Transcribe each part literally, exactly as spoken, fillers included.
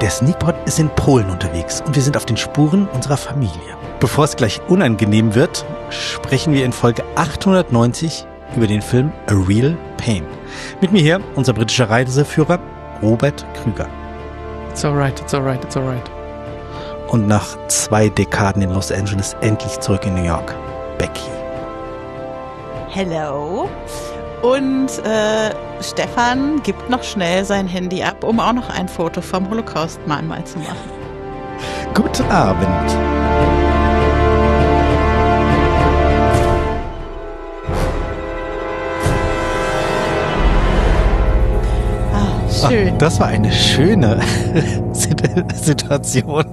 Der Sneakpot ist in Polen unterwegs und wir sind auf den Spuren unserer Familie. Bevor es gleich unangenehm wird, sprechen wir in Folge achthundertneunzig über den Film A Real Pain. Mit mir hier unser britischer Reiseführer Robert Krüger. It's alright, it's alright, it's alright. Und nach zwei Dekaden in Los Angeles endlich zurück in New York, Becky. Hello. Und äh, Stefan gibt noch schnell sein Handy ab, um auch noch ein Foto vom Holocaust-Mahnmal zu machen. Guten Abend. Ah, schön. Ach, das war eine schöne Situation.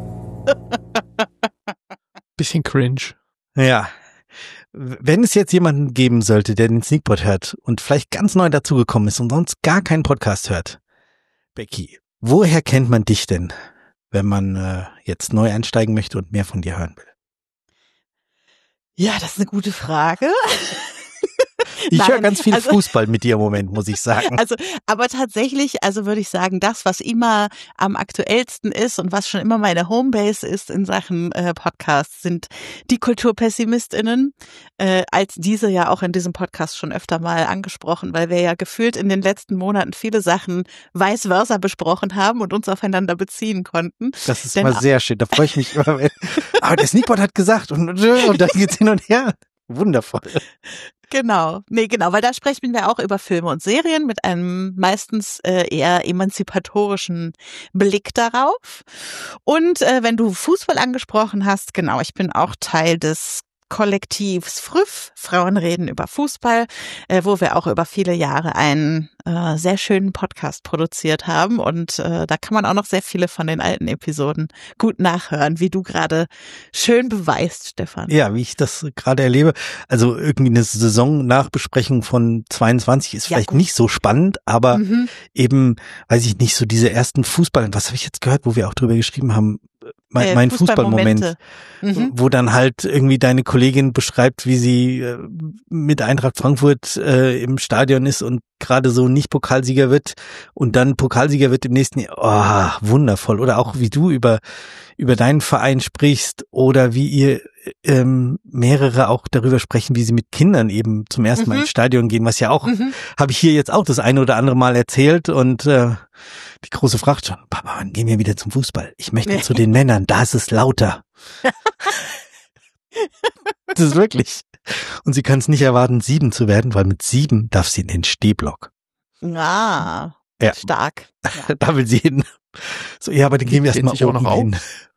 Bisschen cringe. Ja. Wenn es jetzt jemanden geben sollte, der den Sneakpot hört und vielleicht ganz neu dazugekommen ist und sonst gar keinen Podcast hört, Becky, woher kennt man dich denn, wenn man äh, jetzt neu einsteigen möchte und mehr von dir hören will? Ja, das ist eine gute Frage. Ich höre ganz viel also, Fußball mit dir im Moment, muss ich sagen. Also, aber tatsächlich, also würde ich sagen, das, was immer am aktuellsten ist und was schon immer meine Homebase ist in Sachen äh, Podcasts, sind die KulturpessimistInnen, äh, als diese ja auch in diesem Podcast schon öfter mal angesprochen, weil wir ja gefühlt in den letzten Monaten viele Sachen vice versa besprochen haben und uns aufeinander beziehen konnten. Das ist Denn mal sehr schön, da freue ich mich immer. Aber der Sneakpot hat gesagt und, und dann geht's hin und her. Wundervoll. Genau, nee, genau, weil da sprechen wir auch über Filme und Serien mit einem meistens äh, eher emanzipatorischen Blick darauf. Und äh, wenn du Fußball angesprochen hast, genau, ich bin auch Teil des Kollektivs Früff, Frauen reden über Fußball, äh, wo wir auch über viele Jahre einen äh, sehr schönen Podcast produziert haben und äh, da kann man auch noch sehr viele von den alten Episoden gut nachhören, wie du gerade schön beweist, Stefan. Ja, wie ich das gerade erlebe. Also irgendwie eine Saison-Nachbesprechung von zweiundzwanzig ist Ja, vielleicht gut. nicht so spannend, aber Mhm. eben, weiß ich nicht, so diese ersten Fußball, was habe ich jetzt gehört, wo wir auch drüber geschrieben haben, mein, Äh, mein Fußballmoment, Fußballmomente. Mhm. wo dann halt irgendwie deine Kollegin beschreibt, wie sie äh, mit Eintracht Frankfurt äh, im Stadion ist und gerade so nicht Pokalsieger wird und dann Pokalsieger wird im nächsten Jahr. Oh, wundervoll. Oder auch wie du über über deinen Verein sprichst oder wie ihr ähm, mehrere auch darüber sprechen, wie sie mit Kindern eben zum ersten Mal Mhm. ins Stadion gehen, was ja auch, Mhm. habe ich hier jetzt auch das eine oder andere Mal erzählt und äh, die große Frage schon, Papa, wann gehen wir wieder zum Fußball? Ich möchte Nee. zu den Männern, da ist es lauter. Das ist wirklich. Und sie kann es nicht erwarten, sieben zu werden, weil mit sieben darf sie in den Stehblock. Ah, Ja. stark. Ja. Da will sie hin. So, ja, aber dann gehen wir Zählt erstmal sich auch oben noch auf? hin.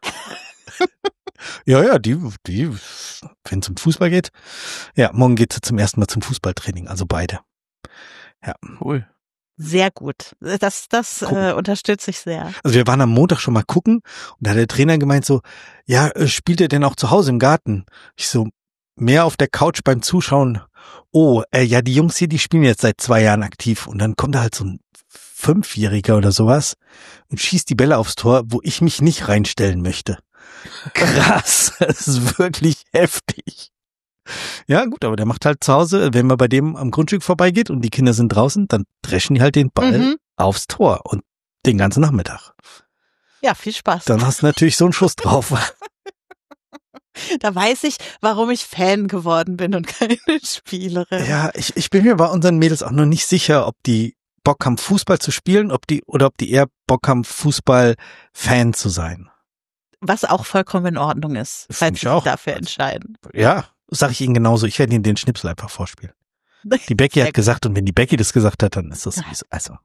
Ja, ja, die, die, wenn es um Fußball geht. Ja, morgen geht sie zum ersten Mal zum Fußballtraining, also beide. Ja. Cool. Sehr gut. Das, das Gucken. äh, unterstütze ich sehr. Also wir waren am Montag schon mal gucken und da hat der Trainer gemeint so, ja, äh, spielt ihr denn auch zu Hause im Garten? Ich so, mehr auf der Couch beim Zuschauen. Oh, äh, ja, die Jungs hier, die spielen jetzt seit zwei Jahren aktiv und dann kommt da halt so ein Fünfjähriger oder sowas und schießt die Bälle aufs Tor, wo ich mich nicht reinstellen möchte. Krass, das ist wirklich heftig. Ja, gut, aber der macht halt zu Hause, wenn man bei dem am Grundstück vorbeigeht und die Kinder sind draußen, dann dreschen die halt den Ball Mhm. aufs Tor und den ganzen Nachmittag. Ja, viel Spaß. Dann hast du natürlich so einen Schuss drauf. Da weiß ich, warum ich Fan geworden bin und keine Spielerin. Ja, ich, ich bin mir bei unseren Mädels auch noch nicht sicher, ob die Bock haben, Fußball zu spielen, ob die, oder ob die eher Bock haben, Fußball-Fan zu sein. Was auch vollkommen in Ordnung ist, Find falls ich sie sich auch. dafür entscheiden. Ja, sag ich ihnen genauso. Ich werde ihnen den Schnipsel einfach vorspielen. Die Becky Sehr hat gesagt, und wenn die Becky das gesagt hat, dann ist das sowieso. Also.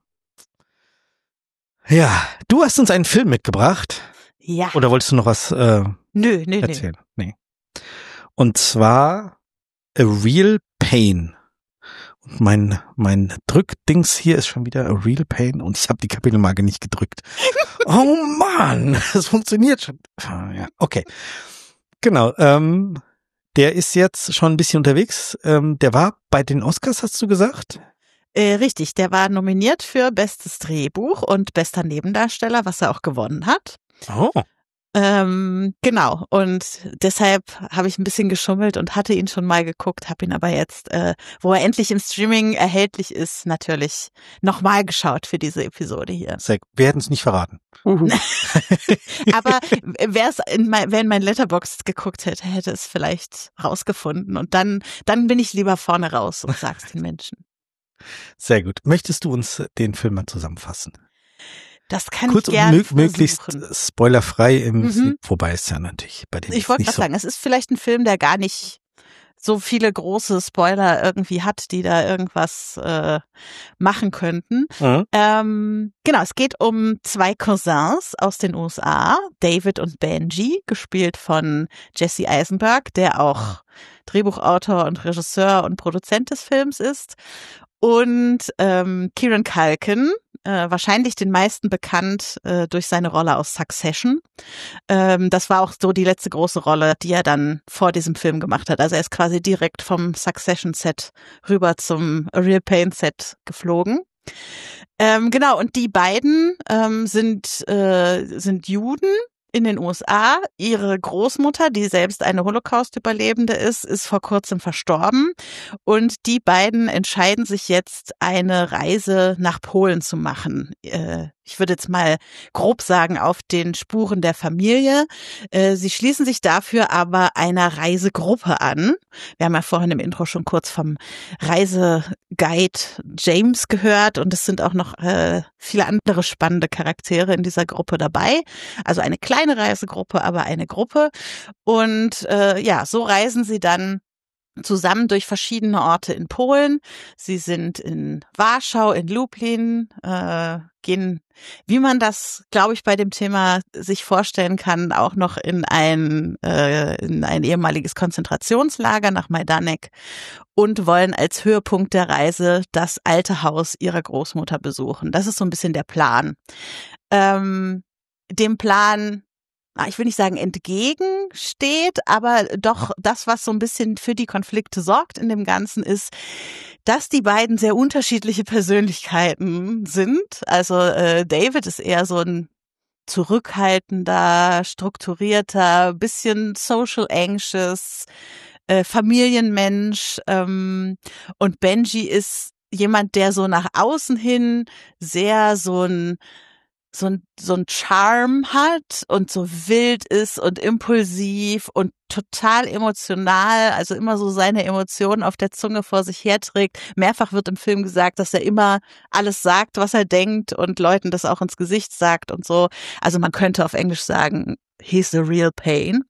Ja, du hast uns einen Film mitgebracht. Ja. Oder wolltest du noch was äh, Nö, nö, nö. erzählen? Nee. Und zwar A Real Pain. Und mein mein Drückdings hier ist schon wieder A Real Pain und ich habe die Kapitelmarke nicht gedrückt. Oh Mann, das funktioniert schon. Ja, okay. Genau, ähm, der ist jetzt schon ein bisschen unterwegs. Ähm, der war bei den Oscars, hast du gesagt? Äh, richtig, der war nominiert für bestes Drehbuch und bester Nebendarsteller, was er auch gewonnen hat. Oh. Ähm, genau, und deshalb habe ich ein bisschen geschummelt und hatte ihn schon mal geguckt, habe ihn aber jetzt, äh, wo er endlich im Streaming erhältlich ist, natürlich nochmal geschaut für diese Episode hier. Sehr, wir hätten es nicht verraten. Uhu. Aber wer es in mein, wer in mein Letterboxd geguckt hätte, hätte es vielleicht rausgefunden. Und dann, dann bin ich lieber vorne raus und sag's den Menschen. Sehr gut. Möchtest du uns den Film mal zusammenfassen? Das kann Kurz ich gerne und mö- möglichst versuchen. spoilerfrei im Mhm. Sneak, wobei es ja natürlich bei dem Ich wollte nicht gerade so. sagen, es ist vielleicht ein Film, der gar nicht so viele große Spoiler irgendwie hat, die da irgendwas äh, machen könnten. Mhm. Ähm, genau, es geht um zwei Cousins aus den U S A, David und Benji, gespielt von Jesse Eisenberg, der auch Drehbuchautor und Regisseur und Produzent des Films ist. Und ähm, Kieran Culkin, äh, wahrscheinlich den meisten bekannt äh, durch seine Rolle aus Succession. Ähm, das war auch so die letzte große Rolle, die er dann vor diesem Film gemacht hat. Also er ist quasi direkt vom Succession-Set rüber zum A Real Pain-Set geflogen. Ähm, genau, und die beiden ähm, sind, äh, sind Juden in den U S A. Ihre Großmutter, die selbst eine Holocaust-Überlebende ist, ist vor kurzem verstorben. Und die beiden entscheiden sich jetzt, eine Reise nach Polen zu machen. Äh, ich würde jetzt mal grob sagen, auf den Spuren der Familie. Äh, sie schließen sich dafür aber einer Reisegruppe an. Wir haben ja vorhin im Intro schon kurz vom Reiseguide James gehört und es sind auch noch äh, viele andere spannende Charaktere in dieser Gruppe dabei. Also eine kleine Reisegruppe, aber eine Gruppe. Und äh, ja, so reisen sie dann zusammen durch verschiedene Orte in Polen. Sie sind in Warschau, in Lublin, äh, gehen, wie man das, glaube ich, bei dem Thema sich vorstellen kann, auch noch in ein, äh, in ein ehemaliges Konzentrationslager nach Majdanek und wollen als Höhepunkt der Reise das alte Haus ihrer Großmutter besuchen. Das ist so ein bisschen der Plan. Ähm, dem Plan ich will nicht sagen entgegensteht, aber doch das, was so ein bisschen für die Konflikte sorgt in dem Ganzen, ist, dass die beiden sehr unterschiedliche Persönlichkeiten sind. Also äh, David ist eher so ein zurückhaltender, strukturierter, bisschen social anxious, äh, Familienmensch ähm, und Benji ist jemand, der so nach außen hin sehr so ein so ein, so ein Charme hat und so wild ist und impulsiv und total emotional, also immer so seine Emotionen auf der Zunge vor sich herträgt. Mehrfach wird im Film gesagt, dass er immer alles sagt, was er denkt und Leuten das auch ins Gesicht sagt und so. Also man könnte auf Englisch sagen, he's the real pain.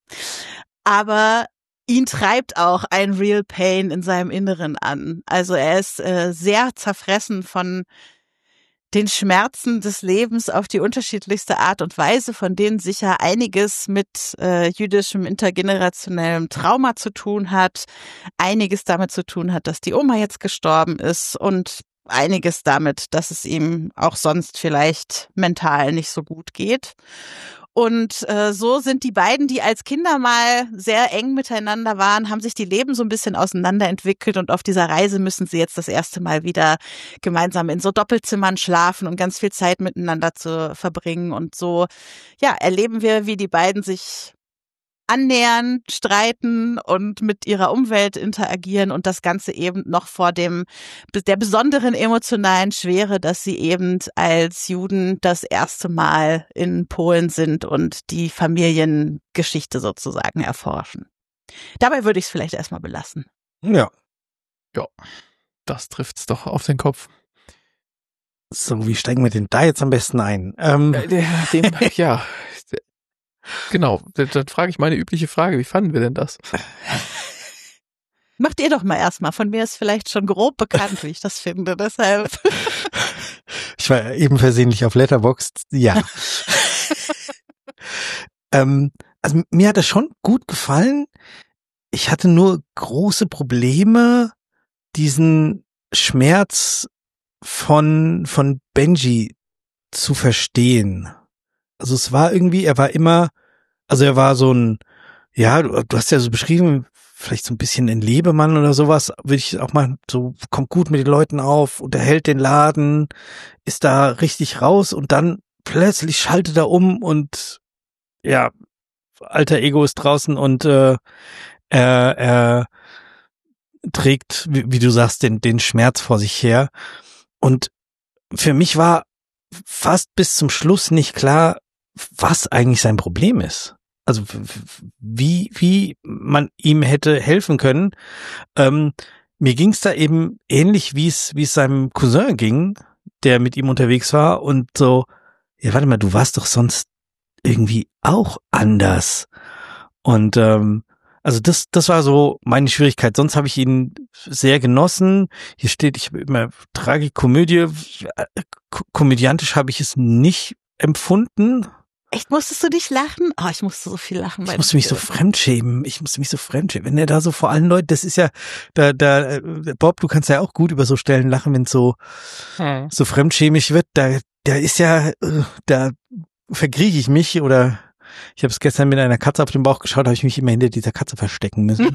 Aber ihn treibt auch ein real pain in seinem Inneren an. Also er ist äh, sehr zerfressen von den Schmerzen des Lebens auf die unterschiedlichste Art und Weise, von denen sicher einiges mit äh, jüdischem intergenerationellem Trauma zu tun hat, einiges damit zu tun hat, dass die Oma jetzt gestorben ist und einiges damit, dass es ihm auch sonst vielleicht mental nicht so gut geht. Und äh, so sind die beiden, die als Kinder mal sehr eng miteinander waren, haben sich die Leben so ein bisschen auseinanderentwickelt und auf dieser Reise müssen sie jetzt das erste Mal wieder gemeinsam in so Doppelzimmern schlafen und ganz viel Zeit miteinander zu verbringen. Und so, ja, erleben wir, wie die beiden sich annähern, streiten und mit ihrer Umwelt interagieren und das Ganze eben noch vor dem der besonderen emotionalen Schwere, dass sie eben als Juden das erste Mal in Polen sind und die Familiengeschichte sozusagen erforschen. Dabei würde ich es vielleicht erstmal belassen. Ja. Ja, das trifft's doch auf den Kopf. So, wie steigen wir denn da jetzt am besten ein? Ähm, Äh, der, dem, ja, genau. Dann, dann frage ich meine übliche Frage, wie fanden wir denn das? Macht ihr doch mal erstmal. Von mir ist vielleicht schon grob bekannt, wie ich das finde. Deshalb. Ich war eben versehentlich auf Letterboxd. Ja. ähm, also mir hat das schon gut gefallen. Ich hatte nur große Probleme, diesen Schmerz von von Benji zu verstehen. Also es war irgendwie, er war immer, also er war so ein, ja, du, du hast ja so beschrieben, vielleicht so ein bisschen ein Lebemann oder sowas, würde ich auch mal so, kommt gut mit den Leuten auf, unterhält den Laden, ist da richtig raus und dann plötzlich schaltet er um und ja, alter Ego ist draußen und äh, er, er trägt, wie, wie du sagst, den, den Schmerz vor sich her. Und für mich war fast bis zum Schluss nicht klar, was eigentlich sein Problem ist. Also wie wie man ihm hätte helfen können. Ähm, mir ging es da eben ähnlich, wie es wie es seinem Cousin ging, der mit ihm unterwegs war und so, ja warte mal, du warst doch sonst irgendwie auch anders. Und ähm, also das das war so meine Schwierigkeit. Sonst habe ich ihn sehr genossen. Hier steht, ich habe immer Tragikomödie. K- komödiantisch habe ich es nicht empfunden. Echt, musstest du dich lachen? Oh, ich musste so viel lachen. Ich musste mich so fremdschämen. Ich musste mich so fremdschämen. Wenn er da so vor allen Leuten, das ist ja, da, da, Bob, du kannst ja auch gut über so Stellen lachen, wenn es so, hm. so fremdschämig wird. Da, da ist ja, da verkriege ich mich oder ich habe es gestern mit einer Katze auf den Bauch geschaut, habe ich mich immer hinter dieser Katze verstecken müssen.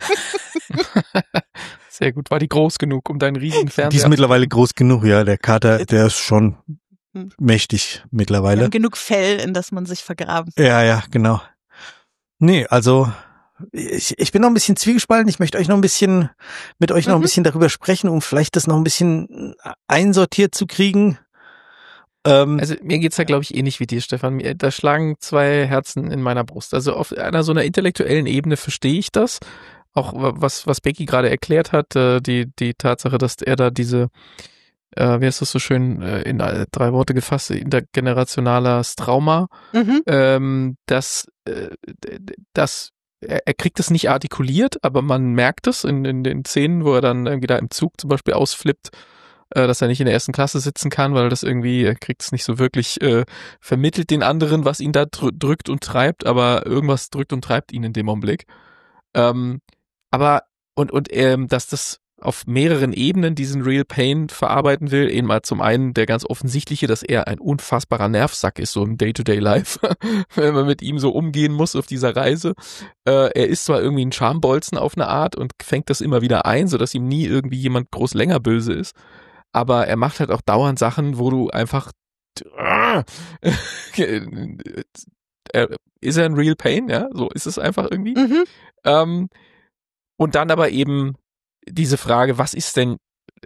Sehr gut. War die groß genug, um deinen riesigen Fernseher? Die ist mittlerweile groß genug, ja. Der Kater, der ist schon mächtig mittlerweile. Wir haben genug Fell, in das man sich vergraben kann. Ja, ja, genau. Nee, also ich, ich bin noch ein bisschen zwiegespalten. Ich möchte euch noch ein bisschen, mit euch noch ein bisschen darüber sprechen, um vielleicht das noch ein bisschen einsortiert zu kriegen. Ähm, also mir geht's ja, glaube ich, ähnlich wie dir, Stefan. Da schlagen zwei Herzen in meiner Brust. Also auf einer so einer intellektuellen Ebene verstehe ich das. Auch was was Becky gerade erklärt hat, die die Tatsache, dass er da diese Äh, wie heißt das so schön, äh, in drei Worte gefasst, intergenerationales Trauma, mhm. ähm, dass, äh, dass er, er kriegt es nicht artikuliert, aber man merkt es in, in den Szenen, wo er dann irgendwie da im Zug zum Beispiel ausflippt, äh, dass er nicht in der ersten Klasse sitzen kann, weil das irgendwie, er kriegt es nicht so wirklich äh, vermittelt den anderen, was ihn da dr- drückt und treibt, aber irgendwas drückt und treibt ihn in dem Augenblick. Ähm, aber, und, und ähm, dass das auf mehreren Ebenen diesen Real Pain verarbeiten will. Eben mal zum einen der ganz offensichtliche, dass er ein unfassbarer Nervsack ist, so im Day-to-Day-Life, wenn man mit ihm so umgehen muss auf dieser Reise. Äh, er ist zwar irgendwie ein Schambolzen auf eine Art und fängt das immer wieder ein, sodass ihm nie irgendwie jemand groß länger böse ist. Aber er macht halt auch dauernd Sachen, wo du einfach ist er ein Real Pain, ja? So ist es einfach irgendwie. Mhm. Ähm, und dann aber eben diese Frage, was ist denn,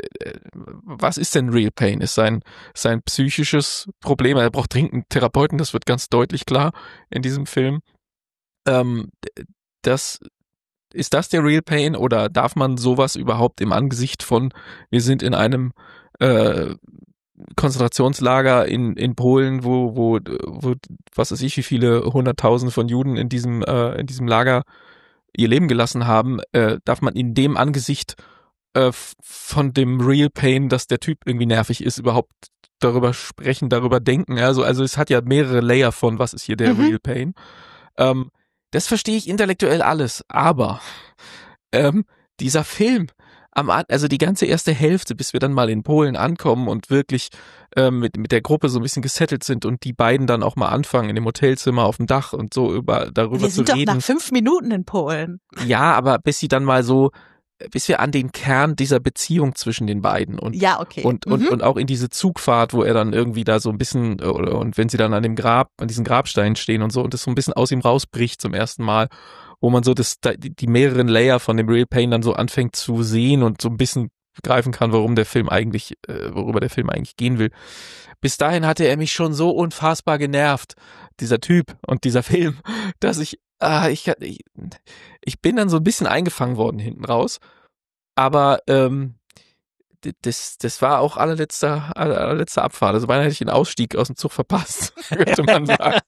was ist denn Real Pain? Ist sein, sein psychisches Problem? Er braucht dringend einen Therapeuten, das wird ganz deutlich klar in diesem Film. Ähm, das, ist das der Real Pain oder darf man sowas überhaupt im Angesicht von, wir sind in einem äh, Konzentrationslager in, in Polen, wo, wo, wo, was weiß ich, wie viele hunderttausend von Juden in diesem, äh, in diesem Lager ihr Leben gelassen haben, äh, darf man in dem Angesicht äh, von dem Real Pain, dass der Typ irgendwie nervig ist, überhaupt darüber sprechen, darüber denken. Also, also es hat ja mehrere Layer von, was ist hier der mhm. Real Pain. Ähm, das verstehe ich intellektuell alles, aber ähm, dieser Film, am, also die ganze erste Hälfte, bis wir dann mal in Polen ankommen und wirklich ähm, mit, mit der Gruppe so ein bisschen gesettelt sind und die beiden dann auch mal anfangen in dem Hotelzimmer auf dem Dach und so über darüber wir zu reden. Wir sind doch nach fünf Minuten in Polen. Ja, aber bis sie dann mal so, bis wir an den Kern dieser Beziehung zwischen den beiden und ja, okay. und, mhm. und und auch in diese Zugfahrt, wo er dann irgendwie da so ein bisschen oder, und wenn sie dann an dem Grab, an diesen Grabsteinen stehen und so und das so ein bisschen aus ihm rausbricht zum ersten Mal, wo man so das die, die mehreren Layer von dem Real Pain dann so anfängt zu sehen und so ein bisschen begreifen kann, warum der Film eigentlich, äh, worüber der Film eigentlich gehen will. Bis dahin hatte er mich schon so unfassbar genervt, dieser Typ und dieser Film, dass ich Ah, ich, ich, ich bin dann so ein bisschen eingefangen worden hinten raus, aber ähm, das, das war auch allerletzter, allerletzter Abfahrt. Also beinahe hätte ich den Ausstieg aus dem Zug verpasst, könnte man sagen.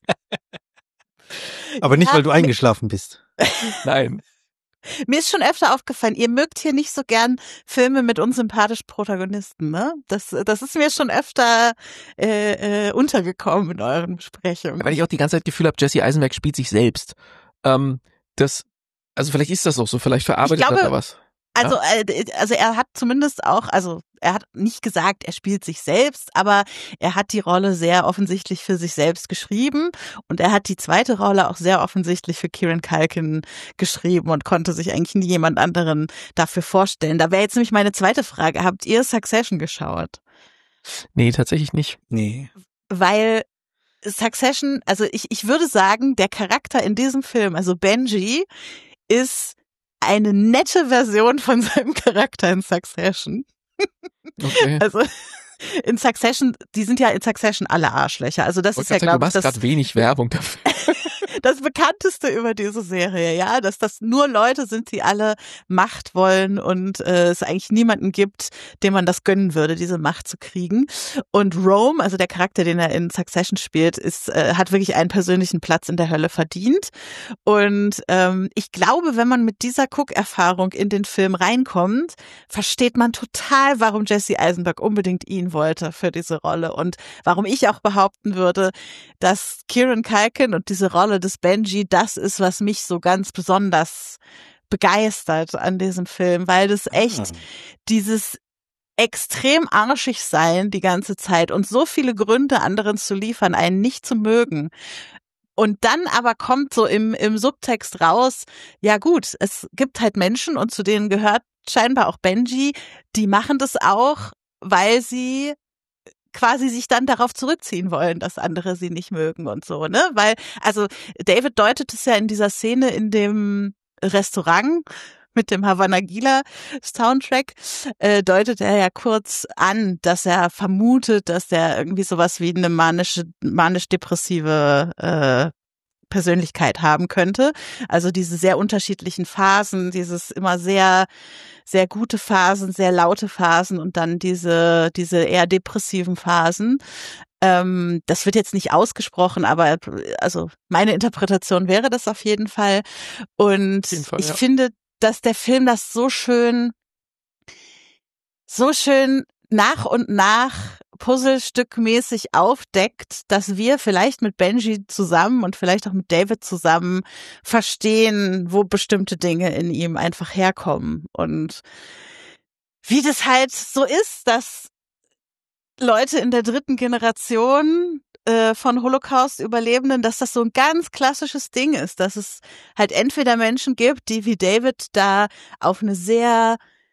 Aber nicht, weil du eingeschlafen bist. Nein. Mir ist schon öfter aufgefallen, ihr mögt hier nicht so gern Filme mit unsympathischen Protagonisten, ne? Das, das ist mir schon öfter äh, äh, untergekommen in euren Besprechungen. Weil ich auch die ganze Zeit Gefühl habe, Jesse Eisenberg spielt sich selbst. Ähm, das, also vielleicht ist das auch so, vielleicht verarbeitet glaube, er da was. Also, äh, also er hat zumindest auch, also er hat nicht gesagt, er spielt sich selbst, aber er hat die Rolle sehr offensichtlich für sich selbst geschrieben und er hat die zweite Rolle auch sehr offensichtlich für Kieran Culkin geschrieben und konnte sich eigentlich nie jemand anderen dafür vorstellen. Da wäre jetzt nämlich meine zweite Frage. Habt ihr Succession geschaut? Nee, tatsächlich nicht. Nee. Weil Succession, also ich, ich würde sagen, der Charakter in diesem Film, also Benji, ist eine nette Version von seinem Charakter in Succession. Okay. Also in Succession, die sind ja in Succession alle Arschlöcher. Also das ist ja, glaube ich, das... Du machst gerade wenig Werbung dafür. Das Bekannteste über diese Serie, ja, dass das nur Leute sind, die alle Macht wollen und äh, es eigentlich niemanden gibt, dem man das gönnen würde, diese Macht zu kriegen. Und Rome, also der Charakter, den er in Succession spielt, ist äh, hat wirklich einen persönlichen Platz in der Hölle verdient. Und ähm, ich glaube, wenn man mit dieser Cook-Erfahrung in den Film reinkommt, versteht man total, warum Jesse Eisenberg unbedingt ihn wollte für diese Rolle und warum ich auch behaupten würde, dass Kieran Culkin und diese Rolle des Benji, das ist, was mich so ganz besonders begeistert an diesem Film, weil das echt ah. dieses extrem arschig sein die ganze Zeit und so viele Gründe anderen zu liefern, einen nicht zu mögen. Und dann aber kommt so im, im Subtext raus, ja gut, es gibt halt Menschen und zu denen gehört scheinbar auch Benji, die machen das auch, weil sie quasi sich dann darauf zurückziehen wollen, dass andere sie nicht mögen und so, ne? Weil, also David deutet es ja in dieser Szene in dem Restaurant mit dem Havana Gila Soundtrack, äh, deutet er ja kurz an, dass er vermutet, dass der irgendwie sowas wie eine manische, manisch-depressive äh, Persönlichkeit haben könnte. Also diese sehr unterschiedlichen Phasen, dieses immer sehr, sehr gute Phasen, sehr laute Phasen und dann diese, diese eher depressiven Phasen. Ähm, das wird jetzt nicht ausgesprochen, aber also meine Interpretation wäre das auf jeden Fall. Und jeden Fall, ich ja. finde, dass der Film das so schön, so schön nach und nach puzzlestückmäßig aufdeckt, dass wir vielleicht mit Benji zusammen und vielleicht auch mit David zusammen verstehen, wo bestimmte Dinge in ihm einfach herkommen und wie das halt so ist, dass Leute in der dritten Generation äh, von Holocaust-Überlebenden, dass das so ein ganz klassisches Ding ist, dass es halt entweder Menschen gibt, die wie David da auf eine sehr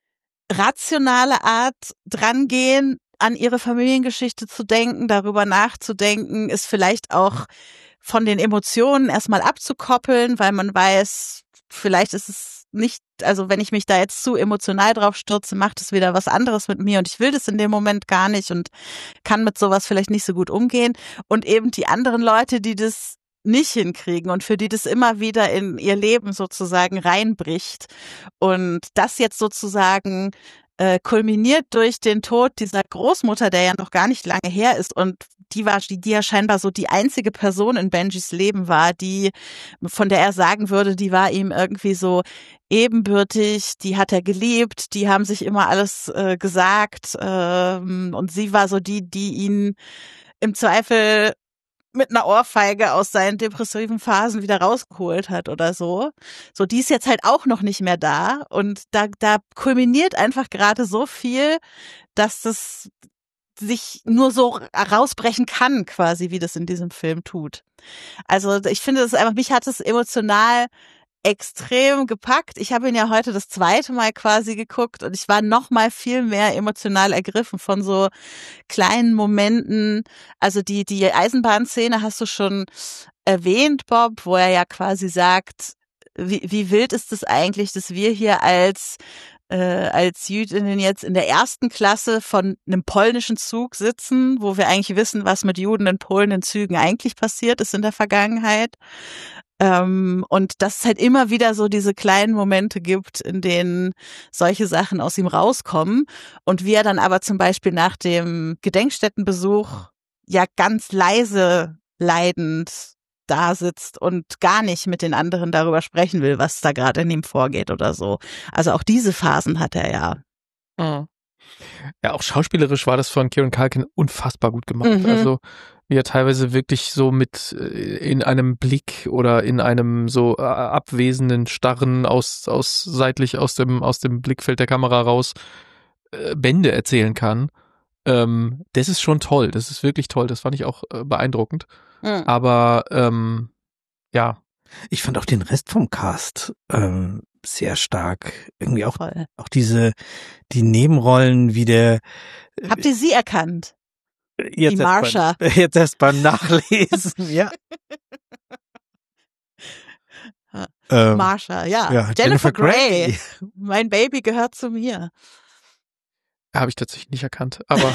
rationale Art drangehen, an ihre Familiengeschichte zu denken, darüber nachzudenken, ist vielleicht auch von den Emotionen erstmal abzukoppeln, weil man weiß, vielleicht ist es nicht, also wenn ich mich da jetzt zu emotional drauf stürze, macht es wieder was anderes mit mir und ich will das in dem Moment gar nicht und kann mit sowas vielleicht nicht so gut umgehen. Und eben die anderen Leute, die das nicht hinkriegen und für die das immer wieder in ihr Leben sozusagen reinbricht und das jetzt sozusagen Äh, kulminiert durch den Tod dieser Großmutter, der ja noch gar nicht lange her ist und die war, die, die ja scheinbar so die einzige Person in Benjis Leben war, die, von der er sagen würde, die war ihm irgendwie so ebenbürtig, die hat er geliebt, die haben sich immer alles äh, gesagt ähm, und sie war so die, die ihn im Zweifel mit einer Ohrfeige aus seinen depressiven Phasen wieder rausgeholt hat oder so. So, die ist jetzt halt auch noch nicht mehr da und da, da kulminiert einfach gerade so viel, dass das sich nur so rausbrechen kann, quasi, wie das in diesem Film tut. Also, ich finde das einfach, mich hat es emotional extrem gepackt. Ich habe ihn ja heute das zweite Mal quasi geguckt und ich war noch mal viel mehr emotional ergriffen von so kleinen Momenten. Also die die Eisenbahnszene hast du schon erwähnt, Bob, wo er ja quasi sagt, wie, wie wild ist es eigentlich, dass wir hier als äh, als Jüdinnen jetzt in der ersten Klasse von einem polnischen Zug sitzen, wo wir eigentlich wissen, was mit Juden in Polen in Zügen eigentlich passiert ist in der Vergangenheit. Ähm, und dass es halt immer wieder so diese kleinen Momente gibt, in denen solche Sachen aus ihm rauskommen und wie er dann aber zum Beispiel nach dem Gedenkstättenbesuch ja ganz leise leidend da sitzt und gar nicht mit den anderen darüber sprechen will, was da gerade in ihm vorgeht oder so. Also auch diese Phasen hat er ja. Mhm. Ja, auch schauspielerisch war das von Kieran Culkin unfassbar gut gemacht. Mhm. Also wie er teilweise wirklich so mit in einem Blick oder in einem so abwesenden Starren aus aus seitlich aus dem aus dem Blickfeld der Kamera raus äh, Bände erzählen kann. Ähm, das ist schon toll. Das ist wirklich toll. Das fand ich auch äh, beeindruckend. Mhm. Aber ähm, ja, ich fand auch den Rest vom Cast ähm, sehr stark. Irgendwie auch Voll. auch diese die Nebenrollen wie der. Habt ihr sie erkannt? Jetzt Die Marsha. Erst beim, jetzt erst beim Nachlesen, ja. ähm, Marsha, ja. ja. Jennifer, Jennifer Grey. Grey. Mein Baby gehört zu mir. Habe ich tatsächlich nicht erkannt, aber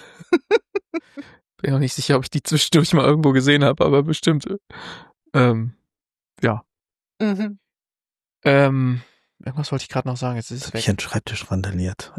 bin auch nicht sicher, ob ich die zwischendurch mal irgendwo gesehen habe, aber bestimmt. Ähm, ja. Mhm. Ähm, irgendwas wollte ich gerade noch sagen, jetzt ist es Hab weg. ich einen Schreibtisch randaliert.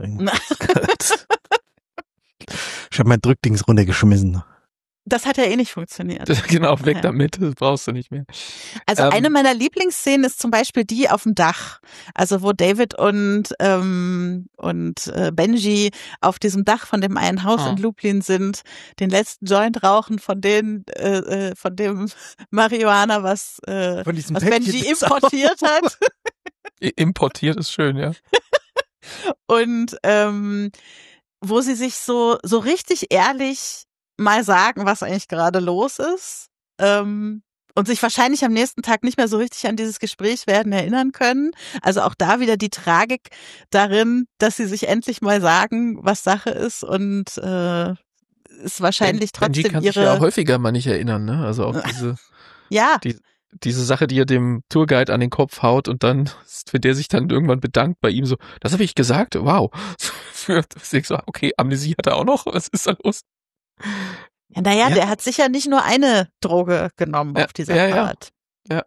Ich habe mein Drückdings runtergeschmissen. Das hat ja eh nicht funktioniert. Genau, weg Ja. damit, das brauchst du nicht mehr. Also Ähm, eine meiner Lieblingsszenen ist zum Beispiel die auf dem Dach. Also wo David und ähm, und äh, Benji auf diesem Dach von dem einen Haus Ah. in Lublin sind, den letzten Joint rauchen von den äh, äh, von dem Marihuana, was äh, Von diesem was Päckchen Benji ist importiert hat. Importiert ist schön, ja. Und ähm, wo sie sich so so richtig ehrlich mal sagen, was eigentlich gerade los ist, ähm, und sich wahrscheinlich am nächsten Tag nicht mehr so richtig an dieses Gespräch werden erinnern können. Also auch da wieder die Tragik darin, dass sie sich endlich mal sagen, was Sache ist, und äh, ist wahrscheinlich Ben, Benji trotzdem kann ihre sich ja auch häufiger mal nicht erinnern, ne? Also auch diese ja die, diese Sache, die er dem Tourguide an den Kopf haut und dann, wenn der sich dann irgendwann bedankt bei ihm so, das habe ich gesagt, wow. Für, so, okay, Amnesie hat er auch noch, was ist da los? ja, naja, Ja. der hat sicher nicht nur eine Droge genommen Ja, auf dieser ja, ja. Fahrt. Ja,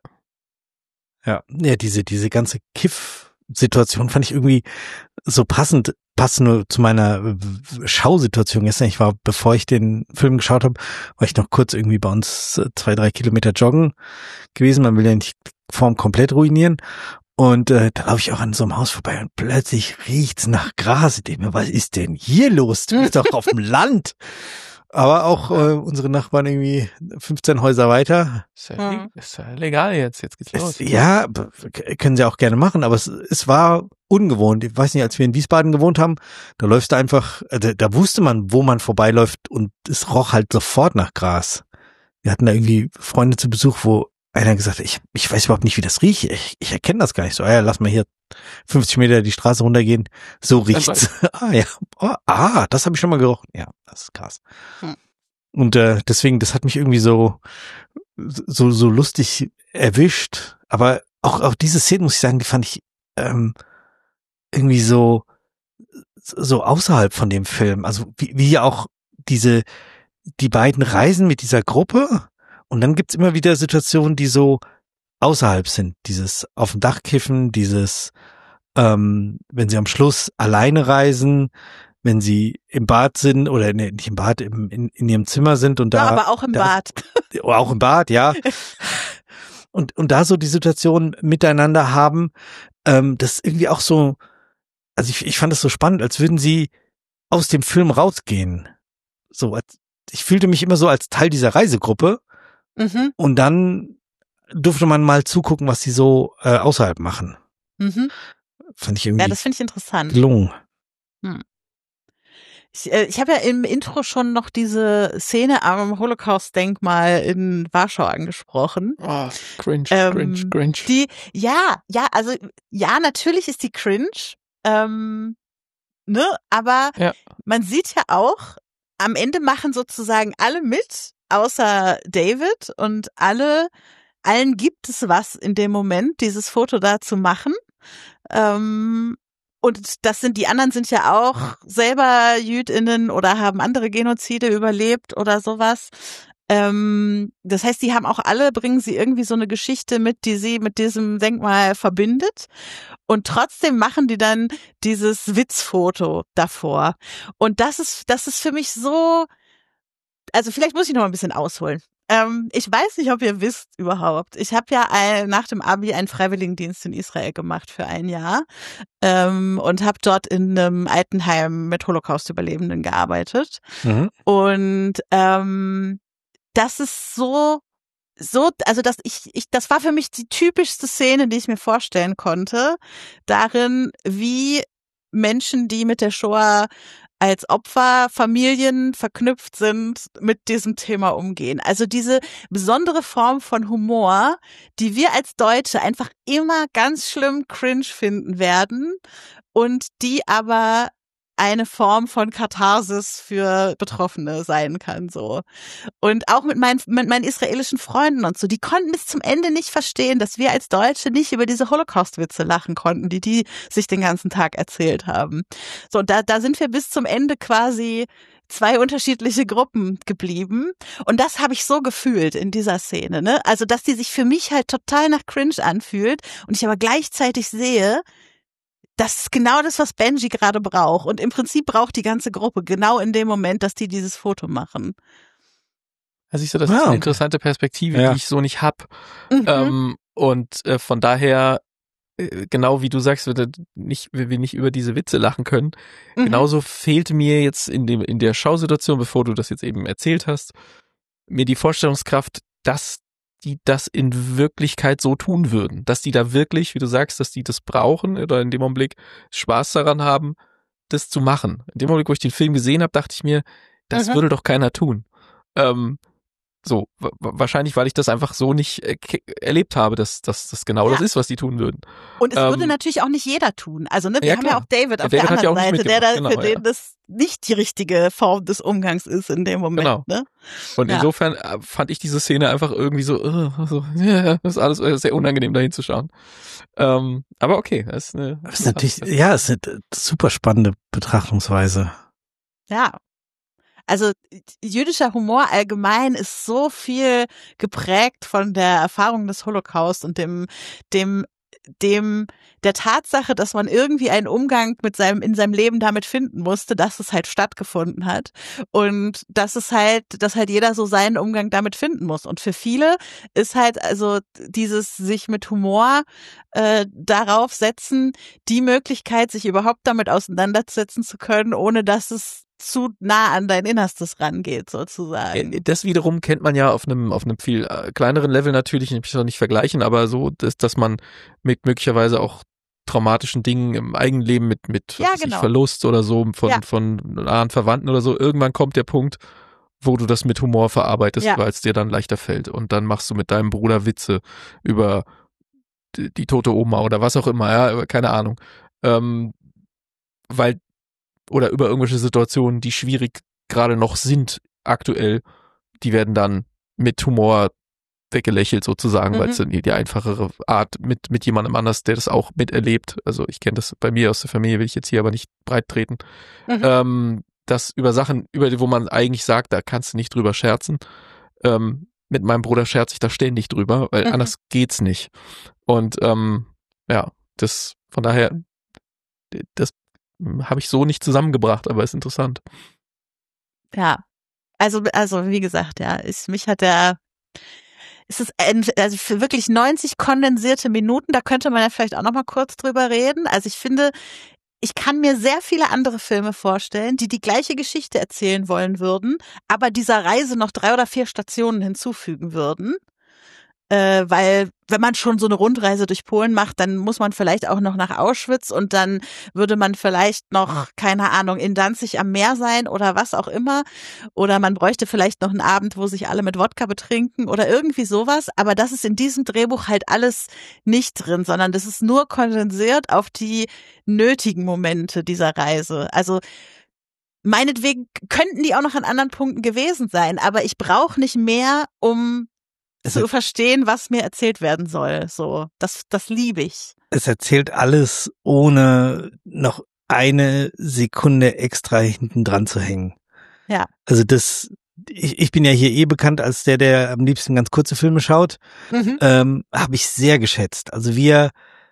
ja, diese, diese ganze Kiff-Situation fand ich irgendwie so passend, passt nur zu meiner äh, Schausituation gestern. Ich war, bevor ich den Film geschaut habe, war ich noch kurz irgendwie bei uns äh, zwei, drei Kilometer joggen gewesen. Man will ja nicht die Form komplett ruinieren. Und äh, da laufe ich auch an so einem Haus vorbei und plötzlich riecht's nach Gras. Ich denke mir, was ist denn hier los? Du bist doch auf dem Land. Aber auch äh, unsere Nachbarn irgendwie fünfzehn Häuser weiter. Ist ja, leg- ist ja legal jetzt, jetzt geht's los. Es, ja, b- k- können sie auch gerne machen, aber es, es war ungewohnt. Ich weiß nicht, als wir in Wiesbaden gewohnt haben, da läufst du einfach, äh, da, da wusste man, wo man vorbeiläuft, und es roch halt sofort nach Gras. Wir hatten da irgendwie Freunde zu Besuch, wo einer gesagt hat, ich, ich weiß überhaupt nicht, wie das riecht. Ich, ich erkenne das gar nicht so. Ah ja, lass mal hier fünfzig Meter die Straße runtergehen. So riecht's. ah ja, oh, ah, das habe ich schon mal gerochen. Ja, das ist krass. Hm. Und äh, deswegen, das hat mich irgendwie so so so lustig erwischt. Aber auch auch diese Szene, muss ich sagen, die fand ich ähm, irgendwie so so außerhalb von dem Film. Also wie, wie auch diese die beiden reisen mit dieser Gruppe, und dann gibt's immer wieder Situationen, die so außerhalb sind. Dieses auf dem Dach kiffen, dieses ähm, wenn sie am Schluss alleine reisen, wenn sie im Bad sind oder nee, nicht im Bad, im, in, in ihrem Zimmer sind und da Ja, aber auch im da, Bad. auch im Bad, ja. Und und da so die Situation miteinander haben, ähm, das ist irgendwie auch so, also ich, ich fand das so spannend, als würden sie aus dem Film rausgehen. So, als, ich fühlte mich immer so als Teil dieser Reisegruppe, Mhm, und dann durfte man mal zugucken, was sie so äh, außerhalb machen. mhm. Fand ich irgendwie Ja, das finde ich interessant. gelungen. Ich, äh, ich habe ja im Intro schon noch diese Szene am Holocaust-Denkmal in Warschau angesprochen. Oh, cringe, Ähm, cringe, cringe. Die, ja, ja, also ja, natürlich ist die cringe, ähm, ne, aber Ja. man sieht ja auch, am Ende machen sozusagen alle mit, außer David, und alle, allen gibt es was in dem Moment, dieses Foto da zu machen. Ähm, und das sind, die anderen sind ja auch selber JüdInnen oder haben andere Genozide überlebt oder sowas. Ähm, das heißt, die haben auch alle, bringen sie irgendwie so eine Geschichte mit, die sie mit diesem Denkmal verbindet. Und trotzdem machen die dann dieses Witzfoto davor. Und das ist, das ist für mich so, also vielleicht muss ich noch mal ein bisschen ausholen. Ähm, ich weiß nicht, ob ihr wisst überhaupt. Ich habe ja ein, nach dem Abi einen Freiwilligendienst in Israel gemacht für ein Jahr ähm, und habe dort in einem Altenheim mit Holocaust-Überlebenden gearbeitet. Mhm. Und ähm, das ist so, so, also das ich, ich, das war für mich die typischste Szene, die ich mir vorstellen konnte, darin, wie Menschen, die mit der Shoah als Opfer, Familien verknüpft sind, mit diesem Thema umgehen. Also diese besondere Form von Humor, die wir als Deutsche einfach immer ganz schlimm cringe finden werden und die aber eine Form von Katharsis für Betroffene sein kann, so. Und auch mit meinen, mit meinen israelischen Freunden und so, die konnten bis zum Ende nicht verstehen, dass wir als Deutsche nicht über diese Holocaust-Witze lachen konnten, die die sich den ganzen Tag erzählt haben. So, da, da sind wir bis zum Ende quasi zwei unterschiedliche Gruppen geblieben. Und das habe ich so gefühlt in dieser Szene, ne? Also, dass die sich für mich halt total nach Cringe anfühlt und ich aber gleichzeitig sehe, das ist genau das, was Benji gerade braucht. Und im Prinzip braucht die ganze Gruppe genau in dem Moment, dass die dieses Foto machen. Also ich so, das wow. ist eine interessante Perspektive, ja. die ich so nicht hab. Mhm. Ähm, und äh, von daher, äh, genau wie du sagst, wir nicht, wir nicht über diese Witze lachen können. Mhm. Genauso fehlte mir jetzt in dem in der Schausituation, bevor du das jetzt eben erzählt hast, mir die Vorstellungskraft, dass die das in Wirklichkeit so tun würden. Dass die da wirklich, wie du sagst, dass die das brauchen oder in dem Augenblick Spaß daran haben, das zu machen. In dem Augenblick, wo ich den Film gesehen habe, dachte ich mir, das Mhm. würde doch keiner tun. Ähm, so, w- wahrscheinlich, weil ich das einfach so nicht äh, erlebt habe, dass, dass das genau Ja. das ist, was die tun würden. Und es Ähm, würde natürlich auch nicht jeder tun. Also, ne, wir ja, haben klar. ja auch David Ja, auf David der hat ja anderen auch nicht Seite, der da, mitgemacht, für genau, ja. den das nicht die richtige Form des Umgangs ist in dem Moment, Genau. ne? Und Ja. insofern äh, fand ich diese Szene einfach irgendwie so, uh, so ja, das ist alles äh, sehr unangenehm, da hinzuschauen. Ähm, aber okay, das ist eine. Das ist natürlich, ja, es ist eine super spannende Betrachtungsweise. Ja. Also jüdischer Humor allgemein ist so viel geprägt von der Erfahrung des Holocaust und dem, dem, dem, der Tatsache, dass man irgendwie einen Umgang mit seinem, in seinem Leben damit finden musste, dass es halt stattgefunden hat. Und dass es halt, dass halt jeder so seinen Umgang damit finden muss. Und für viele ist halt also dieses sich mit Humor äh, darauf setzen, die Möglichkeit, sich überhaupt damit auseinandersetzen zu können, ohne dass es zu nah an dein Innerstes rangeht, sozusagen. Das wiederum kennt man ja auf einem auf einem viel kleineren Level natürlich, ich will es nicht vergleichen, aber so, dass, dass man mit möglicherweise auch traumatischen Dingen im eigenen Leben mit mit Ja, was weiß ich, genau. Verlust oder so von Ja. von nahen Verwandten oder so, irgendwann kommt der Punkt, wo du das mit Humor verarbeitest, Ja. weil es dir dann leichter fällt und dann machst du mit deinem Bruder Witze über die, die tote Oma oder was auch immer, ja, keine Ahnung. Ähm, weil oder über irgendwelche Situationen, die schwierig gerade noch sind, aktuell, die werden dann mit Humor weggelächelt sozusagen, Mhm. weil es dann die einfachere Art mit mit jemandem anders, der das auch miterlebt, also ich kenne das bei mir aus der Familie, will ich jetzt hier aber nicht breit treten, Mhm. ähm, dass über Sachen, über die, wo man eigentlich sagt, da kannst du nicht drüber scherzen, ähm, mit meinem Bruder scherze ich da ständig drüber, weil Mhm. anders geht's nicht. Und ähm, ja, das, von daher, das habe ich so nicht zusammengebracht, aber ist interessant. Ja. Also, also wie gesagt, ja, ist, mich hat der, es ist ein, also für wirklich neunzig kondensierte Minuten, da könnte man ja vielleicht auch noch mal kurz drüber reden. Also ich finde, ich kann mir sehr viele andere Filme vorstellen, die die gleiche Geschichte erzählen wollen würden, aber dieser Reise noch drei oder vier Stationen hinzufügen würden. Äh, weil wenn man schon so eine Rundreise durch Polen macht, dann muss man vielleicht auch noch nach Auschwitz und dann würde man vielleicht noch, keine Ahnung, in Danzig am Meer sein oder was auch immer. Oder man bräuchte vielleicht noch einen Abend, wo sich alle mit Wodka betrinken oder irgendwie sowas. Aber das ist in diesem Drehbuch halt alles nicht drin, sondern das ist nur kondensiert auf die nötigen Momente dieser Reise. Also meinetwegen könnten die auch noch an anderen Punkten gewesen sein, aber ich brauche nicht mehr, um Es zu er- verstehen, was mir erzählt werden soll. So, das, das liebe ich. Es erzählt alles, ohne noch eine Sekunde extra hinten dran zu hängen. Ja. Also das, ich, ich bin ja hier eh bekannt als der, der am liebsten ganz kurze Filme schaut, Mhm. ähm, habe ich sehr geschätzt. Also wir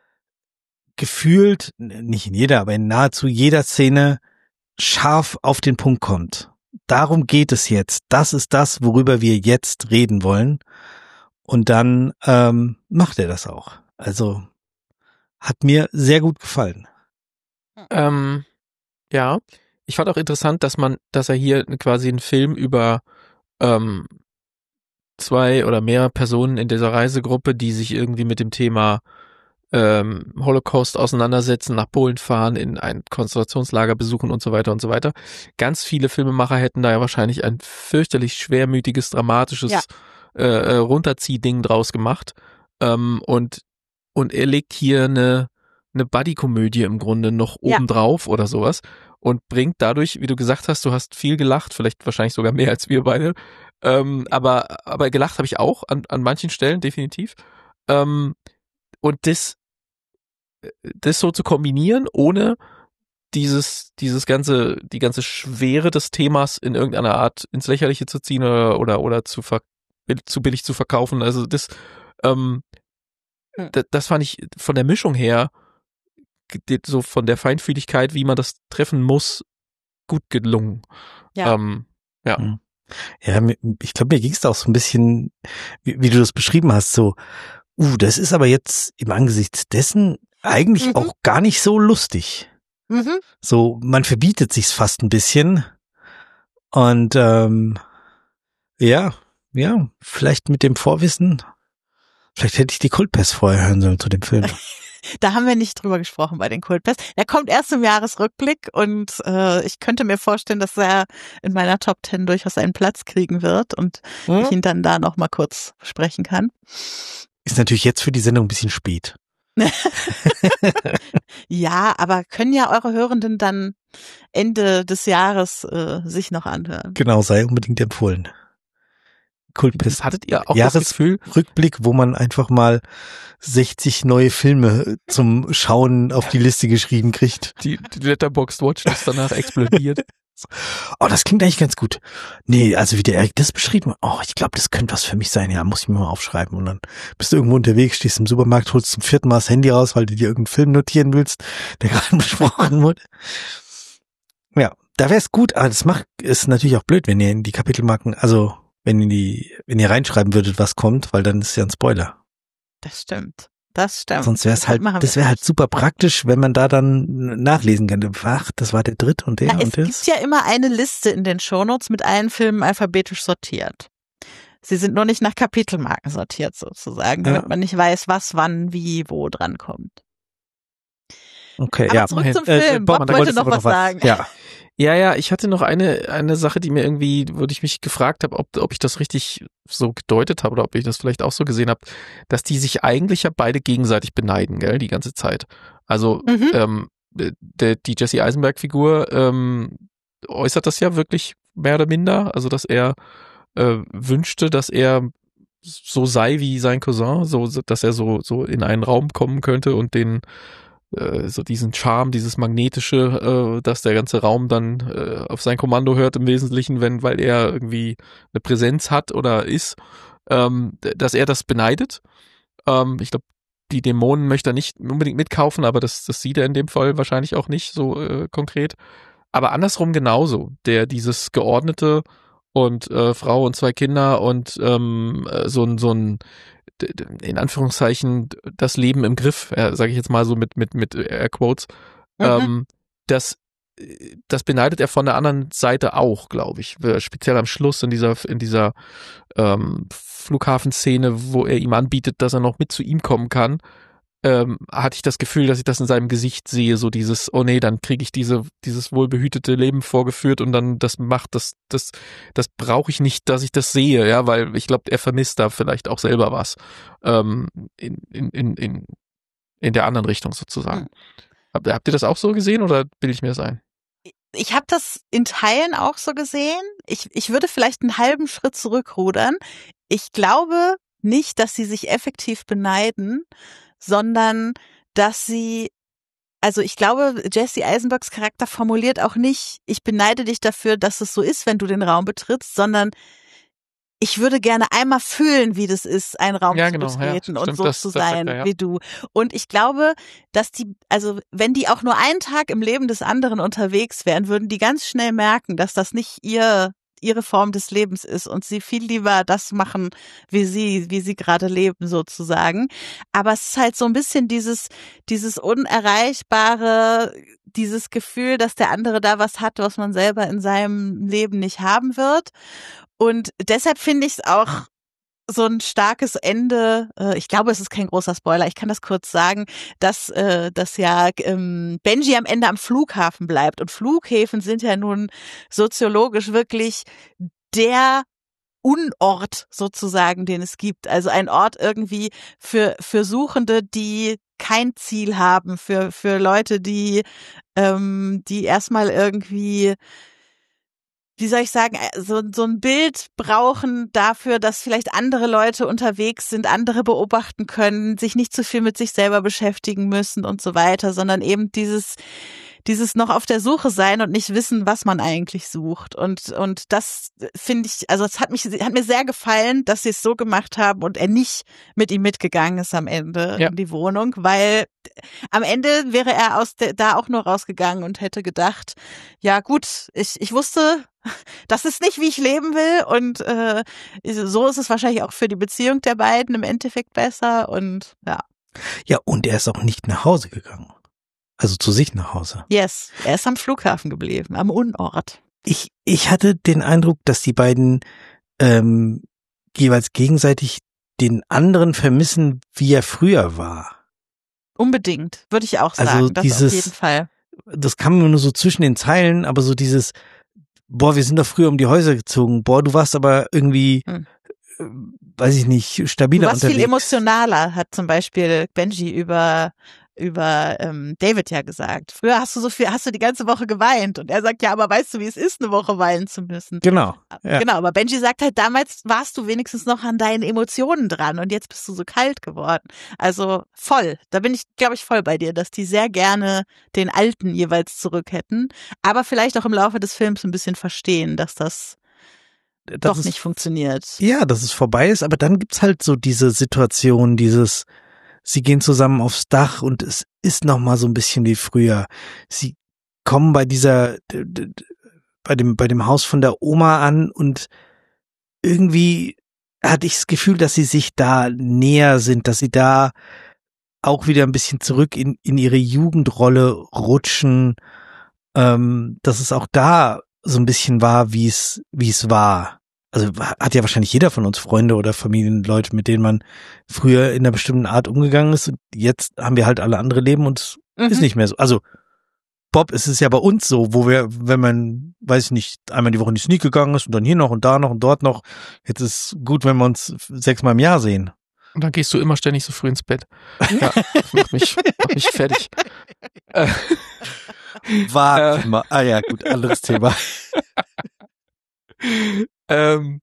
gefühlt, nicht in jeder, aber in nahezu jeder Szene scharf auf den Punkt kommt. Darum geht es jetzt. Das ist das, worüber wir jetzt reden wollen. Und dann ähm, macht er das auch. Also hat mir sehr gut gefallen. Ähm, ja, ich fand auch interessant, dass man, dass er hier quasi einen Film über ähm, zwei oder mehr Personen in dieser Reisegruppe, die sich irgendwie mit dem Thema ähm, Holocaust auseinandersetzen, nach Polen fahren, in ein Konzentrationslager besuchen und so weiter und so weiter. Ganz viele Filmemacher hätten da ja wahrscheinlich ein fürchterlich schwermütiges, dramatisches Ja. äh, äh, Runterzieh-Ding draus gemacht. Ähm, und und er legt hier eine eine Buddy-Komödie im Grunde noch Ja. obendrauf oder sowas. und bringt dadurch, wie du gesagt hast, du hast viel gelacht, vielleicht wahrscheinlich sogar mehr als wir beide, ähm, aber aber gelacht habe ich auch an an manchen Stellen definitiv. Ähm, und das das so zu kombinieren, ohne dieses dieses ganze die ganze Schwere des Themas in irgendeiner Art ins Lächerliche zu ziehen oder oder oder zu ver, zu billig zu verkaufen, also das ähm, das, das fand ich von der Mischung her, so von der Feinfühligkeit, wie man das treffen muss, gut gelungen. Ja. Ähm, ja. Ja, ich glaube, mir ging es da auch so ein bisschen, wie, wie du das beschrieben hast, so, uh, das ist aber jetzt im Angesicht dessen eigentlich mhm. auch gar nicht so lustig. Mhm. So, man verbietet sich's fast ein bisschen. Und ähm, ja, ja, vielleicht mit dem Vorwissen, vielleicht hätte ich die Kultpest vorher hören sollen zu dem Film. Da haben wir nicht drüber gesprochen bei den Kultpest. Der kommt erst im Jahresrückblick und äh, ich könnte mir vorstellen, dass er in meiner Top Ten durchaus einen Platz kriegen wird und hm? ich ihn dann da noch mal kurz besprechen kann. Ist natürlich jetzt für die Sendung ein bisschen spät. Ja, aber können ja eure Hörenden dann Ende des Jahres äh, sich noch anhören. Genau, sei unbedingt empfohlen. Kultpest. Hattet ihr auch das Gefühl? Rückblick, wo man einfach mal sechzig neue Filme zum Schauen auf die Liste geschrieben kriegt. Die, die Letterboxd Watchlist danach explodiert. Oh, das klingt eigentlich ganz gut. Nee, also wie der Erik das beschrieben hat, oh, ich glaube, das könnte was für mich sein. Ja, muss ich mir mal aufschreiben. Und dann bist du irgendwo unterwegs, stehst im Supermarkt, holst zum vierten Mal das Handy raus, weil du dir irgendeinen Film notieren willst, der gerade besprochen wurde. Ja, da wäre es gut, aber das macht, ist natürlich auch blöd, wenn ihr in die Kapitelmarken, also wenn ihr die, wenn ihr reinschreiben würdet, was kommt, weil dann ist ja ein Spoiler. Das stimmt. Das stimmt. Sonst wäre es halt, das wäre halt super praktisch, wenn man da dann nachlesen könnte. Ach, das war der dritte und der ja, und der. Es gibt ja immer eine Liste in den Shownotes mit allen Filmen alphabetisch sortiert. Sie sind nur nicht nach Kapitelmarken sortiert sozusagen, damit ja. man nicht weiß, was, wann, wie, wo dran kommt. Okay, Aber ja. zurück zum Film. Äh, Bob, Bob wollte noch was, noch was sagen. Ja. Ja, ja, ich hatte noch eine eine Sache, die mir irgendwie, wo ich mich gefragt habe, ob ob ich das richtig so gedeutet habe oder ob ich das vielleicht auch so gesehen habe, dass die sich eigentlich ja beide gegenseitig beneiden, gell, die ganze Zeit. Also mhm. ähm, der, die Jesse Eisenberg-Figur ähm, äußert das ja wirklich mehr oder minder, also dass er äh, wünschte, dass er so sei wie sein Cousin, so dass er so so in einen Raum kommen könnte und den so diesen Charme, dieses magnetische, äh, dass der ganze Raum dann äh, auf sein Kommando hört im Wesentlichen, wenn, weil er irgendwie eine Präsenz hat oder ist, ähm, dass er das beneidet. Ähm, ich glaube, die Dämonen möchte er nicht unbedingt mitkaufen, aber das, das sieht er in dem Fall wahrscheinlich auch nicht so äh, konkret. Aber andersrum genauso, der dieses geordnete und äh, Frau und zwei Kinder und ähm, so ein so ein in Anführungszeichen das Leben im Griff, äh, sage ich jetzt mal so mit mit mit Airquotes, mhm. ähm, das das beneidet er von der anderen Seite auch, glaube ich, speziell am Schluss in dieser in dieser ähm, Flughafenszene, wo er ihm anbietet, dass er noch mit zu ihm kommen kann. Ähm, hatte ich das Gefühl, dass ich das in seinem Gesicht sehe, so dieses, oh nee, dann kriege ich diese dieses wohlbehütete Leben vorgeführt und dann das macht das das das brauche ich nicht, dass ich das sehe, ja, weil ich glaube, er vermisst da vielleicht auch selber was ähm, in in in in in der anderen Richtung sozusagen. Hm. Habt, habt ihr das auch so gesehen oder bilde ich mir das ein? Ich habe das in Teilen auch so gesehen. Ich ich würde vielleicht einen halben Schritt zurückrudern. Ich glaube nicht, dass sie sich effektiv beneiden, sondern dass sie, also ich glaube, Jesse Eisenbergs Charakter formuliert auch nicht, ich beneide dich dafür, dass es so ist, wenn du den Raum betrittst, sondern ich würde gerne einmal fühlen, wie das ist, einen Raum ja, zu genau, betreten ja, und stimmt, so das, zu das sein er, ja. wie du. Und ich glaube, dass die, also wenn die auch nur einen Tag im Leben des anderen unterwegs wären, würden die ganz schnell merken, dass das nicht ihr ihre Form des Lebens ist und sie viel lieber das machen, wie sie, wie sie gerade leben sozusagen. Aber es ist halt so ein bisschen dieses, dieses Unerreichbare, dieses Gefühl, dass der andere da was hat, was man selber in seinem Leben nicht haben wird. Und deshalb finde ich es auch so ein starkes Ende. Ich glaube, es ist kein großer Spoiler. Ich kann das kurz sagen, dass, dass ja Benji am Ende am Flughafen bleibt. Und Flughäfen sind ja nun soziologisch wirklich der Unort sozusagen, den es gibt. Also ein Ort irgendwie für, für Suchende, die kein Ziel haben, für für Leute, die ähm, die erstmal irgendwie, wie soll ich sagen, so, so ein Bild brauchen dafür, dass vielleicht andere Leute unterwegs sind, andere beobachten können, sich nicht zu viel mit sich selber beschäftigen müssen und so weiter, sondern eben dieses dieses noch auf der Suche sein und nicht wissen, was man eigentlich sucht. Und und das finde ich, also es hat mich hat mir sehr gefallen, dass sie es so gemacht haben und er nicht mit ihm mitgegangen ist am Ende ja. in die Wohnung, weil am Ende wäre er aus der, da auch nur rausgegangen und hätte gedacht, ja gut, ich ich wusste, das ist nicht, wie ich leben will, und äh, so ist es wahrscheinlich auch für die Beziehung der beiden im Endeffekt besser, und ja. Ja, und er ist auch nicht nach Hause gegangen. Also zu sich nach Hause. Yes, er ist am Flughafen geblieben, am Unort. Ich ich hatte den Eindruck, dass die beiden ähm, jeweils gegenseitig den anderen vermissen, wie er früher war. Unbedingt, würde ich auch sagen, also das dieses, auf jeden Fall. Das kam mir nur so zwischen den Zeilen, aber so dieses, boah, wir sind doch früher um die Häuser gezogen, boah, du warst aber irgendwie, hm. äh, weiß ich nicht, stabiler unterwegs. Du warst unterwegs. viel emotionaler, hat zum Beispiel Benji über über ähm, David ja gesagt. Früher hast du so viel, hast du die ganze Woche geweint, und er sagt, ja, aber weißt du, wie es ist, eine Woche weinen zu müssen? Genau. Ja. Genau, aber Benji sagt halt, damals warst du wenigstens noch an deinen Emotionen dran und jetzt bist du so kalt geworden. Also voll, da bin ich, glaube ich, voll bei dir, dass die sehr gerne den Alten jeweils zurück hätten, aber vielleicht auch im Laufe des Films ein bisschen verstehen, dass das das doch ist, nicht funktioniert. Ja, dass es vorbei ist, aber dann gibt's halt so diese Situation, dieses sie gehen zusammen aufs Dach und es ist noch mal so ein bisschen wie früher. Sie kommen bei dieser, bei dem, bei dem Haus von der Oma an, und irgendwie hatte ich das Gefühl, dass sie sich da näher sind, dass sie da auch wieder ein bisschen zurück in, in ihre Jugendrolle rutschen, ähm, dass es auch da so ein bisschen war, wie es, wie es war. Also hat ja wahrscheinlich jeder von uns Freunde oder Familienleute, mit denen man früher in einer bestimmten Art umgegangen ist. Und jetzt haben wir halt alle andere Leben und es mhm. ist nicht mehr so. Also Bob, es ist ja bei uns so, wo wir, wenn man, weiß ich nicht, einmal die Woche in die Sneak gegangen ist und dann hier noch und da noch und dort noch. Jetzt ist gut, wenn wir uns sechsmal im Jahr sehen. Und dann gehst du immer ständig so früh ins Bett. Ja, das macht mich, macht mich fertig. Äh, Warte äh, mal. Ah ja, gut, anderes Thema. Ähm,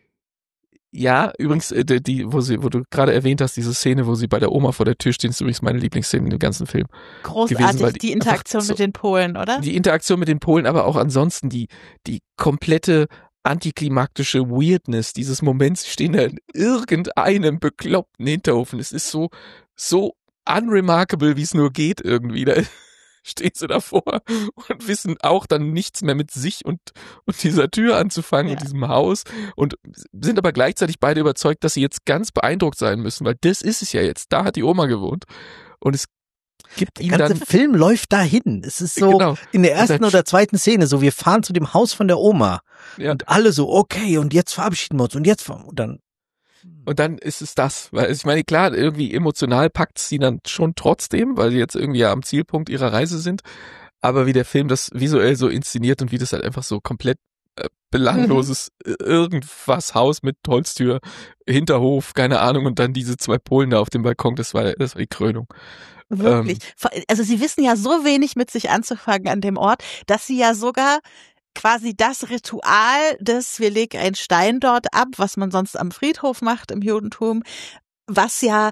ja, übrigens, die, die, wo sie, wo du gerade erwähnt hast, diese Szene, wo sie bei der Oma vor der Tür stehen, ist übrigens meine Lieblingsszene in dem ganzen Film. Großartig, gewesen, die, die Interaktion so, mit den Polen, oder? Die Interaktion mit den Polen, aber auch ansonsten die, die komplette antiklimaktische Weirdness dieses Moments. Sie stehen da in irgendeinem bekloppten Hinterhofen. Es ist so, so unremarkable, wie es nur geht irgendwie. Da stehen sie davor und wissen auch dann nichts mehr mit sich und, und dieser Tür anzufangen, ja. und diesem Haus, und sind aber gleichzeitig beide überzeugt, dass sie jetzt ganz beeindruckt sein müssen, weil das ist es ja jetzt. Da hat die Oma gewohnt, und es gibt ihnen dann... Der ganze Film läuft dahin. Es ist so, genau. in der ersten oder zweiten Szene so, wir fahren zu dem Haus von der Oma, ja. und alle so, okay, und jetzt verabschieden wir uns, und jetzt und dann Und dann ist es das, weil ich meine, klar, irgendwie emotional packt sie dann schon trotzdem, weil sie jetzt irgendwie ja am Zielpunkt ihrer Reise sind, aber wie der Film das visuell so inszeniert und wie das halt einfach so komplett äh, belangloses mhm. irgendwas Haus mit Holztür, Hinterhof, keine Ahnung, und dann diese zwei Polen da auf dem Balkon, das war, das war die Krönung. Wirklich. Ähm, also sie wissen ja so wenig mit sich anzufangen an dem Ort, dass sie ja sogar quasi das Ritual des, wir legen einen Stein dort ab, was man sonst am Friedhof macht im Judentum, was ja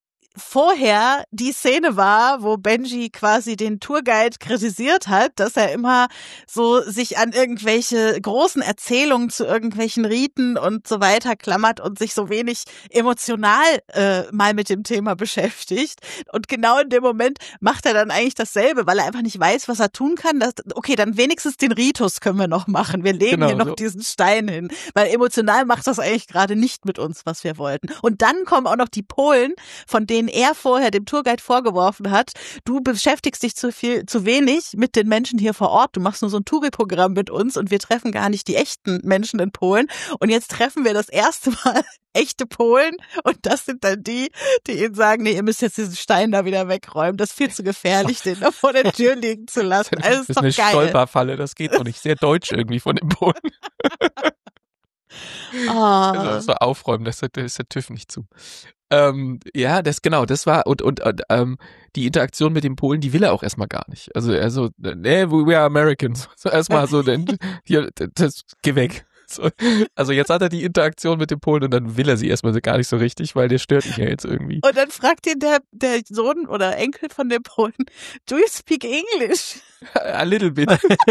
vorher die Szene war, wo Benji quasi den Tourguide kritisiert hat, dass er immer so sich an irgendwelche großen Erzählungen zu irgendwelchen Riten und so weiter klammert und sich so wenig emotional äh, mal mit dem Thema beschäftigt. Und genau in dem Moment macht er dann eigentlich dasselbe, weil er einfach nicht weiß, was er tun kann. Dass, okay, dann wenigstens den Ritus können wir noch machen. Wir legen genau, hier noch so. diesen Stein hin, weil emotional macht das eigentlich gerade nicht mit uns, was wir wollten. Und dann kommen auch noch die Polen, von denen er vorher dem Tourguide vorgeworfen hat, du beschäftigst dich zu viel, zu wenig mit den Menschen hier vor Ort, du machst nur so ein Touri-Programm mit uns und wir treffen gar nicht die echten Menschen in Polen, und jetzt treffen wir das erste Mal echte Polen, und das sind dann die, die ihnen sagen, nee, ihr müsst jetzt diesen Stein da wieder wegräumen, das ist viel zu gefährlich, den da vor der Tür liegen zu lassen. Also, das ist, das ist doch eine geil. Stolperfalle, das geht doch nicht, sehr deutsch irgendwie von den Polen. Oh. Also so aufräumen, das ist der TÜV nicht zu. Ähm, ja, das genau, das war und und, und ähm, die Interaktion mit dem Polen, die will er auch erstmal gar nicht. Also er so, nee, we are Americans. So erstmal so, denn hier, das, geh weg. So, also jetzt hat er die Interaktion mit dem Polen und dann will er sie erstmal gar nicht so richtig, weil der stört ihn ja jetzt irgendwie. Und dann fragt ihn der, der Sohn oder Enkel von dem Polen, do you speak English? A little bit.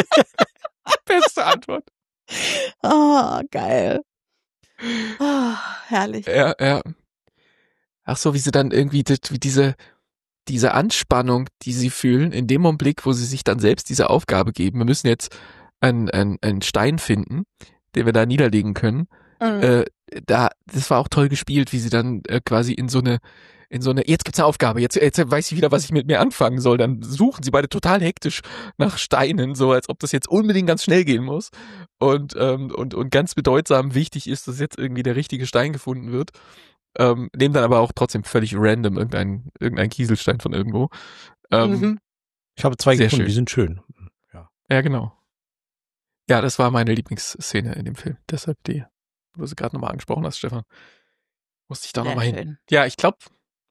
Beste Antwort. Oh, geil. Oh, herrlich. Ja, ja. Ach so, wie sie dann irgendwie, wie diese, diese Anspannung, die sie fühlen, in dem Augenblick, wo sie sich dann selbst diese Aufgabe geben. Wir müssen jetzt einen, einen, einen Stein finden, den wir da niederlegen können. Mhm. Äh, da, das war auch toll gespielt, wie sie dann äh, quasi in so eine, in so eine, jetzt gibt's eine Aufgabe, jetzt, jetzt weiß ich wieder, was ich mit mir anfangen soll. Dann suchen sie beide total hektisch nach Steinen, so als ob das jetzt unbedingt ganz schnell gehen muss. Und, ähm, und, und ganz bedeutsam wichtig ist, dass jetzt irgendwie der richtige Stein gefunden wird. Ähm, nehmen dann aber auch trotzdem völlig random irgendein, irgendein Kieselstein von irgendwo. Ähm, mhm. Ich habe zwei gefunden, schön. Die sind schön. Ja. ja, genau. Ja, das war meine Lieblingsszene in dem Film. Deshalb die, wo du sie gerade nochmal angesprochen hast, Stefan. Musste ich da nochmal hin. Ja, ich glaube,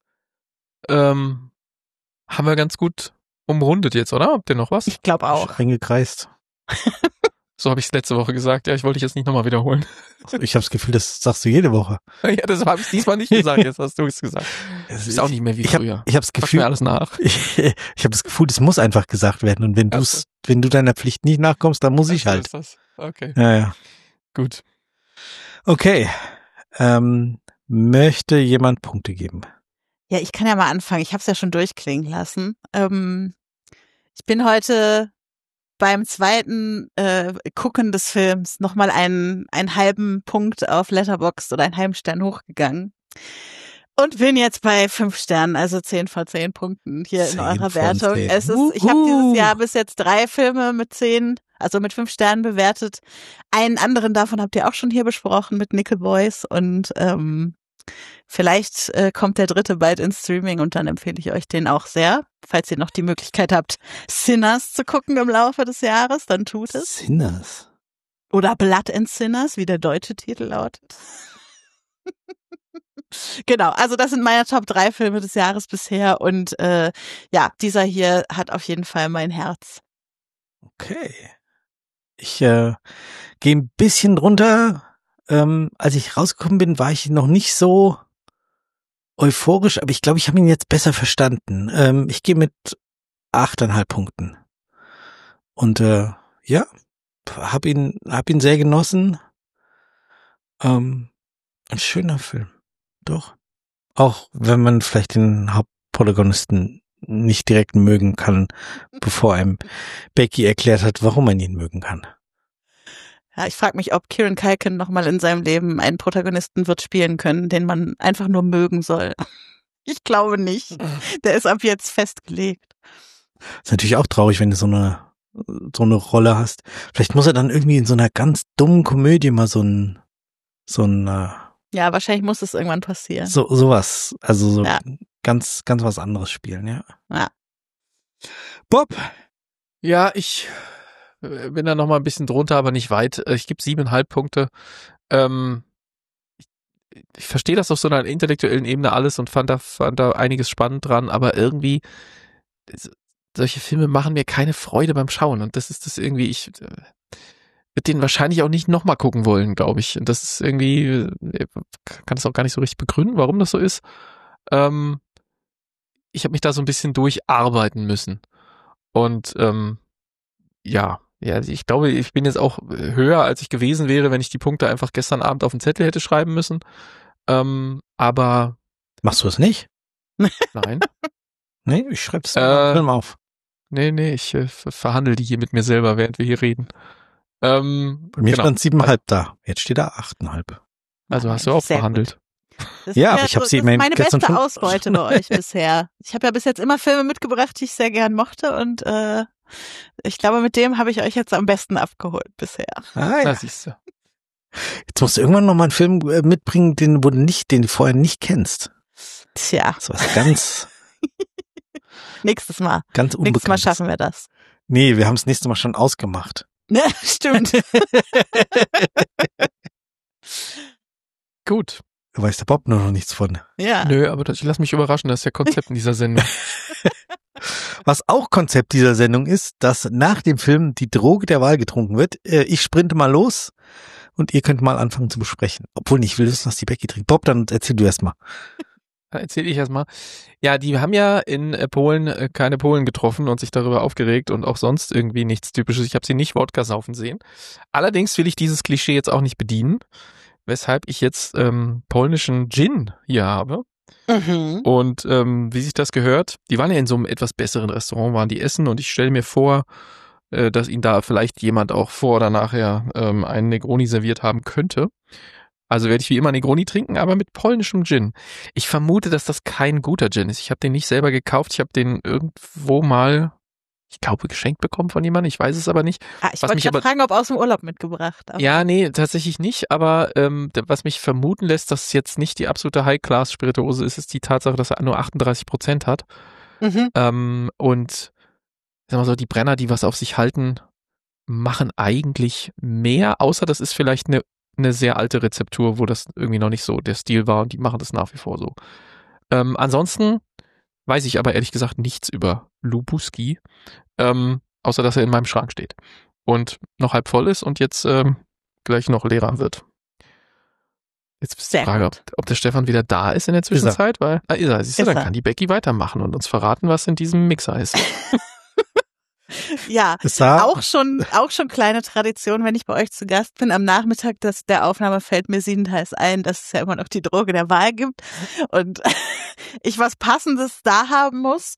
ähm, haben wir ganz gut umrundet jetzt, oder? Habt ihr noch was? Ich glaube auch. Eingekreist. So habe ich es letzte Woche gesagt. Ja, ich wollte dich jetzt nicht nochmal wiederholen. Ich habe das Gefühl, das sagst du jede Woche. Ja, das habe ich diesmal nicht gesagt. Jetzt hast du es gesagt. Das ist auch nicht mehr wie ich hab, früher. Ich habe das Gefühl, mir alles nach. Ich, ich habe das Gefühl, das muss einfach gesagt werden. Und wenn du's, wenn du deiner Pflicht nicht nachkommst, dann muss ich halt. Ist das. Okay. Ja, ja. Gut. Okay. Ähm, möchte jemand Punkte geben? Ja, ich kann ja mal anfangen. Ich habe es ja schon durchklingen lassen. Ähm, ich bin heute beim zweiten äh, Gucken des Films nochmal einen, einen halben Punkt auf Letterboxd oder einen halben Stern hochgegangen und bin jetzt bei fünf Sternen, also zehn von zehn Punkten hier in eurer Wertung. Es ist, ich habe dieses Jahr bis jetzt drei Filme mit zehn, also mit fünf Sternen bewertet. Einen anderen davon habt ihr auch schon hier besprochen mit Nickel Boys und ähm, vielleicht äh, kommt der dritte bald ins Streaming und dann empfehle ich euch den auch sehr. Falls ihr noch die Möglichkeit habt, Sinners zu gucken im Laufe des Jahres, dann tut es. Sinners? Oder Blood and Sinners, wie der deutsche Titel lautet. Genau, also das sind meine Top drei Filme des Jahres bisher und äh, ja, dieser hier hat auf jeden Fall mein Herz. Okay. Ich äh, gehe ein bisschen drunter. Ähm, als ich rausgekommen bin, war ich noch nicht so euphorisch, aber ich glaube, ich habe ihn jetzt besser verstanden. Ähm, ich gehe mit achteinhalb Punkten. Und äh, ja, hab ihn, hab ihn sehr genossen. Ähm, ein schöner Film. Doch. Auch wenn man vielleicht den Hauptprotagonisten nicht direkt mögen kann, bevor einem Becky erklärt hat, warum man ihn mögen kann. Ja, ich frage mich, ob Kieran Culkin nochmal in seinem Leben einen Protagonisten wird spielen können, den man einfach nur mögen soll. Ich glaube nicht. Der ist ab jetzt festgelegt. Ist natürlich auch traurig, wenn du so eine so eine Rolle hast. Vielleicht muss er dann irgendwie in so einer ganz dummen Komödie mal so ein so ein äh, ja, wahrscheinlich muss es irgendwann passieren. So sowas, also so ja. ganz ganz was anderes spielen, ja. Ja. Bob. Ja, ich bin da noch mal ein bisschen drunter, aber nicht weit. Ich gebe siebeneinhalb Punkte. Ähm, ich, ich verstehe das auf so einer intellektuellen Ebene alles und fand da, fand da einiges spannend dran, aber irgendwie solche Filme machen mir keine Freude beim Schauen und das ist das irgendwie, ich äh, würde den wahrscheinlich auch nicht noch mal gucken wollen, glaube ich. Und das ist irgendwie, ich kann es auch gar nicht so richtig begründen, warum das so ist. Ähm, ich habe mich da so ein bisschen durcharbeiten müssen und ähm, ja, Ja, ich glaube, ich bin jetzt auch höher, als ich gewesen wäre, wenn ich die Punkte einfach gestern Abend auf den Zettel hätte schreiben müssen. Ähm, aber machst du es nicht? Nein. Nee, ich schreib's äh, Film auf. Nee, nee, ich äh, verhandle die hier mit mir selber, während wir hier reden. Ähm, Bei mir genau. stand siebeneinhalb da. Jetzt steht da achteinhalb. Also hast du auch Sehr verhandelt. Ja, aber ich habe sie das ist meine gestern beste schon Ausbeute bei euch bisher. Ich habe ja bis jetzt immer Filme mitgebracht, die ich sehr gern mochte und äh, ich glaube, mit dem habe ich euch jetzt am besten abgeholt bisher. Ah, ja. Na, siehst du. Jetzt musst du irgendwann noch mal einen Film mitbringen, den du nicht, den du vorher nicht kennst. Tja. So was ganz Nächstes Mal. Ganz Unbekanntes. Nächstes Mal schaffen wir das. Nee, wir haben es nächstes Mal schon ausgemacht. Ne, stimmt. Gut. Da weiß der Bob nur noch nichts von. Ja. Nö, aber das, ich lass mich überraschen, das ist ja Konzept in dieser Sendung. Was auch Konzept dieser Sendung ist, dass nach dem Film die Droge der Wahl getrunken wird. Ich sprinte mal los und ihr könnt mal anfangen zu besprechen. Obwohl nicht, ich will wissen, was die Becky trinkt. Bob, dann erzähl du erst mal. Erzähl ich erst mal. Ja, die haben ja in Polen keine Polen getroffen und sich darüber aufgeregt und auch sonst irgendwie nichts Typisches. Ich habe sie nicht Wodka saufen sehen. Allerdings will ich dieses Klischee jetzt auch nicht bedienen, weshalb ich jetzt ähm, polnischen Gin hier habe. Mhm. Und ähm, wie sich das gehört, die waren ja in so einem etwas besseren Restaurant, waren die essen und ich stelle mir vor, äh, dass ihnen da vielleicht jemand auch vor oder nachher ähm, einen Negroni serviert haben könnte. Also werde ich wie immer Negroni trinken, aber mit polnischem Gin. Ich vermute, dass das kein guter Gin ist. Ich habe den nicht selber gekauft, ich habe den irgendwo mal, ich glaube, geschenkt bekommen von jemandem, ich weiß es aber nicht. Ah, ich Was wollte mich gerade aber- fragen, ob aus dem Urlaub mitgebracht. Aber Ja, nee, tatsächlich nicht, aber ähm, d- was mich vermuten lässt, dass es jetzt nicht die absolute High-Class-Spirituose ist, ist die Tatsache, dass er nur achtunddreißig Prozent hat. Mhm. Ähm, und ich sag mal so, die Brenner, die was auf sich halten, machen eigentlich mehr, außer das ist vielleicht eine, eine sehr alte Rezeptur, wo das irgendwie noch nicht so der Stil war und die machen das nach wie vor so. Ähm, ansonsten weiß ich aber ehrlich gesagt nichts über Lubuski, ähm, außer dass er in meinem Schrank steht und noch halb voll ist und jetzt ähm, gleich noch leerer wird. Jetzt ist die Sehr Frage, ob, gut. ob der Stefan wieder da ist in der Zwischenzeit, weil, ah, ist er, siehst du, Ist dann er. kann die Becky weitermachen und uns verraten, was in diesem Mixer ist. Ja, Es sah, auch schon, auch schon kleine Tradition, wenn ich bei euch zu Gast bin. Am Nachmittag des, der Aufnahme fällt mir siebenteils ein, dass es ja immer noch die Droge der Wahl gibt und ich was Passendes da haben muss.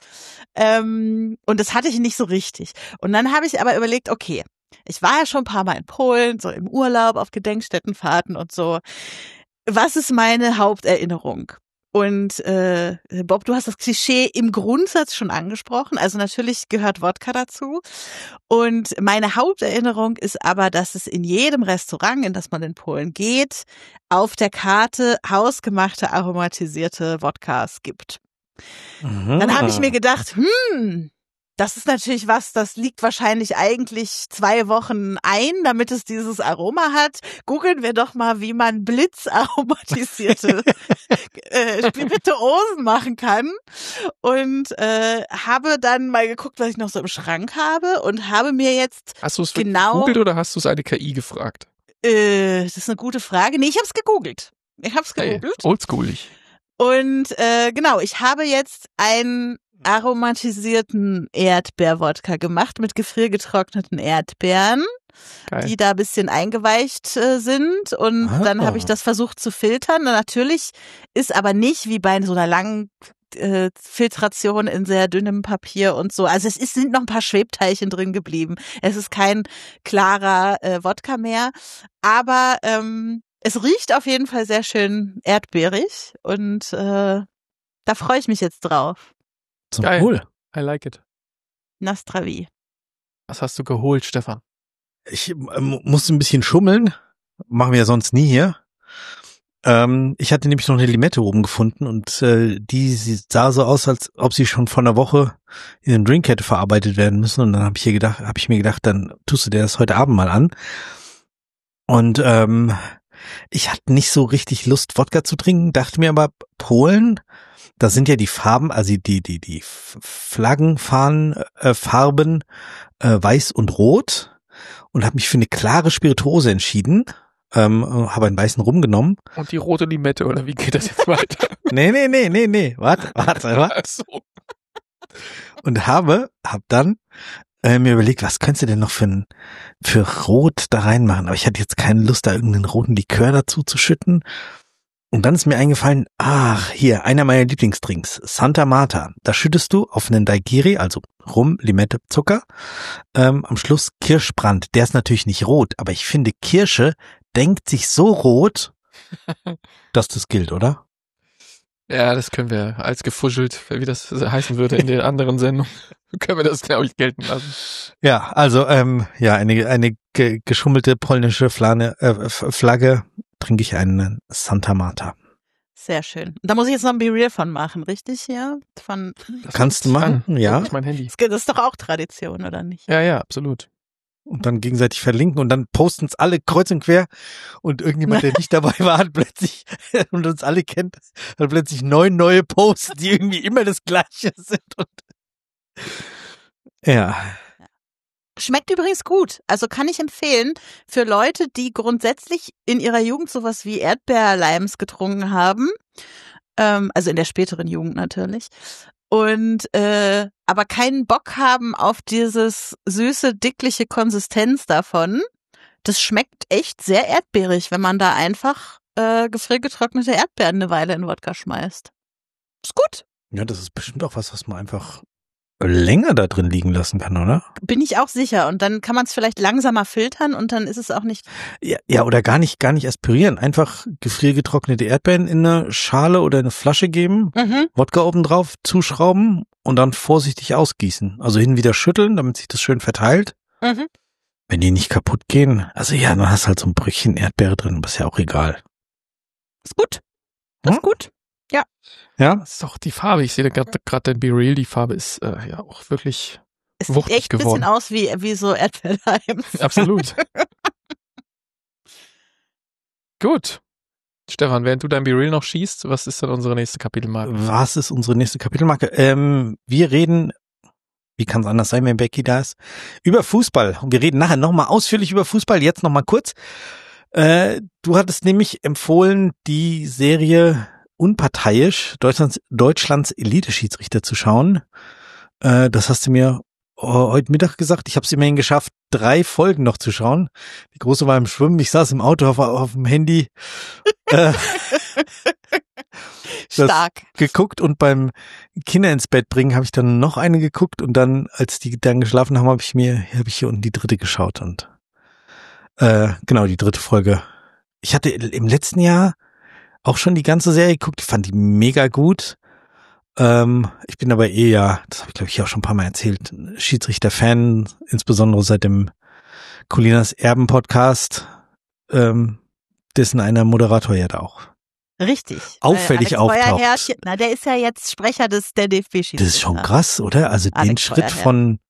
Ähm, und das hatte ich nicht so richtig. Und dann habe ich aber überlegt, okay, ich war ja schon ein paar Mal in Polen, so im Urlaub, auf Gedenkstättenfahrten und so. Was ist meine Haupterinnerung? Und äh, Bob, du hast das Klischee im Grundsatz schon angesprochen. Also natürlich gehört Wodka dazu. Und meine Haupterinnerung ist aber, dass es in jedem Restaurant, in das man in Polen geht, auf der Karte hausgemachte aromatisierte Wodkas gibt. Mhm. Dann habe ich mir gedacht, hm, das ist natürlich was, das liegt wahrscheinlich eigentlich zwei Wochen ein, damit es dieses Aroma hat. Googeln wir doch mal, wie man blitzaromatisierte äh, Spirituosen machen kann. Und äh, habe dann mal geguckt, was ich noch so im Schrank habe und habe mir jetzt Hast du es Genau. gegoogelt oder hast du es eine K I gefragt? Äh, das ist eine gute Frage. Nee, ich habe es gegoogelt. Ich habe es Hey, gegoogelt. oldschoolig. Und äh, genau, ich habe jetzt einen aromatisierten Erdbeerwodka gemacht mit gefriergetrockneten Erdbeeren, Geil. die da ein bisschen eingeweicht äh, sind. Und Ah. dann habe ich das versucht zu filtern. Und natürlich ist aber nicht wie bei so einer langen äh, Filtration in sehr dünnem Papier und so. Also es ist, sind noch ein paar Schwebteilchen drin geblieben. Es ist kein klarer äh, Wodka mehr. Aber ähm, es riecht auf jeden Fall sehr schön erdbeerig. Und äh, da freue ich mich jetzt drauf. Zum Geil. Wohl. I like it. Nastravi. Was hast du geholt, Stefan? Ich ähm, musste ein bisschen schummeln. Machen wir ja sonst nie hier. Ähm, ich hatte nämlich noch eine Limette oben gefunden und äh, die sie sah so aus, als ob sie schon vor einer Woche in den Drink hätte verarbeitet werden müssen. Und dann habe ich hier gedacht, habe ich mir gedacht, dann tust du dir das heute Abend mal an. Und ähm, ich hatte nicht so richtig Lust, Wodka zu trinken, dachte mir aber, Polen, da sind ja die Farben, also die die die Flaggenfahnen, äh, Farben äh, weiß und rot und habe mich für eine klare Spirituose entschieden. Ähm, habe einen weißen Rum genommen. Und die rote Limette, oder wie geht das jetzt weiter? Nee, nee, nee, nee, nee. Warte, warte, warte. Ach so. Und habe, hab dann äh, mir überlegt, was könntest du denn noch für ein, für Rot da reinmachen? Aber ich hatte jetzt keine Lust, da irgendeinen roten Likör dazu zu schütten. Und dann ist mir eingefallen, ach, hier, einer meiner Lieblingsdrinks, Santa Marta. Da schüttest du auf einen Daigiri, also Rum, Limette, Zucker, ähm, am Schluss Kirschbrand. Der ist natürlich nicht rot, aber ich finde, Kirsche denkt sich so rot, dass das gilt, oder? Ja, das können wir als gefuschelt, wie das heißen würde in den anderen Sendungen, können wir das, glaube ich, gelten lassen. Ja, also ähm, ja, eine eine ge geschummelte polnische Flane, äh, Flagge trinke ich einen Santa Marta. Sehr schön. Da muss ich jetzt noch ein Be Real von machen, richtig? Ja, von. Das Kannst du ruft machen? an. Ja. Das ist mein Handy. Das ist doch auch Tradition, oder nicht? Ja, ja, absolut. und dann gegenseitig verlinken und dann posten es alle kreuz und quer und irgendjemand, der nicht dabei war, hat plötzlich und uns alle kennt, hat plötzlich neun neue Posts, die irgendwie immer das Gleiche sind und ja. Schmeckt übrigens gut. Also kann ich empfehlen für Leute, die grundsätzlich in ihrer Jugend sowas wie Erdbeerleims getrunken haben. Ähm, also in der späteren Jugend natürlich. Und äh, aber keinen Bock haben auf dieses süße, dickliche Konsistenz davon. Das schmeckt echt sehr erdbeerig, wenn man da einfach äh, gefriergetrocknete Erdbeeren eine Weile in Wodka schmeißt. Ist gut. Ja, das ist bestimmt auch was, was man einfach länger da drin liegen lassen kann, oder? Bin ich auch sicher. Und dann kann man es vielleicht langsamer filtern und dann ist es auch nicht... Ja, ja, oder gar nicht, gar nicht aspirieren. Einfach gefriergetrocknete Erdbeeren in eine Schale oder eine Flasche geben, Mhm. Wodka oben drauf, zuschrauben und dann vorsichtig ausgießen. Also hin und wieder schütteln, damit sich das schön verteilt. Mhm. Wenn die nicht kaputt gehen. Also ja, dann hast du halt so ein Bröckchen Erdbeere drin, aber ist ja auch egal. Ist gut. Das ist Hm? gut. Ja? Das ist auch die Farbe. Ich sehe gerade gerade den Be Real, die Farbe ist äh, ja auch wirklich Es sieht wuchtig echt ein geworden. bisschen aus wie, wie so Erdbeerleims. Absolut. Gut. Stefan, während du dein Be Real noch schießt, was ist dann unsere nächste Kapitelmarke? Was ist unsere nächste Kapitelmarke? Ähm, wir reden, wie kann es anders sein, wenn Becky da ist, über Fußball. Und wir reden nachher nochmal ausführlich über Fußball. Jetzt nochmal kurz. Äh, du hattest nämlich empfohlen, die Serie Unparteiisch, Deutschlands, Deutschlands Elite-Schiedsrichter zu schauen. Äh, das hast du mir heute Mittag gesagt. Ich habe es immerhin geschafft, drei Folgen noch zu schauen. Die Große war im Schwimmen, ich saß im Auto auf, auf dem Handy. äh, Stark. geguckt und beim Kinder ins Bett bringen habe ich dann noch eine geguckt und dann, als die dann geschlafen haben, habe ich mir, habe ich hier unten die dritte geschaut und äh, genau, die dritte Folge. Ich hatte im letzten Jahr auch schon die ganze Serie geguckt, ich fand die mega gut. Ähm, ich bin aber eh ja, das habe ich glaube ich auch schon ein paar Mal erzählt, Schiedsrichter-Fan, insbesondere seit dem Colinas Erben-Podcast, ähm, dessen einer Moderator ja da auch Richtig. auffällig Äh, Alex auftaucht. Feuerherr, na, der ist ja jetzt Sprecher des der D F B-Schiedsrichter. Das ist schon krass, oder? Also den Alex Schritt Feuerherr. von,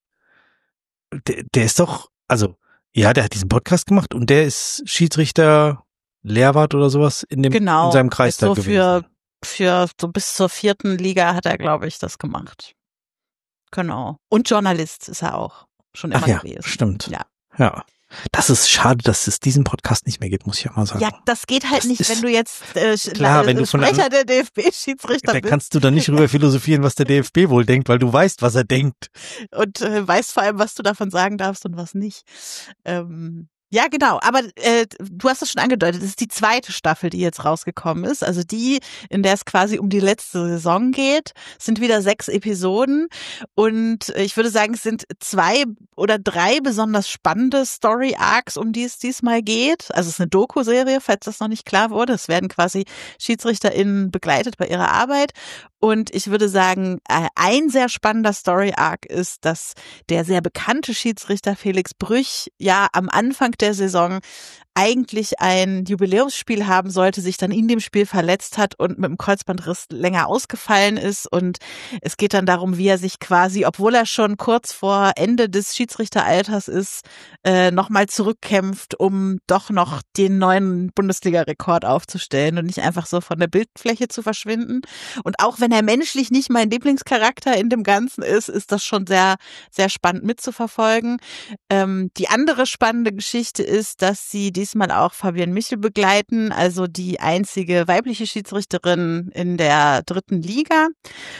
der, der ist doch, also ja, der hat diesen Podcast gemacht und der ist Schiedsrichter, Lehrwart oder sowas in dem Genau. in seinem Kreis Ist so da gewesen. für für so bis zur vierten Liga hat er, glaube ich, das gemacht. Genau. Und Journalist ist er auch schon immer Ach ja, gewesen. stimmt. Ja. Ja. Das ist schade, dass es diesen Podcast nicht mehr gibt, muss ich auch mal sagen. Ja, das geht halt Das nicht, ist- wenn du jetzt äh, Klar, wenn du von Sprecher der D F B-Schiedsrichter Da bist kannst du dann nicht rüber philosophieren, was der D F B wohl denkt, weil du weißt, was er denkt. und äh, weißt vor allem, was du davon sagen darfst und was nicht. Ähm, ja, genau. Aber äh, du hast es schon angedeutet, das ist die zweite Staffel, die jetzt rausgekommen ist. Also die, in der es quasi um die letzte Saison geht. Es sind wieder sechs Episoden. Und äh, ich würde sagen, es sind zwei oder drei besonders spannende Story-Arcs, um die es diesmal geht. Also es ist eine Doku-Serie, falls das noch nicht klar wurde. Es werden quasi SchiedsrichterInnen begleitet bei ihrer Arbeit. Und ich würde sagen, äh, ein sehr spannender Story-Arc ist, dass der sehr bekannte Schiedsrichter Felix Brüch ja am Anfang der Saison eigentlich ein Jubiläumsspiel haben sollte, sich dann in dem Spiel verletzt hat und mit dem Kreuzbandriss länger ausgefallen ist. Und es geht dann darum, wie er sich quasi, obwohl er schon kurz vor Ende des Schiedsrichteralters ist, äh, nochmal zurückkämpft, um doch noch den neuen Bundesliga-Rekord aufzustellen und nicht einfach so von der Bildfläche zu verschwinden. Und auch wenn er menschlich nicht mein Lieblingscharakter in dem Ganzen ist, ist das schon sehr, sehr spannend mitzuverfolgen. Ähm, die andere spannende Geschichte ist, dass sie diesmal auch Fabian Michel begleiten, also die einzige weibliche Schiedsrichterin in der dritten Liga.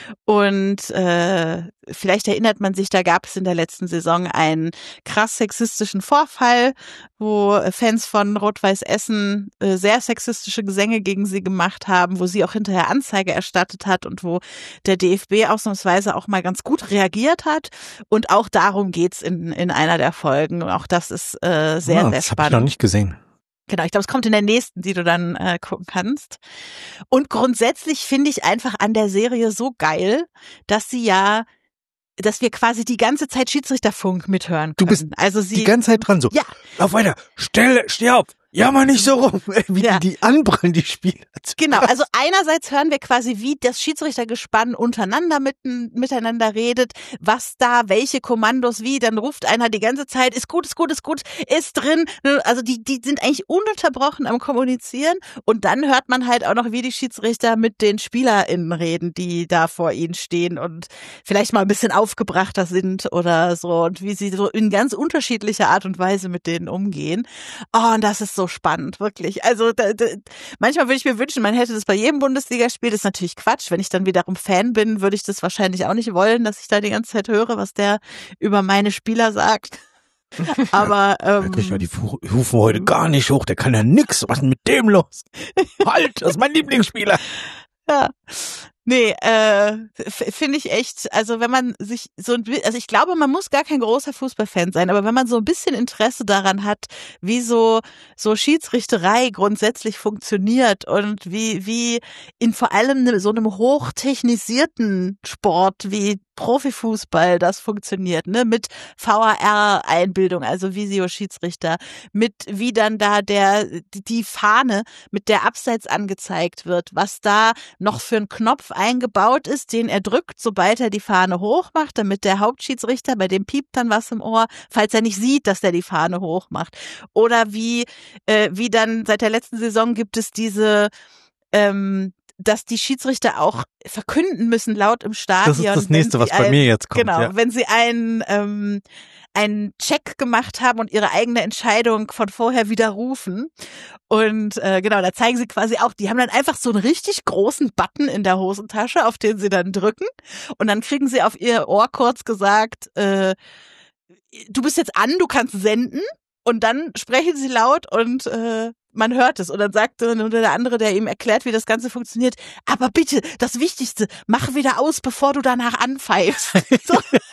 Und äh, vielleicht erinnert man sich, da gab es in der letzten Saison einen krass sexistischen Vorfall, wo Fans von Rot-Weiß Essen äh, sehr sexistische Gesänge gegen sie gemacht haben, wo sie auch hinterher Anzeige erstattet hat und wo der D F B ausnahmsweise auch mal ganz gut reagiert hat. Und auch darum geht's in in einer der Folgen. Auch das ist äh, sehr, Ah, sehr das habe ich spannend. noch nicht gesehen. Genau, ich glaube, es kommt in der nächsten, die du dann äh, gucken kannst. Und grundsätzlich finde ich einfach an der Serie so geil, dass sie ja, dass wir quasi die ganze Zeit Schiedsrichterfunk mithören können. Du bist also sie, Die ganze Zeit dran so. Ja. Lauf weiter. Stell, steh auf. Ja, mal nicht so rum, wie Ja. die, die anbrüllen, die Spieler. Genau, also einerseits hören wir quasi, wie das Schiedsrichtergespann untereinander mitten, miteinander redet, was da, welche Kommandos wie, dann ruft einer die ganze Zeit, ist gut, ist gut, ist gut, ist drin. Also die, die sind eigentlich ununterbrochen am Kommunizieren und dann hört man halt auch noch, wie die Schiedsrichter mit den SpielerInnen reden, die da vor ihnen stehen und vielleicht mal ein bisschen aufgebrachter sind oder so und wie sie so in ganz unterschiedlicher Art und Weise mit denen umgehen. Oh, und das ist so spannend, wirklich. Also da, da, manchmal würde ich mir wünschen, man hätte das bei jedem Bundesligaspiel. Das ist natürlich Quatsch. Wenn ich dann wiederum Fan bin, würde ich das wahrscheinlich auch nicht wollen, dass ich da die ganze Zeit höre, was der über meine Spieler sagt. Aber ähm, Da kriegt ja die Hufen heute gar nicht hoch. Der kann ja nix. Was ist denn mit dem los? Halt, das ist mein Lieblingsspieler. Ja. Nee, äh, finde ich echt, also wenn man sich so ein also ich glaube, man muss gar kein großer Fußballfan sein, aber wenn man so ein bisschen Interesse daran hat, wie so so Schiedsrichterei grundsätzlich funktioniert und wie wie in vor allem so einem hochtechnisierten Sport wie Profifußball das funktioniert, ne, mit V A R-Einbildung, also Visio-Schiedsrichter, mit wie dann da der die Fahne mit der Abseits angezeigt wird, was da noch für ein Knopf eingebaut ist, den er drückt, sobald er die Fahne hoch macht, damit der Hauptschiedsrichter, bei dem piept dann was im Ohr, falls er nicht sieht, dass der die Fahne hoch macht. Oder wie äh, wie dann seit der letzten Saison gibt es diese ähm, dass die Schiedsrichter auch verkünden müssen laut im Stadion. Das ist das nächste, was bei ein, mir jetzt kommt. Genau, ja. wenn sie einen ähm, einen Check gemacht haben und ihre eigene Entscheidung von vorher widerrufen. Und äh, genau, da zeigen sie quasi auch, die haben dann einfach so einen richtig großen Button in der Hosentasche, auf den sie dann drücken. Und dann kriegen sie auf ihr Ohr kurz gesagt, äh, du bist jetzt an, du kannst senden. Und dann sprechen sie laut und äh, man hört es. Und dann sagt dann der andere, der ihm erklärt, wie das Ganze funktioniert, aber bitte, das Wichtigste, mach wieder aus, bevor du danach anpfeifst. So.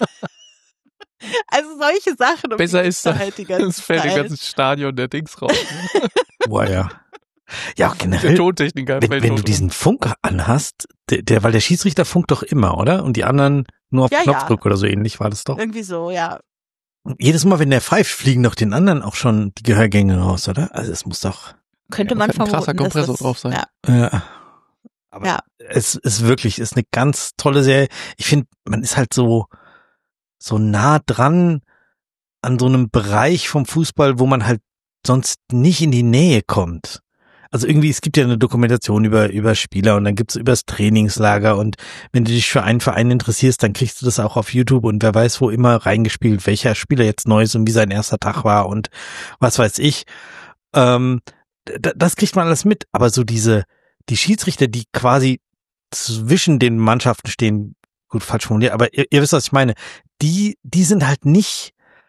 Also solche Sachen. Um Besser ist da, halt die ganze es fällt Zeit. im ganzen Stadion der Dings raus. Boah, ja. Ja, auch Der generell, Tontechniker wenn, fällt wenn du tot diesen Funk anhast, der, der, weil der Schiedsrichter funkt doch immer, oder? Und die anderen nur auf Ja, Knopfdruck oder so ähnlich war das doch. Irgendwie so, ja. Und jedes Mal, wenn der pfeift, fliegen doch den anderen auch schon die Gehörgänge raus, oder? Also es muss doch... Könnte Ja, man könnte ein krasser vermuten, dass Kompressor das, drauf sein. Ja. Ja. Aber Ja. es ist wirklich, ist eine ganz tolle Serie. Ich finde, man ist halt so, so nah dran an so einem Bereich vom Fußball, wo man halt sonst nicht in die Nähe kommt. Also irgendwie, es gibt ja eine Dokumentation über, über Spieler und dann gibt's übers Trainingslager und wenn du dich für einen Verein interessierst, dann kriegst du das auch auf YouTube und wer weiß wo immer reingespielt, welcher Spieler jetzt neu ist und wie sein erster Tag war und was weiß ich. Ähm, das kriegt man alles mit, aber so diese, die Schiedsrichter, die quasi zwischen den Mannschaften stehen, gut, falsch formuliert, aber ihr, ihr wisst, was ich meine, die, die sind halt nicht,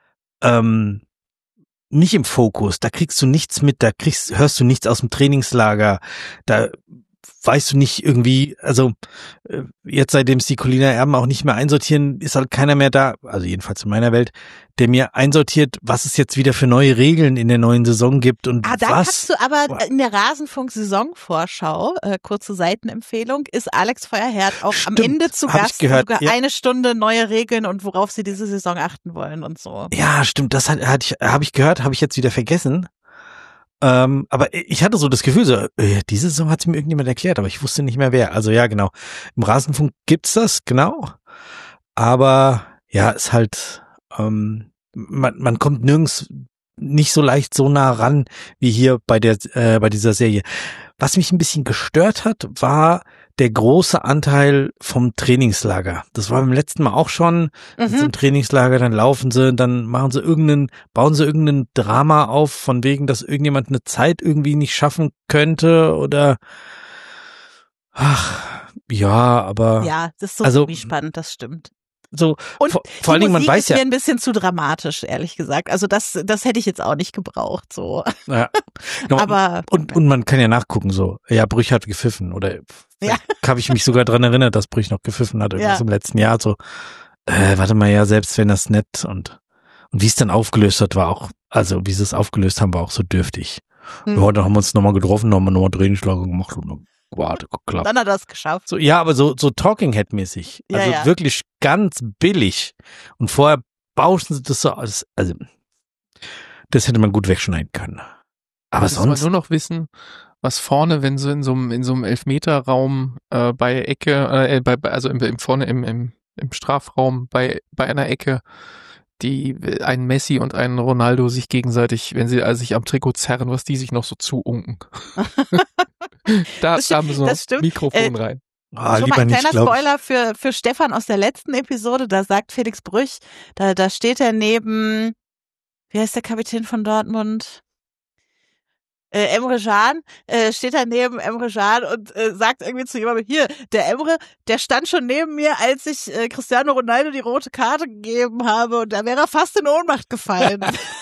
ähm, nicht im Fokus, da kriegst du nichts mit, da kriegst, hörst du nichts aus dem Trainingslager, da weißt du nicht irgendwie, also jetzt seitdem es die Colina Erben auch nicht mehr einsortieren, ist halt keiner mehr da, also jedenfalls in meiner Welt, der mir einsortiert, was es jetzt wieder für neue Regeln in der neuen Saison gibt und Ah, da was. kannst du aber in der Rasenfunk-Saisonvorschau, äh, kurze Seitenempfehlung, ist Alex Feuerherd auch Stimmt, am Ende zu hab ich Gast, gehört, sogar ja. eine Stunde neue Regeln und worauf sie diese Saison achten wollen und so. Ja, stimmt, das hat, hatte ich, habe ich gehört, habe ich jetzt wieder vergessen. Ähm, aber ich hatte so das Gefühl, so, äh, diese Saison hat es mir irgendjemand erklärt, aber ich wusste nicht mehr wer. Also ja, genau. Im Rasenfunk gibt's das, genau. Aber ja, ist halt, ähm, man, man kommt nirgends nicht so leicht so nah ran wie hier bei der, äh, bei dieser Serie. Was mich ein bisschen gestört hat, war der große Anteil vom Trainingslager. Das war beim letzten Mal auch schon. Mhm. Zum Trainingslager, dann laufen sie, dann machen sie irgendeinen, bauen sie irgendein Drama auf, von wegen, dass irgendjemand eine Zeit irgendwie nicht schaffen könnte oder ach, ja, aber Ja, das ist so also- spannend, das stimmt. so, Und vor, vor allen die Dingen, man Musik weiß ist ja, mir ein bisschen zu dramatisch, ehrlich gesagt. Also das, das hätte ich jetzt auch nicht gebraucht, so. ja. Genau, Aber und, und man kann ja nachgucken, so, ja, Brüch hat gepfiffen oder Ja. habe ich mich sogar dran erinnert, dass Brüch noch gepfiffen hat, irgendwas Ja. im letzten Jahr, so, äh, warte mal, ja, selbst wenn das nett und, und wie es dann aufgelöst hat, war auch, also wie sie es aufgelöst haben, war auch so dürftig. Hm. Ja, dann haben wir uns nochmal getroffen, haben wir nochmal Trainingslager gemacht und dann, warte, geklappt. dann hat er es geschafft. So, ja, aber so, so Talking Head mäßig. Ja, Also ja. wirklich ganz billig. Und vorher bauschen sie das so aus. Also, das hätte man gut wegschneiden können. Aber sonst nur noch wissen, was vorne, wenn so in so einem in so einem Elfmeterraum äh, bei Ecke, äh, bei, also im, im vorne im, im im Strafraum bei bei einer Ecke, die ein Messi und ein Ronaldo sich gegenseitig, wenn sie also sich am Trikot zerren, was die sich noch so zuunken. da das haben sie noch das stimmt. Mikrofon äh, rein. ah, Schon lieber mal ein nicht, kleiner glaub ich. Spoiler für, für Stefan aus der letzten Episode, da sagt Felix Brüch, da, da steht er neben, wie heißt der Kapitän von Dortmund? Äh, Emre Can, äh, steht er neben Emre Can und äh, sagt irgendwie zu jemandem, hier, der Emre, der stand schon neben mir, als ich äh, Cristiano Ronaldo die rote Karte gegeben habe und da wäre er fast in Ohnmacht gefallen.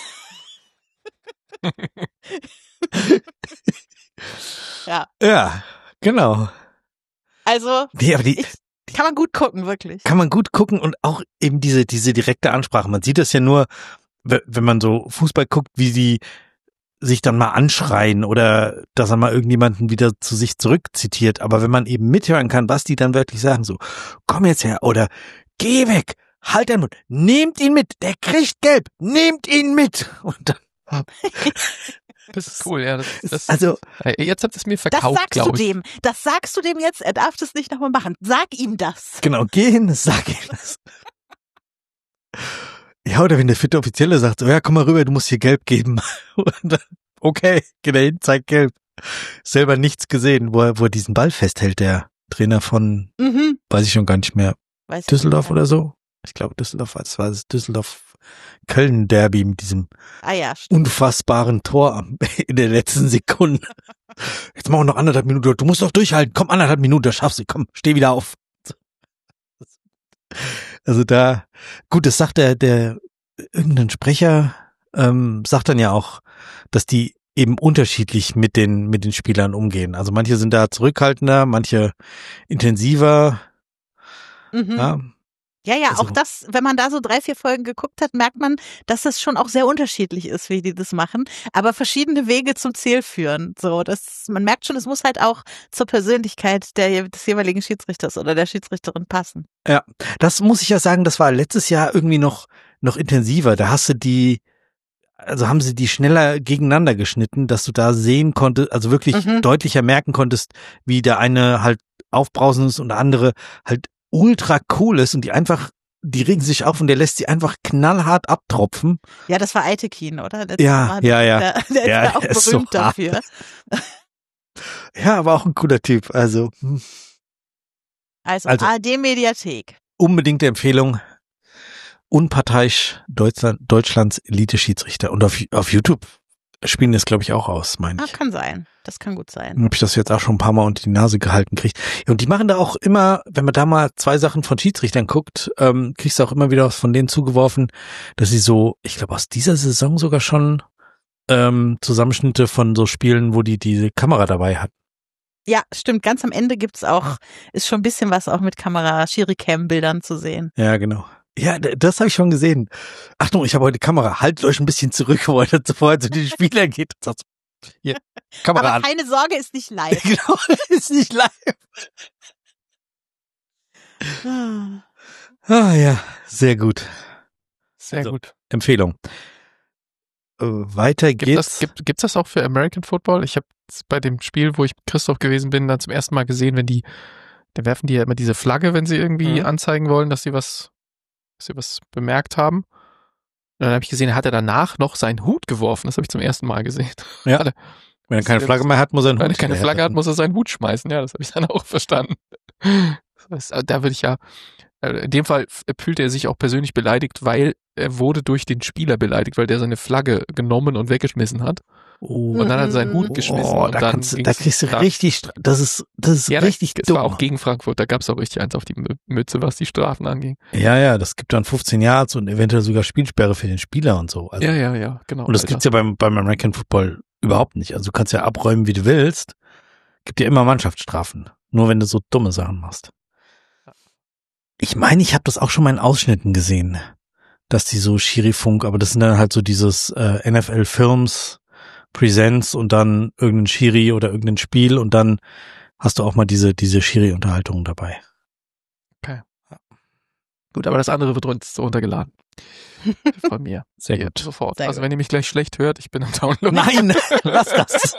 ja. Ja, genau. Also, Nee, aber die ich, kann man gut gucken, wirklich. kann man gut gucken und auch eben diese diese direkte Ansprache. Man sieht das ja nur, w- wenn man so Fußball guckt, wie die sich dann mal anschreien oder dass er mal irgendjemanden wieder zu sich zurückzitiert. Aber wenn man eben mithören kann, was die dann wirklich sagen, so, komm jetzt her oder geh weg, halt deinen Mund, nehmt ihn mit, der kriegt gelb, nehmt ihn mit. Und dann, Das ist cool, ja. Das, das, also, jetzt habt ihr es mir Das verkauft, sagst du glaube ich. dem. Das sagst du dem jetzt. Er darf das nicht nochmal machen. Sag ihm das. genau, geh hin, sag ihm das. Ja, oder wenn der vierte Offizielle sagt, so, ja, komm mal rüber, du musst hier gelb geben. Und dann, okay, geh da hin, zeig gelb. Selber nichts gesehen, wo er, wo er diesen Ball festhält, der Trainer von, Mhm. weiß ich schon gar nicht mehr, Weiß ich Düsseldorf nicht. oder so. Ich glaube, Düsseldorf, das war das Düsseldorf-Köln-Derby mit diesem Ah ja, stimmt. unfassbaren Tor am- in der letzten Sekunde. Jetzt machen wir noch anderthalb Minuten. Du musst doch durchhalten. Komm, anderthalb Minuten, das schaffst du. Komm, steh wieder auf. Also da, gut, das sagt der, der, irgendein Sprecher, ähm, sagt dann ja auch, dass die eben unterschiedlich mit den, mit den Spielern umgehen. Also manche sind da zurückhaltender, manche intensiver, Mhm. ja. Ja, ja, Also- auch das, wenn man da so drei, vier Folgen geguckt hat, merkt man, dass das schon auch sehr unterschiedlich ist, wie die das machen, aber verschiedene Wege zum Ziel führen. So, das, man merkt schon, es muss halt auch zur Persönlichkeit der, des jeweiligen Schiedsrichters oder der Schiedsrichterin passen. Ja, das muss ich ja sagen, das war letztes Jahr irgendwie noch, noch intensiver. Da hast du die, also haben sie die schneller gegeneinander geschnitten, dass du da sehen konntest, also wirklich Mhm. deutlicher merken konntest, wie der eine halt aufbrausend ist und der andere halt ultra cool ist und die einfach, die regen sich auf und der lässt sie einfach knallhart abtropfen. Ja, das war Aitekin, oder? Letztes Ja, Mal. ja, ja. Der, der Ja, ist ja auch der ist so berühmt hart. dafür. Ja, aber auch ein cooler Typ. Also hm, Also, Also- A R D-Mediathek. unbedingte Empfehlung. Unparteiisch Deutschland, Deutschlands Elite-Schiedsrichter. Und auf, auf YouTube spielen das, glaube ich, auch aus, meine Ah, ich. kann sein. Das kann gut sein. Habe ich das jetzt auch schon ein paar Mal unter die Nase gehalten kriegt. Und die machen da auch immer, wenn man da mal zwei Sachen von Schiedsrichtern guckt, ähm, kriegst du auch immer wieder was von denen zugeworfen, dass sie so, ich glaube aus dieser Saison sogar schon ähm, Zusammenschnitte von so Spielen, wo die diese Kamera dabei hat. Ja, stimmt. Ganz am Ende gibt's auch, ist schon ein bisschen was auch mit Kamera, Schiri-Cam-Bildern zu sehen. Ja, genau. Ja, d- das habe ich schon gesehen. Achtung, ich habe heute Kamera. Haltet euch ein bisschen zurück, wo er vorher zu den Spielern geht. Und sagt, so, hier, Kamera Aber an. keine Sorge, ist nicht live. Genau, ist nicht live. Ah ja, sehr gut. Sehr Also, gut. Empfehlung. Äh, weiter Gibt geht's. das, gibt, gibt's das auch für American Football? Ich habe bei dem Spiel, wo ich mit Christoph gewesen bin, dann zum ersten Mal gesehen, wenn die, da werfen die ja immer diese Flagge, wenn sie irgendwie Mhm. anzeigen wollen, dass sie was, dass sie was bemerkt haben. Und dann habe ich gesehen, er hat er danach noch seinen Hut geworfen. Das habe ich zum ersten Mal gesehen. Ja. Hat er- Wenn er keine das- Flagge mehr hat, muss er einen Wenn er Hut keine hinterher Flagge hat, werfen. muss er seinen Hut schmeißen. Ja, das habe ich dann auch verstanden. Das heißt, da würde ich ja, in dem Fall fühlte er sich auch persönlich beleidigt, weil er wurde durch den Spieler beleidigt, weil der seine Flagge genommen und weggeschmissen hat. Oh, Und dann hat er seinen Hut geschmissen. oh, und da, dann kannst, du- ging's- da kriegst du da- richtig, Stra- das ist, das ist Ja, richtig das dumm. war auch gegen Frankfurt, da gab es auch richtig eins auf die Mü- Mütze, was die Strafen anging. Ja, ja, das gibt dann fünfzehn Yards und eventuell sogar Spielsperre für den Spieler und so. Also, Ja, ja, ja, genau. und das Alter. gibt's ja beim, beim American Football überhaupt nicht. Also du kannst ja abräumen, wie du willst. Gibt ja immer Mannschaftsstrafen. Nur wenn du so dumme Sachen machst. Ich meine, ich habe das auch schon mal in Ausschnitten gesehen, dass die so Schiri-Funk, aber das sind dann halt so dieses äh, N F L-Films, Presents und dann irgendein Schiri oder irgendein Spiel und dann hast du auch mal diese diese Schiri-Unterhaltung dabei. Gut, aber das andere wird uns runtergeladen. Von mir. Sehr gut. Sofort. Sehr also gut. wenn ihr mich gleich schlecht hört, ich bin am Download. Nein, lass das.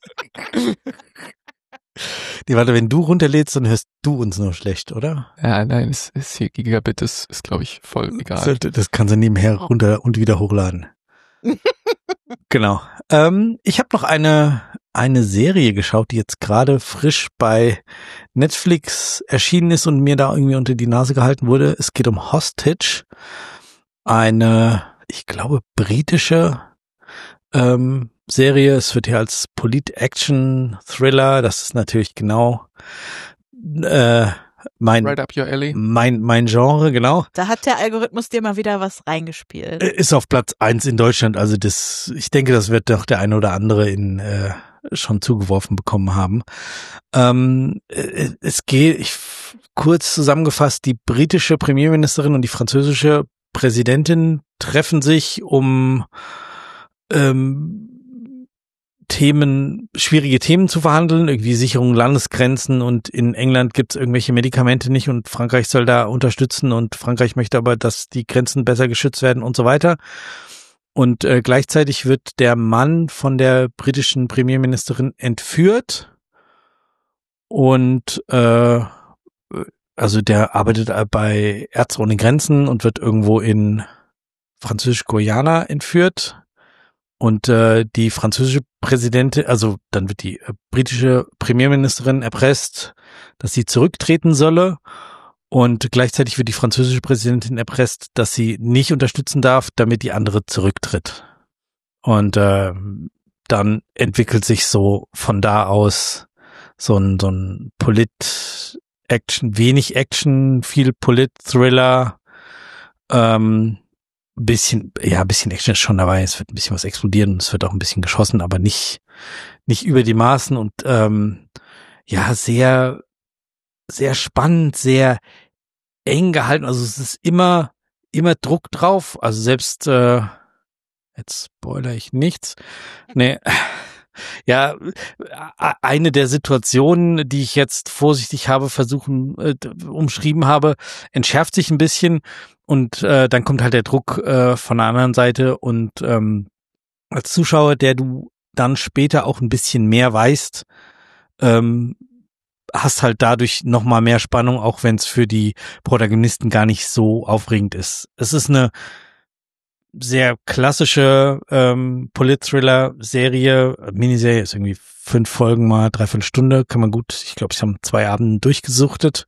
Nee, warte, wenn du runterlädst, dann hörst du uns nur schlecht, oder? Ja, nein, es ist hier Gigabit, das ist, glaube ich, voll egal. Das, das kannst du nebenher runter und wieder hochladen. Genau. Ähm, ich habe noch eine eine Serie geschaut, die jetzt gerade frisch bei Netflix erschienen ist und mir da irgendwie unter die Nase gehalten wurde. Es geht um Hostage, eine, ich glaube, britische ähm, Serie. Es wird hier als Polit-Action-Thriller. Das ist natürlich genau äh, mein Right up your alley. mein mein Genre, genau. Da hat der Algorithmus dir mal wieder was reingespielt. Ist auf Platz eins in Deutschland. Also das, ich denke, das wird doch der eine oder andere in äh, schon zugeworfen bekommen haben. Ähm, äh, es geht, ich, kurz zusammengefasst, die britische Premierministerin und die französische Präsidentin treffen sich, um ähm, Themen, schwierige Themen zu verhandeln, irgendwie Sicherung Landesgrenzen, und in England gibt es irgendwelche Medikamente nicht und Frankreich soll da unterstützen und Frankreich möchte aber, dass die Grenzen besser geschützt werden und so weiter. Und äh, gleichzeitig wird der Mann von der britischen Premierministerin entführt und äh, also der arbeitet bei Ärzte ohne Grenzen und wird irgendwo in Französisch-Guyana entführt. Und äh, die französische Präsidentin, also dann wird die äh, britische Premierministerin erpresst, dass sie zurücktreten solle. Und gleichzeitig wird die französische Präsidentin erpresst, dass sie nicht unterstützen darf, damit die andere zurücktritt. Und äh, dann entwickelt sich so von da aus so ein, so ein Polit-Action, wenig Action, viel Polit-Thriller, ähm, bisschen, ja, ein bisschen Action ist schon dabei, es wird ein bisschen was explodieren und es wird auch ein bisschen geschossen, aber nicht, nicht über die Maßen und, ähm, ja, sehr, sehr spannend, sehr eng gehalten, also es ist immer, immer Druck drauf, also selbst, äh, jetzt spoilere ich nichts, nee, ja, eine der Situationen, die ich jetzt vorsichtig habe versuchen, äh, umschrieben habe, entschärft sich ein bisschen und äh, dann kommt halt der Druck äh, von der anderen Seite und ähm, als Zuschauer, der du dann später auch ein bisschen mehr weißt, ähm, hast halt dadurch noch mal mehr Spannung, auch wenn es für die Protagonisten gar nicht so aufregend ist. Es ist eine sehr klassische ähm, Polit-Thriller-Serie, Miniserie, ist irgendwie fünf Folgen mal dreiviertel Stunde, kann man gut, ich glaube, ich habe zwei Abenden durchgesuchtet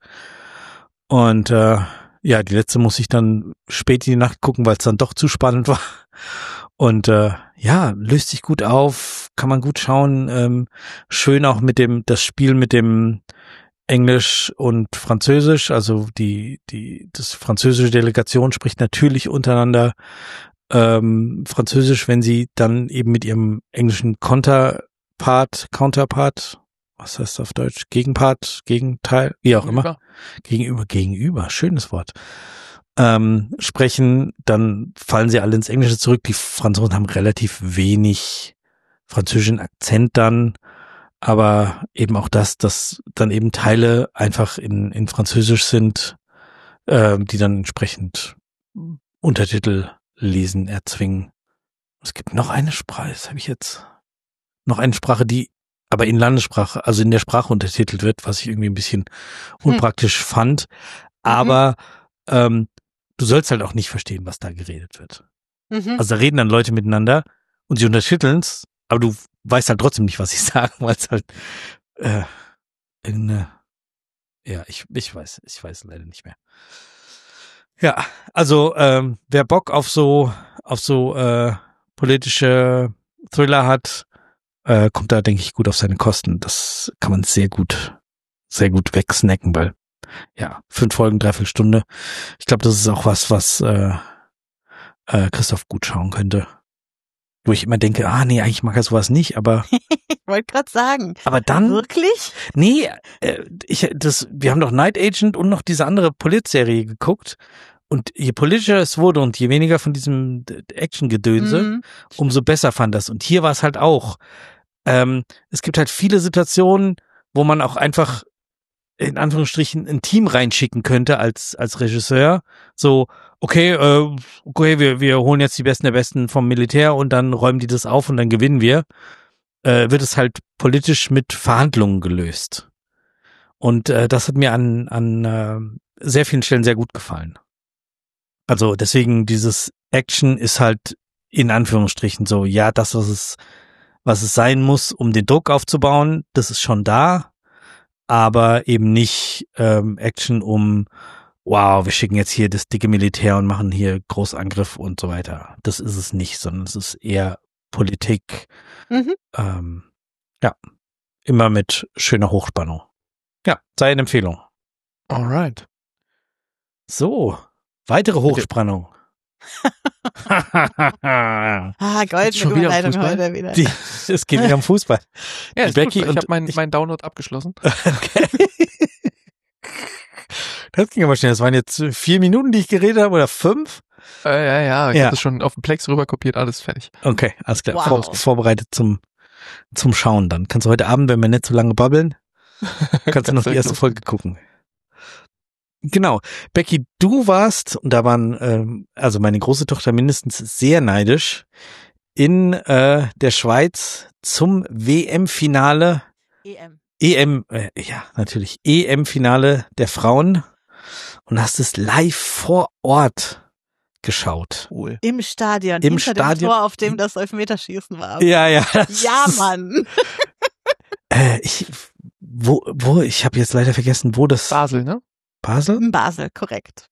und äh, ja, die letzte muss ich dann spät in die Nacht gucken, weil es dann doch zu spannend war und äh, ja, löst sich gut auf, kann man gut schauen, ähm, schön auch mit dem, das Spiel mit dem Englisch und Französisch, also die, die, das französische Delegation spricht natürlich untereinander ähm, Französisch, wenn sie dann eben mit ihrem englischen Counterpart, Counterpart, was heißt auf Deutsch? Gegenpart, Gegenteil, wie auch immer. Gegenüber, gegenüber, schönes Wort. Ähm, sprechen, dann fallen sie alle ins Englische zurück. Die Franzosen haben relativ wenig französischen Akzent dann, aber eben auch das, dass dann eben Teile einfach in, in Französisch sind, äh, die dann entsprechend Untertitel lesen erzwingen. Es gibt noch eine Sprache, das habe ich jetzt, noch eine Sprache, die aber in Landessprache, also in der Sprache untertitelt wird, was ich irgendwie ein bisschen unpraktisch hm. fand. Aber mhm. ähm, du sollst halt auch nicht verstehen, was da geredet wird. Mhm. Also da reden dann Leute miteinander und sie untertiteln's, aber du weißt halt trotzdem nicht, was sie sagen, weil es halt äh, irgendeine, ja, ich ich weiß, ich weiß leider nicht mehr. Ja, also ähm, wer Bock auf so auf so äh, politische Thriller hat, äh, kommt da, denke ich, gut auf seine Kosten. Das kann man sehr gut, sehr gut wegsnacken, weil ja, fünf Folgen, dreiviertel Stunde. Ich glaube, das ist auch was, was äh, äh, Christoph gut schauen könnte. Wo ich immer denke, ah nee, eigentlich mag er sowas nicht, aber ich wollte gerade sagen. Aber dann wirklich? Nee, äh, ich das wir haben doch Night Agent und noch diese andere Polit-Serie geguckt und je politischer es wurde und je weniger von diesem Action-Gedönse, mhm. umso besser fand das. Und hier war es halt auch. Ähm, es gibt halt viele Situationen, wo man auch einfach in Anführungsstrichen ein Team reinschicken könnte als als Regisseur. So, okay, äh, okay, wir wir holen jetzt die Besten der Besten vom Militär und dann räumen die das auf und dann gewinnen wir. Äh, wird es halt politisch mit Verhandlungen gelöst. Und äh, das hat mir an an äh, sehr vielen Stellen sehr gut gefallen. Also deswegen dieses Action ist halt in Anführungsstrichen so, ja, das, was es, was es sein muss, um den Druck aufzubauen, das ist schon da, aber eben nicht ähm, Action um, wow, wir schicken jetzt hier das dicke Militär und machen hier Großangriff und so weiter. Das ist es nicht, sondern es ist eher Politik, Mhm. ähm, ja, immer mit schöner Hochspannung. Ja, sei eine Empfehlung. Alright. So, weitere Hochspannung. Ah, goldene schon wieder Überleitung Fußball? heute wieder. Die, es geht wieder um Fußball. Ja, Die ist Becky gut, ich und habe meinen ich- mein Download abgeschlossen. Okay. Das ging aber schnell. Das waren jetzt vier Minuten, die ich geredet habe, oder fünf? Äh, ja, ja, ich Ja. habe das schon auf dem Plex rüber kopiert, alles fertig. Okay, alles klar. Wow. Vor, vorbereitet zum, zum Schauen dann. Kannst du heute Abend, wenn wir nicht so lange babbeln, kannst du noch die direkt erste los. Folge gucken. Genau. Becky, du warst, und da waren ähm, also meine große Tochter mindestens sehr neidisch, in äh, der Schweiz zum W M-Finale, E M. E M, äh, ja, natürlich, E M-Finale der Frauen und hast es live vor Ort geschaut. Cool. Im Stadion, Im hinter Stadion. dem Tor, auf dem das Elfmeterschießen war. Ja, ja. das Ja, ist- Mann. Äh, ich, wo, wo, ich habe jetzt leider vergessen, wo das, Basel, ne? Basel? In Basel, korrekt.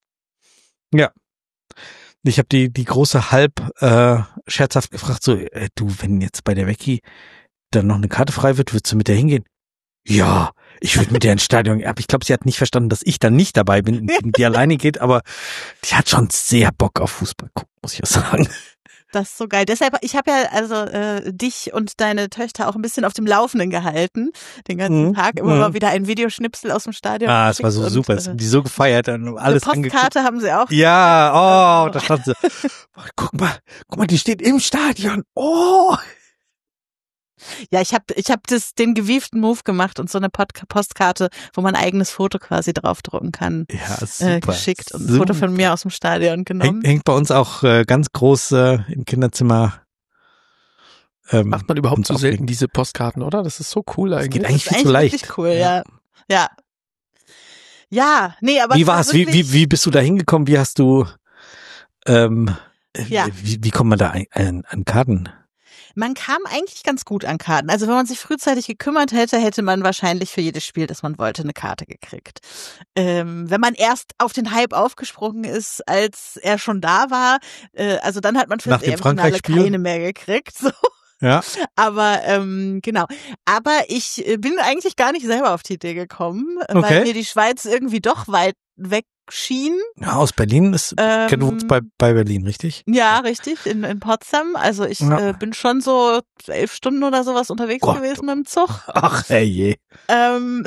Ich habe die die große halb äh, scherzhaft gefragt, so, äh, du, wenn jetzt bei der Becky dann noch eine Karte frei wird, würdest du mit der hingehen? Ja, ich würde mit der ins Stadion. Aber ich glaube, sie hat nicht verstanden, dass ich dann nicht dabei bin und die alleine geht, aber die hat schon sehr Bock auf Fußball gucken, muss ich ja sagen. Das ist so geil. Deshalb, ich habe ja also äh, dich und deine Töchter auch ein bisschen auf dem Laufenden gehalten, den ganzen Mhm. Tag. Immer Mhm. mal wieder ein Videoschnipsel aus dem Stadion. Ah, es war so geschickt super, und, es äh, haben die so gefeiert, dann alles eine angeguckt. Postkarte haben sie auch. Ja, oh, da stand sie. Oh, guck mal, guck mal, die steht im Stadion. Oh. Ja, ich habe ich hab das den gewieften Move gemacht und so eine Pod Postkarte, wo man ein eigenes Foto quasi draufdrucken kann, Ja, super. äh, geschickt und ein Super. Foto von mir aus dem Stadion genommen. Hängt, hängt bei uns auch äh, ganz groß äh, im Kinderzimmer. Ähm, Macht man überhaupt uns so selten auflegen. diese Postkarten, oder? Das ist so cool Das eigentlich. geht eigentlich Das ist viel zu leicht. richtig cool, ja. Ja. Ja, nee, aber Wie es war war's? Wie, wirklich- wie, wie bist du da hingekommen? Wie hast du, ähm, äh, Ja. wie, wie kommt man da an, an, an Karten? Man kam eigentlich ganz gut an Karten. Also wenn man sich frühzeitig gekümmert hätte, hätte man wahrscheinlich für jedes Spiel, das man wollte, eine Karte gekriegt. Ähm, wenn man erst auf den Hype aufgesprungen ist, als er schon da war, äh, also dann hat man für Nach das dem E M-Finale Frankreich-Spiel? keine mehr gekriegt. So. Ja. Aber ähm, genau. Aber ich äh, bin eigentlich gar nicht selber auf die Idee gekommen, äh, Okay. weil mir die Schweiz irgendwie doch weit weg schien. Ja, aus Berlin ist, Ähm, du wohnst bei, bei Berlin, richtig? Ja, richtig, in, in Potsdam. Also ich Ja. äh, bin schon so elf Stunden oder sowas unterwegs Gott. gewesen mit dem Zug. Ach, herrje. Ähm,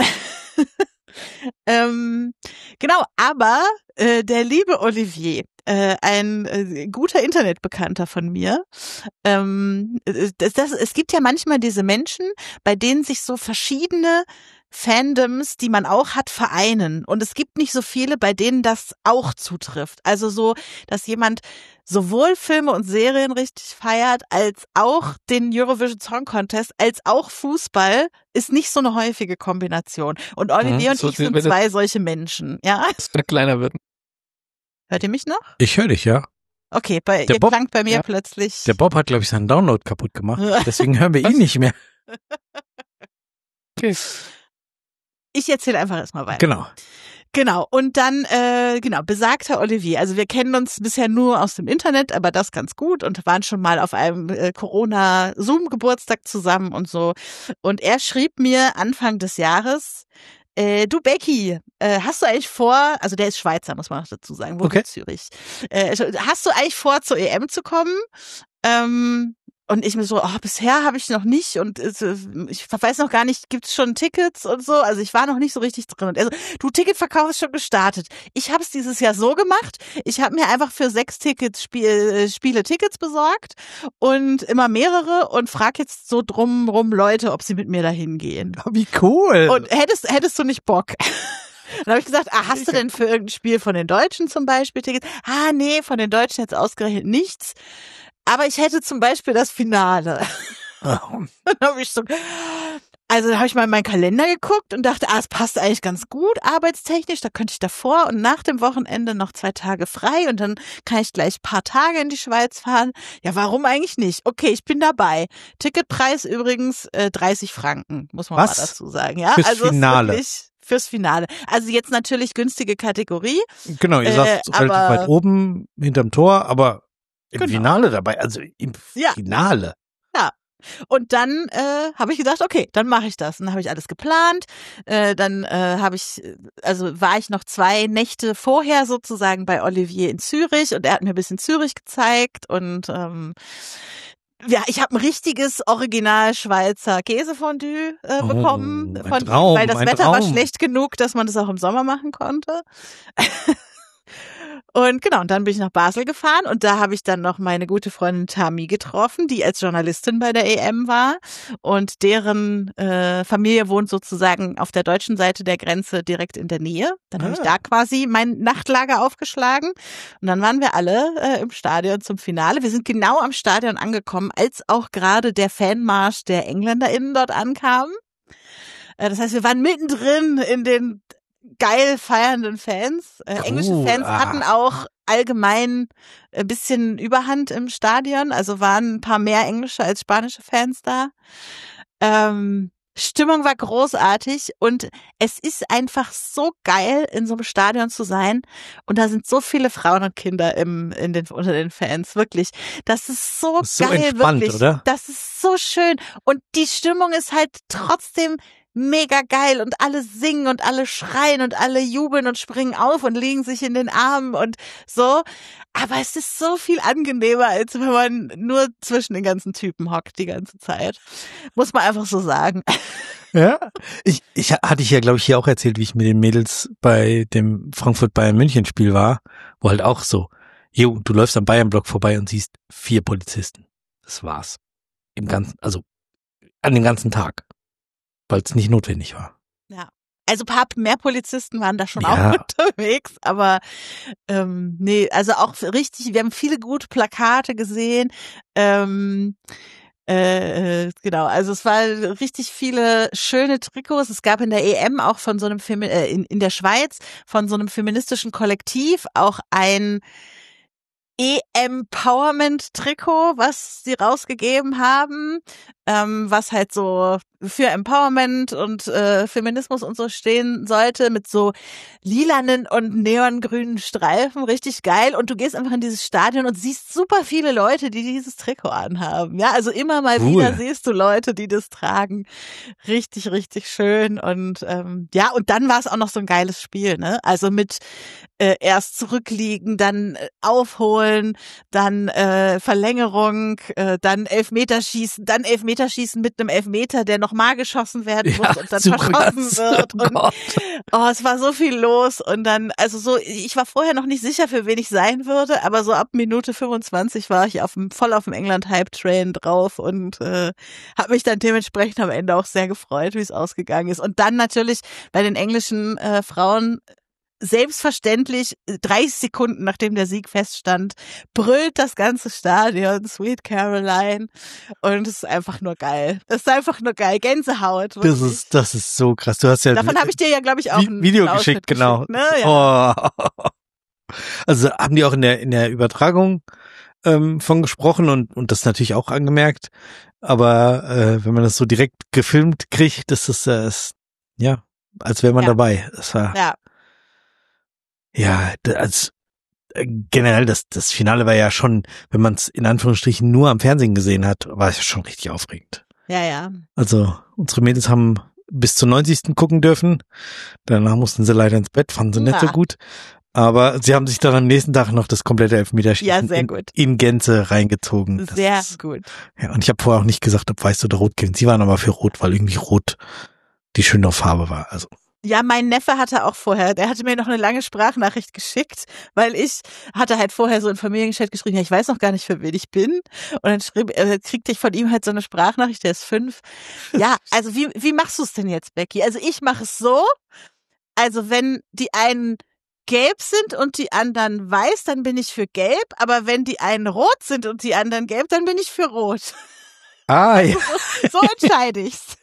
ähm, genau, aber äh, der liebe Olivier, äh, ein äh, guter Internetbekannter von mir, ähm, das, das, es gibt ja manchmal diese Menschen, bei denen sich so verschiedene Fandoms, die man auch hat, vereinen. Und es gibt nicht so viele, bei denen das auch zutrifft. Also so, dass jemand sowohl Filme und Serien richtig feiert, als auch den Eurovision Song Contest, als auch Fußball, ist nicht so eine häufige Kombination. Und Olivier Mhm, und so ich sind wenn es- zwei solche Menschen. Ja, Das wird kleiner wird. hört ihr mich noch? Ich höre dich, ja. Okay, bei, Der ihr Bob- klangt bei mir ja. plötzlich. Der Bob hat, glaube ich, seinen Download kaputt gemacht. Deswegen hören wir ihn nicht mehr. Okay. Ich erzähle einfach erstmal weiter. Genau. Genau, und dann, äh, genau, besagter Olivier. Also wir kennen uns bisher nur aus dem Internet, aber das ganz gut und waren schon mal auf einem äh, Corona-Zoom-Geburtstag zusammen und so. Und er schrieb mir Anfang des Jahres, äh, du Becky, äh, hast du eigentlich vor, also der ist Schweizer, muss man noch dazu sagen, wohnt Okay. in Zürich. Äh, hast du eigentlich vor, zur E M zu kommen? Ähm, Und ich mir so, oh, bisher habe ich noch nicht und äh, ich weiß noch gar nicht, gibt's schon Tickets und so. Also ich war noch nicht so richtig drin. Und er so, du, Ticketverkauf ist schon gestartet. Ich habe es dieses Jahr so gemacht. Ich habe mir einfach für sechs Tickets Spiel, Spiele Tickets besorgt und immer mehrere und frag jetzt so drumrum Leute, ob sie mit mir dahin gehen. Wie cool. Und hättest, hättest du nicht Bock? Dann habe ich gesagt, ah, hast du denn für irgendein Spiel von den Deutschen zum Beispiel Tickets? Ah, nee, von den Deutschen jetzt ausgerechnet nichts. Aber ich hätte zum Beispiel das Finale. Oh. Dann habe ich so, also da habe ich mal in meinen Kalender geguckt und dachte, ah, es passt eigentlich ganz gut arbeitstechnisch. Da könnte ich davor und nach dem Wochenende noch zwei Tage frei und dann kann ich gleich ein paar Tage in die Schweiz fahren. Ja, warum eigentlich nicht? Okay, ich bin dabei. Ticketpreis übrigens äh, dreißig Franken, muss man Was? mal dazu sagen. Ja, Fürs also Finale. Wirklich fürs Finale. Also jetzt natürlich günstige Kategorie. Genau, ihr äh, saßt relativ weit oben hinterm Tor, aber im Genau. Finale dabei, also im Ja. Finale. Ja. Und dann äh, habe ich gedacht, okay, dann mache ich das. Und dann habe ich alles geplant. Äh, dann äh, habe ich, also war ich noch zwei Nächte vorher sozusagen bei Olivier in Zürich und er hat mir ein bisschen Zürich gezeigt und ähm, ja, ich habe ein richtiges Original Schweizer Käsefondue äh, Oh, bekommen, ein von, Traum, weil das ein Wetter war Traum. schlecht genug, dass man das auch im Sommer machen konnte. Und genau, und dann bin ich nach Basel gefahren und da habe ich dann noch meine gute Freundin Tami getroffen, die als Journalistin bei der E M war und deren äh, Familie wohnt sozusagen auf der deutschen Seite der Grenze direkt in der Nähe. Dann habe Ah. ich da quasi mein Nachtlager aufgeschlagen und dann waren wir alle äh, im Stadion zum Finale. Wir sind genau am Stadion angekommen, als auch gerade der Fanmarsch der EngländerInnen dort ankam. Äh, das heißt, wir waren mittendrin in den geil feiernden Fans. Äh, Cool. Englische Fans Ah. hatten auch allgemein ein bisschen Überhand im Stadion, also waren ein paar mehr englische als spanische Fans da. Ähm, Stimmung war großartig und es ist einfach so geil, in so einem Stadion zu sein und da sind so viele Frauen und Kinder im, in den, unter den Fans, wirklich. Das ist so, Das ist so geil, entspannt, wirklich. oder? Das ist so schön und die Stimmung ist halt trotzdem mega geil und alle singen und alle schreien und alle jubeln und springen auf und legen sich in den Armen und so. Aber es ist so viel angenehmer, als wenn man nur zwischen den ganzen Typen hockt die ganze Zeit. Muss man einfach so sagen. Ja, ich, ich hatte ich ja, glaube ich, hier auch erzählt, wie ich mit den Mädels bei dem Frankfurt-Bayern-München-Spiel war, wo halt auch so, jo, du läufst am Bayern-Block vorbei und siehst vier Polizisten. Das war's. Im ganzen, also an dem ganzen Tag. Weil es nicht notwendig war. Ja. Also ein paar mehr Polizisten waren da schon Ja. auch unterwegs, aber ähm, nee, also auch richtig, wir haben viele gute Plakate gesehen. Ähm, äh, genau, also es war richtig viele schöne Trikots. Es gab in der E M auch von so einem Femi- äh, in, in der Schweiz von so einem feministischen Kollektiv auch ein E-Empowerment-Trikot, was sie rausgegeben haben, ähm, was halt so für Empowerment und äh, Feminismus und so stehen sollte, mit so lilanen und neongrünen Streifen, richtig geil. Und du gehst einfach in dieses Stadion und siehst super viele Leute, die dieses Trikot anhaben. Ja, also immer mal Cool. wieder siehst du Leute, die das tragen. Richtig, richtig schön. Und ähm, ja, und dann war es auch noch so ein geiles Spiel, ne? Also mit äh, erst zurückliegen, dann äh, aufholen, dann äh, Verlängerung, äh, dann Elfmeterschießen, dann Elfmeterschießen mit einem Elfmeter, der nochmal geschossen werden Ja, muss und dann super verschossen krass. wird. Oh Und Gott. oh, es war so viel los und dann, also so, ich war vorher noch nicht sicher, für wen ich sein würde, aber so ab Minute fünfundzwanzig war ich auf dem, voll auf dem England-Hype-Train drauf und äh, habe mich dann dementsprechend am Ende auch sehr gefreut, wie es ausgegangen ist. Und dann natürlich bei den englischen äh, Frauen selbstverständlich dreißig Sekunden nachdem der Sieg feststand, brüllt das ganze Stadion Sweet Caroline und es ist einfach nur geil. Es ist einfach nur geil. Gänsehaut. Das wirklich. ist, das ist so krass. Du hast ja Davon habe ich dir ja, glaube ich, auch Vi- ein Video Ausschnitt geschickt, genau. Ne? Ja. Oh. Also haben die auch in der in der Übertragung ähm, von gesprochen und und das natürlich auch angemerkt. Aber äh, wenn man das so direkt gefilmt kriegt, das ist äh, ist, ja, als wäre man Ja. dabei. Das war Ja. ja da- als äh, generell das das Finale war ja schon, wenn man es in Anführungsstrichen nur am Fernsehen gesehen hat, war es ja schon richtig aufregend. Ja, ja. Also unsere Mädels haben bis zur neunzigsten gucken dürfen. Danach mussten sie leider ins Bett, fanden sie nicht so Ja. gut. Aber sie haben sich dann am nächsten Tag noch das komplette Elfmeterschießen ja, sehr gut. In, in Gänze reingezogen. Das sehr ist, gut. Ja, und ich habe vorher auch nicht gesagt, ob weiß oder rot gewinnt. Sie waren aber für rot, weil irgendwie rot die schönere Farbe war. Also ja, mein Neffe hatte auch vorher, der hatte mir noch eine lange Sprachnachricht geschickt, weil ich hatte halt vorher so in Familienchat geschrieben, ja, ich weiß noch gar nicht, für wen ich bin. Und dann schrieb, äh, kriegte ich von ihm halt so eine Sprachnachricht, der ist fünf. Ja, also wie wie machst du es denn jetzt, Becky? Also ich mache es so, also wenn die einen gelb sind und die anderen weiß, dann bin ich für gelb, aber wenn die einen rot sind und die anderen gelb, dann bin ich für rot. Ah, ja. So, so entscheide ich's.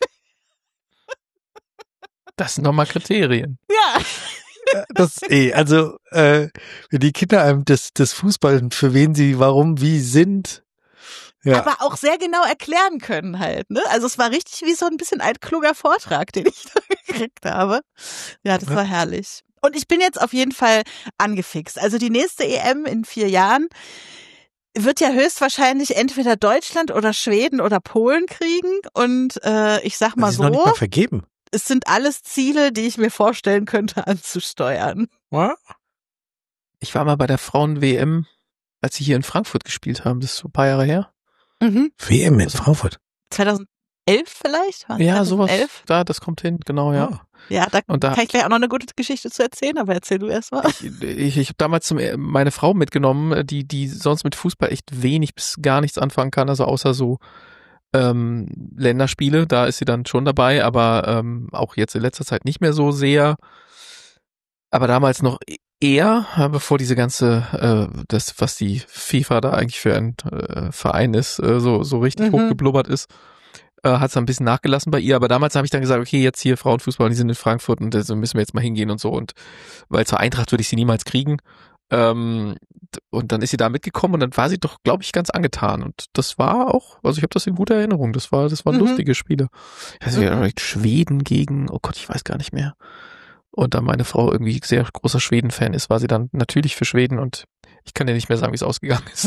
Das sind nochmal Kriterien. Ja. Das eh, also äh, wenn die Kinder einem das, das Fußball, für wen sie, warum, wie sind. Ja. Aber auch sehr genau erklären können halt, ne? Also es war richtig wie so ein bisschen ein kluger Vortrag, den ich da gekriegt habe. Ja, das war herrlich. Und ich bin jetzt auf jeden Fall angefixt. Also die nächste E M in vier Jahren wird ja höchstwahrscheinlich entweder Deutschland oder Schweden oder Polen kriegen. Und äh, ich sag mal das ist so, noch nicht mal vergeben. Es sind alles Ziele, die ich mir vorstellen könnte anzusteuern. Ja. Ich war mal bei der Frauen-W M, als sie hier in Frankfurt gespielt haben. Das ist so ein paar Jahre her. Mhm. W M in Frankfurt. zweitausendelf vielleicht? War ja, zweitausendelf? sowas. Da, das kommt hin, genau, ja. Oh. Ja, da, Und da kann ich gleich auch noch eine gute Geschichte zu erzählen, aber erzähl du erst mal. Ich, ich, ich habe damals zum, meine Frau mitgenommen, die die sonst mit Fußball echt wenig bis gar nichts anfangen kann, also außer so ähm, Länderspiele, da ist sie dann schon dabei, aber ähm, auch jetzt in letzter Zeit nicht mehr so sehr. Aber damals noch eher, bevor diese ganze, äh, das, was die FIFA da eigentlich für ein äh, Verein ist, äh, so so richtig Mhm. hochgeblubbert ist, äh, hat es ein bisschen nachgelassen bei ihr. Aber damals habe ich dann gesagt, okay, jetzt hier Frauenfußball, die sind in Frankfurt und so müssen wir jetzt mal hingehen und so. Und weil zur Eintracht würde ich sie niemals kriegen. Ähm, und dann ist sie da mitgekommen und dann war sie doch, glaube ich, ganz angetan. Und das war auch, also ich habe das in guter Erinnerung. Das war, das waren Mhm. lustige Spiele. Also Mhm. Schweden gegen, oh Gott, ich weiß gar nicht mehr. Und da meine Frau irgendwie sehr großer Schweden-Fan ist, war sie dann natürlich für Schweden und ich kann ja nicht mehr sagen, wie es ausgegangen ist.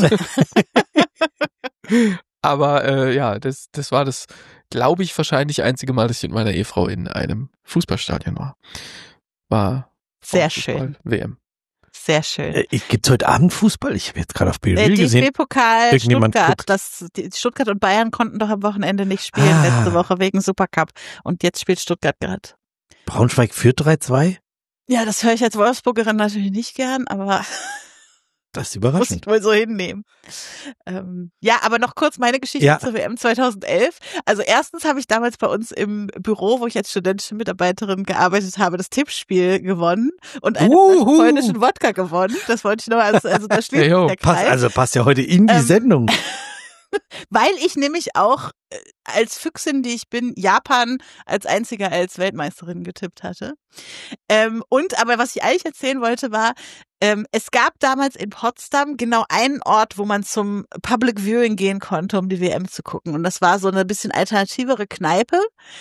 Aber äh, ja, das, das war das, glaube ich, wahrscheinlich einzige Mal, dass ich mit meiner Ehefrau in einem Fußballstadion war. War Sehr Fußball schön. W M. Sehr schön. Äh, Gibt's heute Abend Fußball? Ich habe jetzt gerade auf B Äh, R gesehen. D F B-Pokal irgendjemand Stuttgart. guckt. Das, die, Stuttgart und Bayern konnten doch am Wochenende nicht spielen, Ah. letzte Woche wegen Supercup. Und jetzt spielt Stuttgart gerade. Braunschweig führt drei zwei? Ja, das höre ich als Wolfsburgerin natürlich nicht gern, aber Das ist muss überraschend. ich wohl so hinnehmen. Ähm, ja, aber noch kurz meine Geschichte Ja. zur W M zweitausendelf. Also erstens habe ich damals bei uns im Büro, wo ich als studentische Mitarbeiterin gearbeitet habe, das Tippspiel gewonnen und einen Uhu. polnischen Wodka gewonnen. Das wollte ich noch, also, also da schließt Ja, jo, sich der Passt, Kreis. also passt ja heute in die Ähm, Sendung. Weil ich nämlich auch äh, als Füchsin, die ich bin, Japan als einziger als Weltmeisterin getippt hatte. Ähm, und aber was ich eigentlich erzählen wollte war, ähm, es gab damals in Potsdam genau einen Ort, wo man zum Public Viewing gehen konnte, um die W M zu gucken. Und das war so eine bisschen alternativere Kneipe.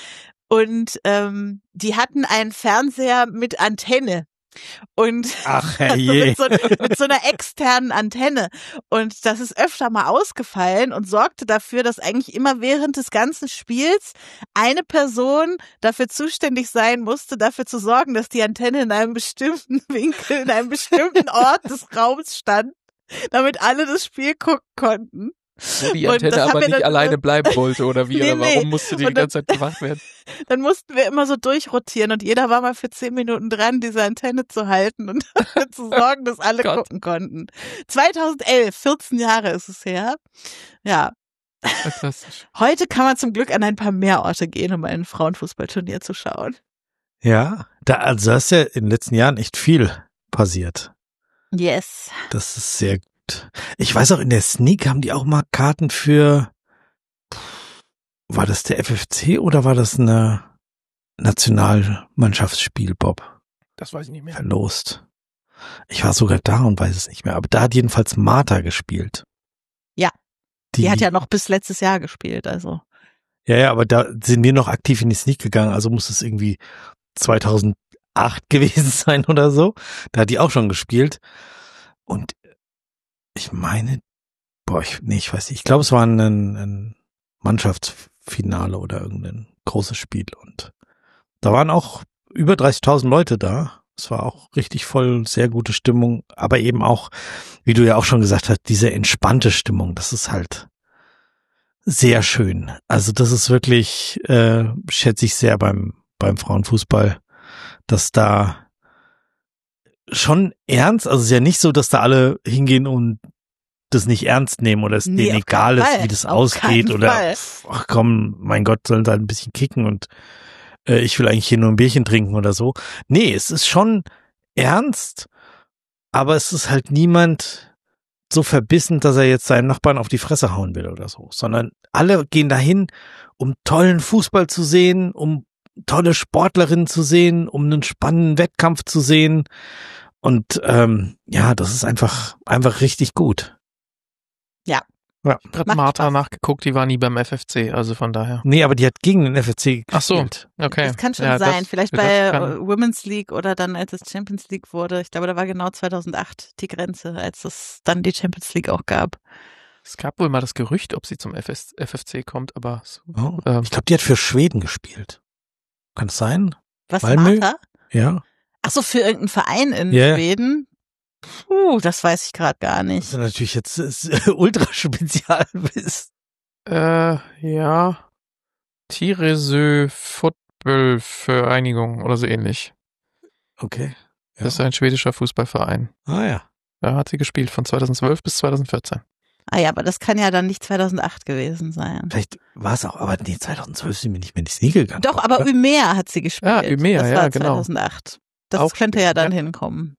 Und ähm, die hatten einen Fernseher mit Antenne. Und Ach, also herrje. mit, so, mit so einer externen Antenne. Und das ist öfter mal ausgefallen und sorgte dafür, dass eigentlich immer während des ganzen Spiels eine Person dafür zuständig sein musste, dafür zu sorgen, dass die Antenne in einem bestimmten Winkel, in einem bestimmten Ort des Raums stand, damit alle das Spiel gucken konnten. Wo die Und Antenne das haben aber wir nicht dann- alleine bleiben wollte oder wie, Nee, oder warum nee. musste die die Und dann- ganze Zeit bewacht werden? Dann mussten wir immer so durchrotieren und jeder war mal für zehn Minuten dran, diese Antenne zu halten und dafür zu sorgen, dass alle Gott. gucken konnten. zweitausendelf, vierzehn Jahre ist es her. Ja, Fantastisch. heute kann man zum Glück an ein paar mehr Orte gehen, um ein Frauenfußballturnier zu schauen. Ja, da, also da ist ja in den letzten Jahren echt viel passiert. Yes. Das ist sehr gut. Ich weiß auch, in der Sneak haben die auch mal Karten für, war das der F F C oder war das eine Nationalmannschaftsspiel, Bob? Das weiß ich nicht mehr. Verlost. Ich war sogar da und weiß es nicht mehr. Aber da hat jedenfalls Martha gespielt. Ja. Die, Die hat ja noch bis letztes Jahr gespielt, also. Ja, ja, aber da sind wir noch aktiv in die Sneak gegangen. Also muss es irgendwie zweitausendacht gewesen sein oder so. Da hat die auch schon gespielt. Und ich meine, boah, ich, nee, ich weiß nicht. Ich glaube, es war ein, ein Mannschaftsfinale oder irgendein großes Spiel. Und da waren auch über dreißigtausend Leute da. Es war auch richtig voll, sehr gute Stimmung, aber eben auch, wie du ja auch schon gesagt hast, diese entspannte Stimmung, das ist halt sehr schön. Also das ist wirklich, äh, schätze ich sehr beim beim Frauenfußball, dass da schon ernst, also es ist ja nicht so, dass da alle hingehen und das nicht ernst nehmen oder es Nee, denen auf egal keinen ist, Fall. wie das Auf ausgeht keinen oder Fall. ach komm, mein Gott, sollen sie halt ein bisschen kicken und äh, ich will eigentlich hier nur ein Bierchen trinken oder so. Nee, es ist schon ernst, aber es ist halt niemand so verbissen, dass er jetzt seinen Nachbarn auf die Fresse hauen will oder so, sondern alle gehen dahin, um tollen Fußball zu sehen, um tolle Sportlerinnen zu sehen, um einen spannenden Wettkampf zu sehen und ähm, ja, das ist einfach einfach richtig gut. Ja. Ja. Ich habe gerade Macht Martha Spaß. nachgeguckt, die war nie beim F F C, also von daher. Nee, aber die hat gegen den F F C Ach so. gespielt. Okay. Das kann schon Ja, sein. das- Vielleicht das bei kann- äh, Women's League oder dann, als es Champions League wurde. Ich glaube, da war genau zweitausendacht die Grenze, als es dann die Champions League auch gab. Es gab wohl mal das Gerücht, ob sie zum F S F F C kommt, aber so, Oh, ähm, ich glaube, die hat für Schweden gespielt. Kann es sein? Was, Malmö? Martha? Ja. Ach so, für irgendeinen Verein in Ja. Schweden? Puh, das weiß ich gerade gar Das nicht. ist natürlich jetzt äh, ultra Spezialwissen. äh, ja, Tyresö Fotbollvereinigung oder so ähnlich. Okay. Ja. Das ist ein schwedischer Fußballverein. Ah ja. Da hat sie gespielt von zweitausendzwölf bis zweitausendvierzehn. Ah ja, aber das kann ja dann nicht zweitausendacht gewesen sein. Vielleicht war es auch, aber nee, zweitausendzwölf sind wir nicht mehr ins Nie gegangen. Doch, aber oder? Umea hat sie gespielt. Ja, Umea, das ja, war genau. zweitausendacht. Das Auch könnte ja dann ja. hinkommen.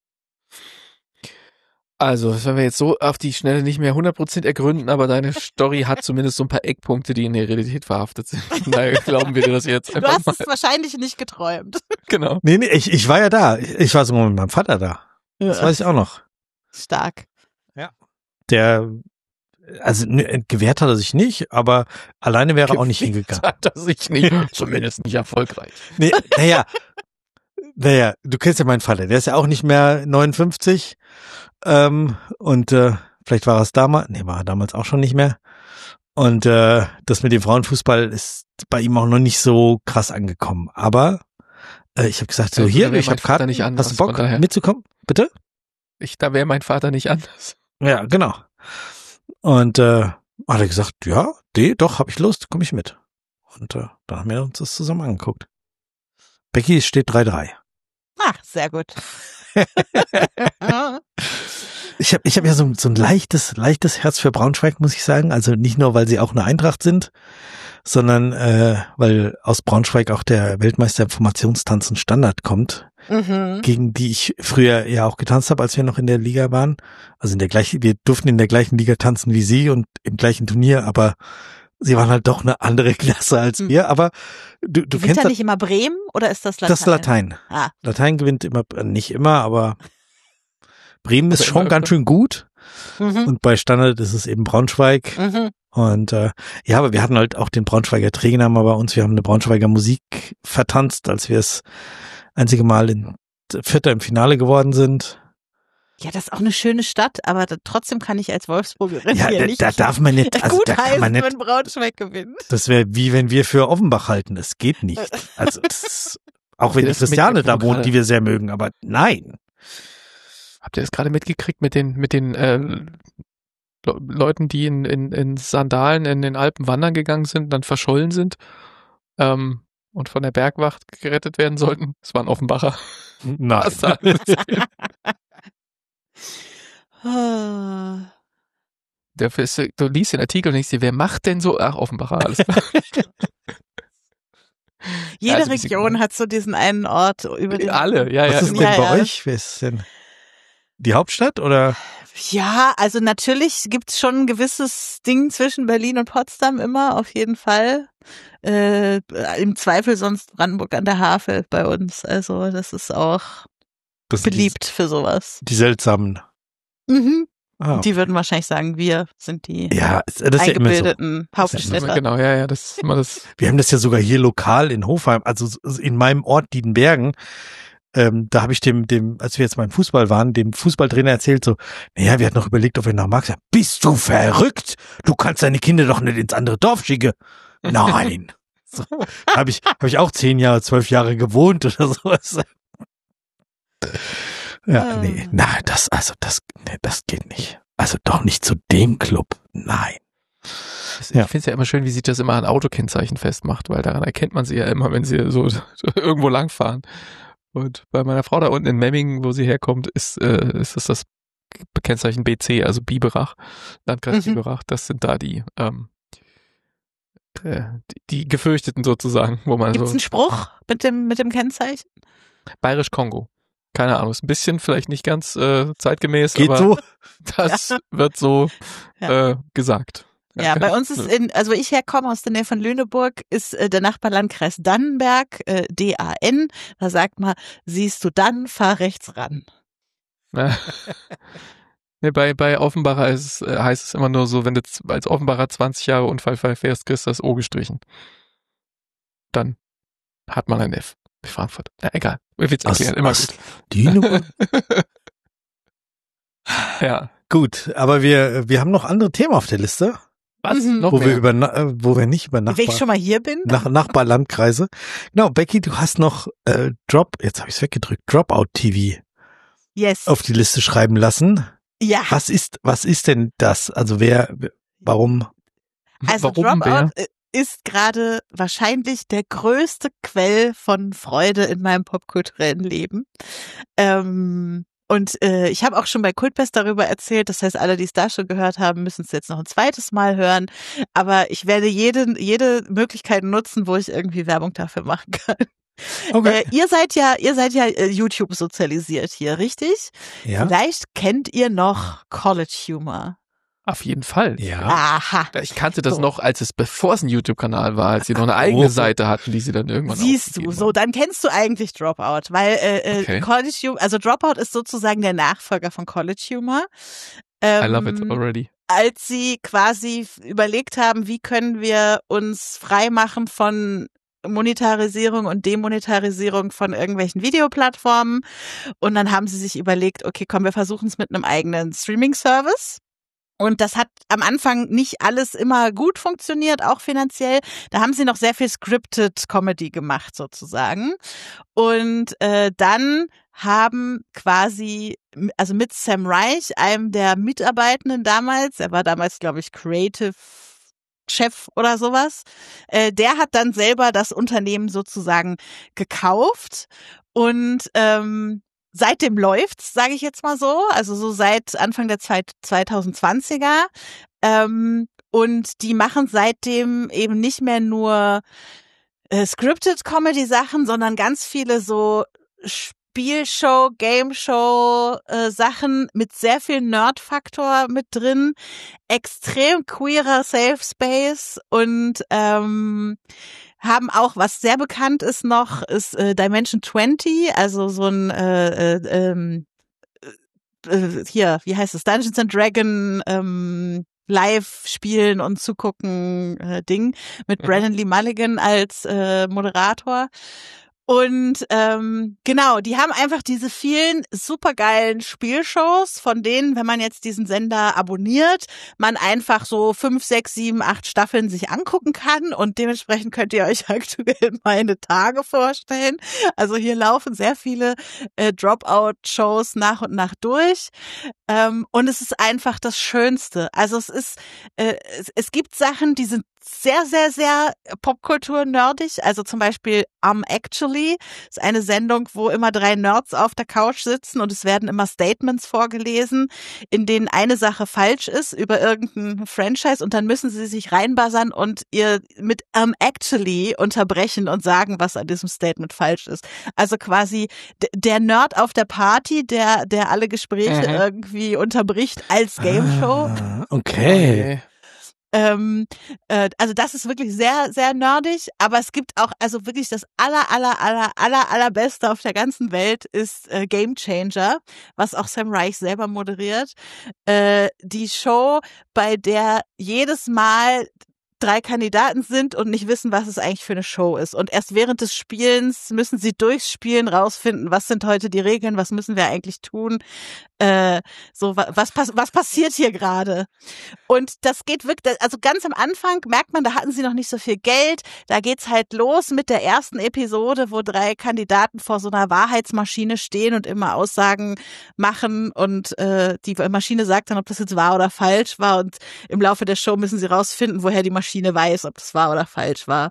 Also, das werden wir jetzt so auf die Schnelle nicht mehr hundert Prozent ergründen, aber deine Story hat zumindest so ein paar Eckpunkte, die in der Realität verhaftet sind. Von daher glauben wir dir das jetzt Du einfach hast mal. es wahrscheinlich nicht geträumt. Genau. Nee, nee, ich, ich war ja da. Ich war sogar mit meinem Vater da. Das weiß ich auch noch. Stark. Der, also ne, gewehrt hat er sich nicht, aber alleine wäre er auch nicht hingegangen. Hat er sich nicht, zumindest nicht erfolgreich. Nee, naja, naja, du kennst ja meinen Vater, der ist ja auch nicht mehr neunundfünfzig ähm, und äh, vielleicht war er es damals, nee, war er damals auch schon nicht mehr und äh, das mit dem Frauenfußball ist bei ihm auch noch nicht so krass angekommen, aber äh, ich habe gesagt, so Ja, hier, da wäre ich mein habe Vater Karten, nicht anders, hast du Bock von daher. mitzukommen, bitte? Ich, da wäre mein Vater nicht anders. Ja, genau. Und äh, hat er gesagt, ja, nee, doch, habe ich Lust, komme ich mit. Und äh, dann haben wir uns das zusammen angeguckt. Becky, es steht drei drei. Ach, sehr gut. Ich habe ich hab ja so, so ein leichtes, leichtes Herz für Braunschweig, muss ich sagen. Also nicht nur, weil sie auch eine Eintracht sind, sondern äh, weil aus Braunschweig auch der Weltmeister im Formationstanzen Standard kommt, Mhm. gegen die ich früher ja auch getanzt habe, als wir noch in der Liga waren. Also in der gleichen, wir durften in der gleichen Liga tanzen wie sie und im gleichen Turnier, aber sie waren halt doch eine andere Klasse als Hm. wir. Aber du, du Gewinnt kennst da das, nicht immer Bremen oder ist das Latein? das ist Latein. Ah, Latein gewinnt immer, äh, nicht immer, aber Bremen ist Aber schon immer ganz schön gut. mhm. Und bei Standard ist es eben Braunschweig. Mhm. Und äh, ja, aber wir hatten halt auch den Braunschweiger Trägernamen bei uns. Wir haben eine Braunschweiger Musik vertanzt, als wir es einzige Mal in Vierter im Finale geworden sind. Ja, das ist auch eine schöne Stadt, aber da, trotzdem kann ich als Wolfsburgerin Ja, hier da, nicht da darf man nicht, also gut da kann heißen, man nicht, wenn Braunschweig gewinnt. das wäre wie wenn wir für Offenbach halten. Das geht nicht. Also das ist, auch wenn die Das mit Christiane da Mecklenburg wohnt, die wir sehr mögen, aber nein. Habt ihr das gerade mitgekriegt mit den, mit den äh, Le- Leuten, die in, in, in Sandalen in den Alpen wandern gegangen sind, dann verschollen sind ähm, und von der Bergwacht gerettet werden sollten? Das waren Offenbacher. Nein. Was da alles erzählt. Ah. Dafür ist, du liest den Artikel und denkst dir, wer macht denn so? Ach, Offenbacher, alles klar. Jede also ein bisschen- Region hat so diesen einen Ort, über den Alle, ja, ja. Was ist denn Ja, bei ja. euch? Wer ist denn? Die Hauptstadt oder? Ja, also natürlich gibt's schon ein gewisses Ding zwischen Berlin und Potsdam immer, auf jeden Fall. Äh, Im Zweifel sonst Brandenburg an der Havel bei uns. Also das ist auch Das sind beliebt für sowas. Die, die seltsamen. Mhm. Ah, Die würden wahrscheinlich sagen, wir sind die ja, das ist ja immer so. eingebildeten Das ist ja immer Hauptstädter. Genau, ja, ja, das ist immer das. Wir haben das ja sogar hier lokal in Hofheim, also in meinem Ort Diedenbergen. Ähm, da habe ich dem, dem, als wir jetzt beim Fußball waren, dem Fußballtrainer erzählt so, naja, wir hatten noch überlegt, ob wir nach Marx sagen. Bist du verrückt? Du kannst deine Kinder doch nicht ins andere Dorf schicken. Nein. So, habe ich, habe ich auch zehn Jahre, zwölf Jahre gewohnt oder sowas. Ja, nee, na, das, also, das, nee, das geht nicht. Also doch nicht zu dem Club. Nein. Ich ja. finde es ja immer schön, wie sich das immer an Autokennzeichen festmacht, weil daran erkennt man sie ja immer, wenn sie so, so irgendwo langfahren. Und bei meiner Frau da unten in Memmingen, wo sie herkommt, ist, äh, ist das das Kennzeichen B C, also Biberach, Landkreis mhm. Biberach. Das sind da die, ähm, äh, die, die Gefürchteten sozusagen, wo man Gibt's so. einen Spruch mit dem mit dem Kennzeichen? Bayerisch-Kongo. Keine Ahnung, ist ein bisschen vielleicht nicht ganz äh, zeitgemäß, Geht aber so? das ja. wird so ja. äh, gesagt. Ja, ja, bei uns ist in, also ich herkomme aus der Nähe von Lüneburg, ist äh, der Nachbarlandkreis Dannenberg, äh, D A N. Da sagt man, siehst du dann, fahr rechts ran. Ja. Nee, bei, bei Offenbacher ist, äh, heißt es immer nur so, wenn du als Offenbacher zwanzig Jahre unfallfrei fährst, kriegst du das O gestrichen. Dann hat man ein F. Wie Frankfurt. Ja, egal. Witz erklären, immer gut. Lüneburg? Ja. Gut, aber wir, wir haben noch andere Themen auf der Liste. Was? Mhm. Noch wo mehr? wir über, wo wir nicht über Nachbar, wenn ich schon mal hier bin? Nach, Nachbarlandkreise. Genau, Becky, du hast noch äh, Drop, jetzt habe ich es weggedrückt, Dropout T V yes. auf die Liste schreiben lassen. Ja. Was ist, was ist denn das? Also wer, warum? Also warum Dropout wer? ist gerade wahrscheinlich der größte Quell von Freude in meinem popkulturellen Leben. Ähm, Und äh, ich habe auch schon bei Kultfest darüber erzählt. Das heißt, alle, die es da schon gehört haben, müssen es jetzt noch ein zweites Mal hören. Aber ich werde jede jede Möglichkeit nutzen, wo ich irgendwie Werbung dafür machen kann. Okay. Äh, ihr seid ja, ihr seid ja äh, YouTube sozialisiert hier, richtig? Ja. Vielleicht kennt ihr noch College Humor. Auf jeden Fall. Ja. Aha. Ich kannte das So. noch, als es bevor es ein YouTube-Kanal war, als sie noch eine eigene Oh. Seite hatten, die sie dann irgendwann Siehst du, aufgegeben so, haben. dann kennst du eigentlich Dropout, weil äh, Okay. äh, College Humor, also Dropout ist sozusagen der Nachfolger von College Humor. Ähm, I love it already. Als sie quasi überlegt haben, wie können wir uns freimachen von Monetarisierung und Demonetarisierung von irgendwelchen Videoplattformen. Und dann haben sie sich überlegt, okay, komm, wir versuchen es mit einem eigenen Streaming-Service. Und das hat am Anfang nicht alles immer gut funktioniert, auch finanziell. Da haben sie noch sehr viel Scripted Comedy gemacht sozusagen. Und äh, dann haben quasi, also mit Sam Reich, einem der Mitarbeitenden damals, er war damals, glaube ich, Creative Chef oder sowas, äh, der hat dann selber das Unternehmen sozusagen gekauft und ähm, seitdem läuft's, sage ich jetzt mal so, also so seit Anfang der zweitausendzwanziger ähm, und die machen seitdem eben nicht mehr nur äh, Scripted Comedy Sachen, sondern ganz viele so Spielshow, Game-Show äh, Sachen mit sehr viel Nerd-Faktor mit drin, extrem queerer Safe Space und ähm, haben auch, was sehr bekannt ist noch, ist äh, Dimension zwanzig, also so ein äh, äh, ähm, äh, hier, wie heißt es, Dungeons and Dragon ähm, live spielen und zugucken äh, Ding mit Mhm. Brandon Lee Mulligan als äh, Moderator. Und ähm, genau, die haben einfach diese vielen supergeilen Spielshows, von denen, wenn man jetzt diesen Sender abonniert, man einfach so fünf, sechs, sieben, acht Staffeln sich angucken kann und dementsprechend könnt ihr euch aktuell meine Tage vorstellen. Also hier laufen sehr viele äh, Dropout-Shows nach und nach durch. Ähm, und es ist einfach das Schönste. Also es ist, äh, es, es gibt Sachen, die sind sehr, sehr, sehr Popkultur-nerdig. Also zum Beispiel Um Actually ist eine Sendung, wo immer drei Nerds auf der Couch sitzen und es werden immer Statements vorgelesen, in denen eine Sache falsch ist über irgendein Franchise und dann müssen sie sich reinbuzzern und ihr mit Um Actually unterbrechen und sagen, was an diesem Statement falsch ist. Also quasi d- der Nerd auf der Party, der, der alle Gespräche Mhm. irgendwie unterbricht als Game Show. Ah, okay. Ähm, äh, also das ist wirklich sehr, sehr nerdig, aber es gibt auch, also wirklich das aller, aller, aller, aller, allerbeste auf der ganzen Welt ist äh, Game Changer, was auch Sam Reich selber moderiert. Äh, die Show, bei der jedes Mal drei Kandidaten sind und nicht wissen, was es eigentlich für eine Show ist. Und erst während des Spielens müssen sie durchs Spielen rausfinden, was sind heute die Regeln, was müssen wir eigentlich tun, äh, so was, was passiert hier gerade. Und das geht wirklich, also ganz am Anfang merkt man, da hatten sie noch nicht so viel Geld, da geht's halt los mit der ersten Episode, wo drei Kandidaten vor so einer Wahrheitsmaschine stehen und immer Aussagen machen und äh, die Maschine sagt dann, ob das jetzt wahr oder falsch war, und im Laufe der Show müssen sie rausfinden, woher die Maschine weiß, ob das wahr oder falsch war.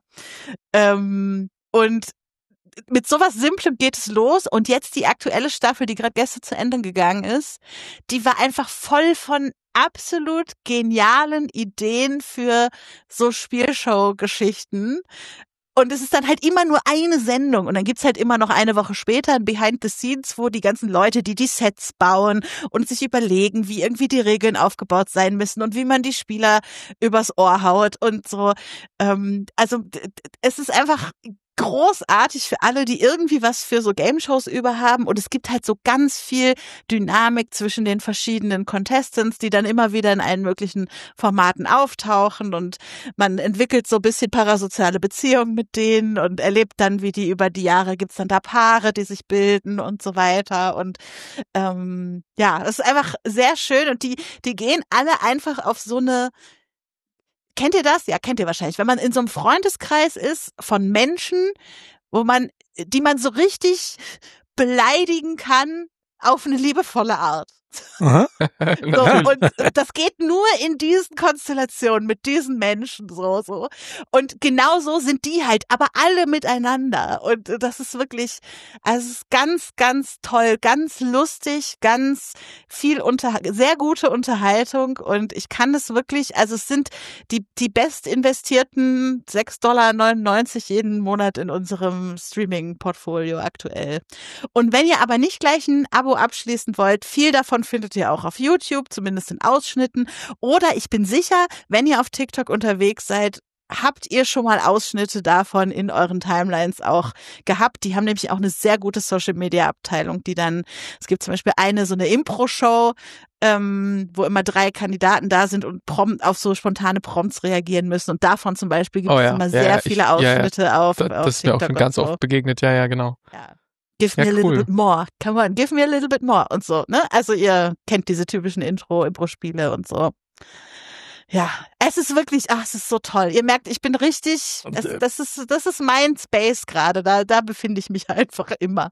Ähm, und mit sowas Simplem geht es los, und jetzt die aktuelle Staffel, die gerade gestern zu Ende gegangen ist, die war einfach voll von absolut genialen Ideen für so Spielshow-Geschichten. Und es ist dann halt immer nur eine Sendung, und dann gibt's halt immer noch eine Woche später ein Behind the Scenes, wo die ganzen Leute, die die Sets bauen und sich überlegen, wie irgendwie die Regeln aufgebaut sein müssen und wie man die Spieler übers Ohr haut und so. Ähm, also es ist einfach großartig für alle, die irgendwie was für so Game-Shows über haben, und es gibt halt so ganz viel Dynamik zwischen den verschiedenen Contestants, die dann immer wieder in allen möglichen Formaten auftauchen, und man entwickelt so ein bisschen parasoziale Beziehungen mit denen und erlebt dann, wie die über die Jahre, gibt's dann da Paare, die sich bilden und so weiter, und ähm, ja, das ist einfach sehr schön, und die die gehen alle einfach auf so eine, kennt ihr das? Ja, kennt ihr wahrscheinlich. Wenn man in so einem Freundeskreis ist von Menschen, wo man, die man so richtig beleidigen kann auf eine liebevolle Art. Aha. So, und das geht nur in diesen Konstellationen mit diesen Menschen so so. Und genau so sind die halt, aber alle miteinander. Und das ist wirklich, also es ist ganz, ganz toll, ganz lustig, ganz viel unter, sehr gute Unterhaltung. Und ich kann es wirklich, also es sind die die best investierten sechs Komma neunundneunzig Dollar jeden Monat in unserem Streaming-Portfolio aktuell. Und wenn ihr aber nicht gleich ein Abo abschließen wollt, viel davon findet ihr auch auf YouTube, zumindest in Ausschnitten. Oder ich bin sicher, wenn ihr auf TikTok unterwegs seid, habt ihr schon mal Ausschnitte davon in euren Timelines auch gehabt. Die haben nämlich auch eine sehr gute Social-Media-Abteilung, die dann, es gibt zum Beispiel eine, so eine Impro-Show, ähm, wo immer drei Kandidaten da sind und prompt auf so spontane Prompts reagieren müssen. Und davon zum Beispiel gibt oh, es ja. immer ja, sehr ja, viele ich, Ausschnitte ja, ja. auf, das, auf das ist mir auch schon ganz so. oft begegnet, ja, ja, genau. Ja. Give ja, me a little cool. bit more. Come on, give me a little bit more und so, ne? Also ihr kennt diese typischen Intro-Impro-Spiele und so. Ja, es ist wirklich, ach, es ist so toll. Ihr merkt, ich bin richtig, Und, es, äh, das ist, das ist mein Space gerade. Da, da befinde ich mich einfach immer.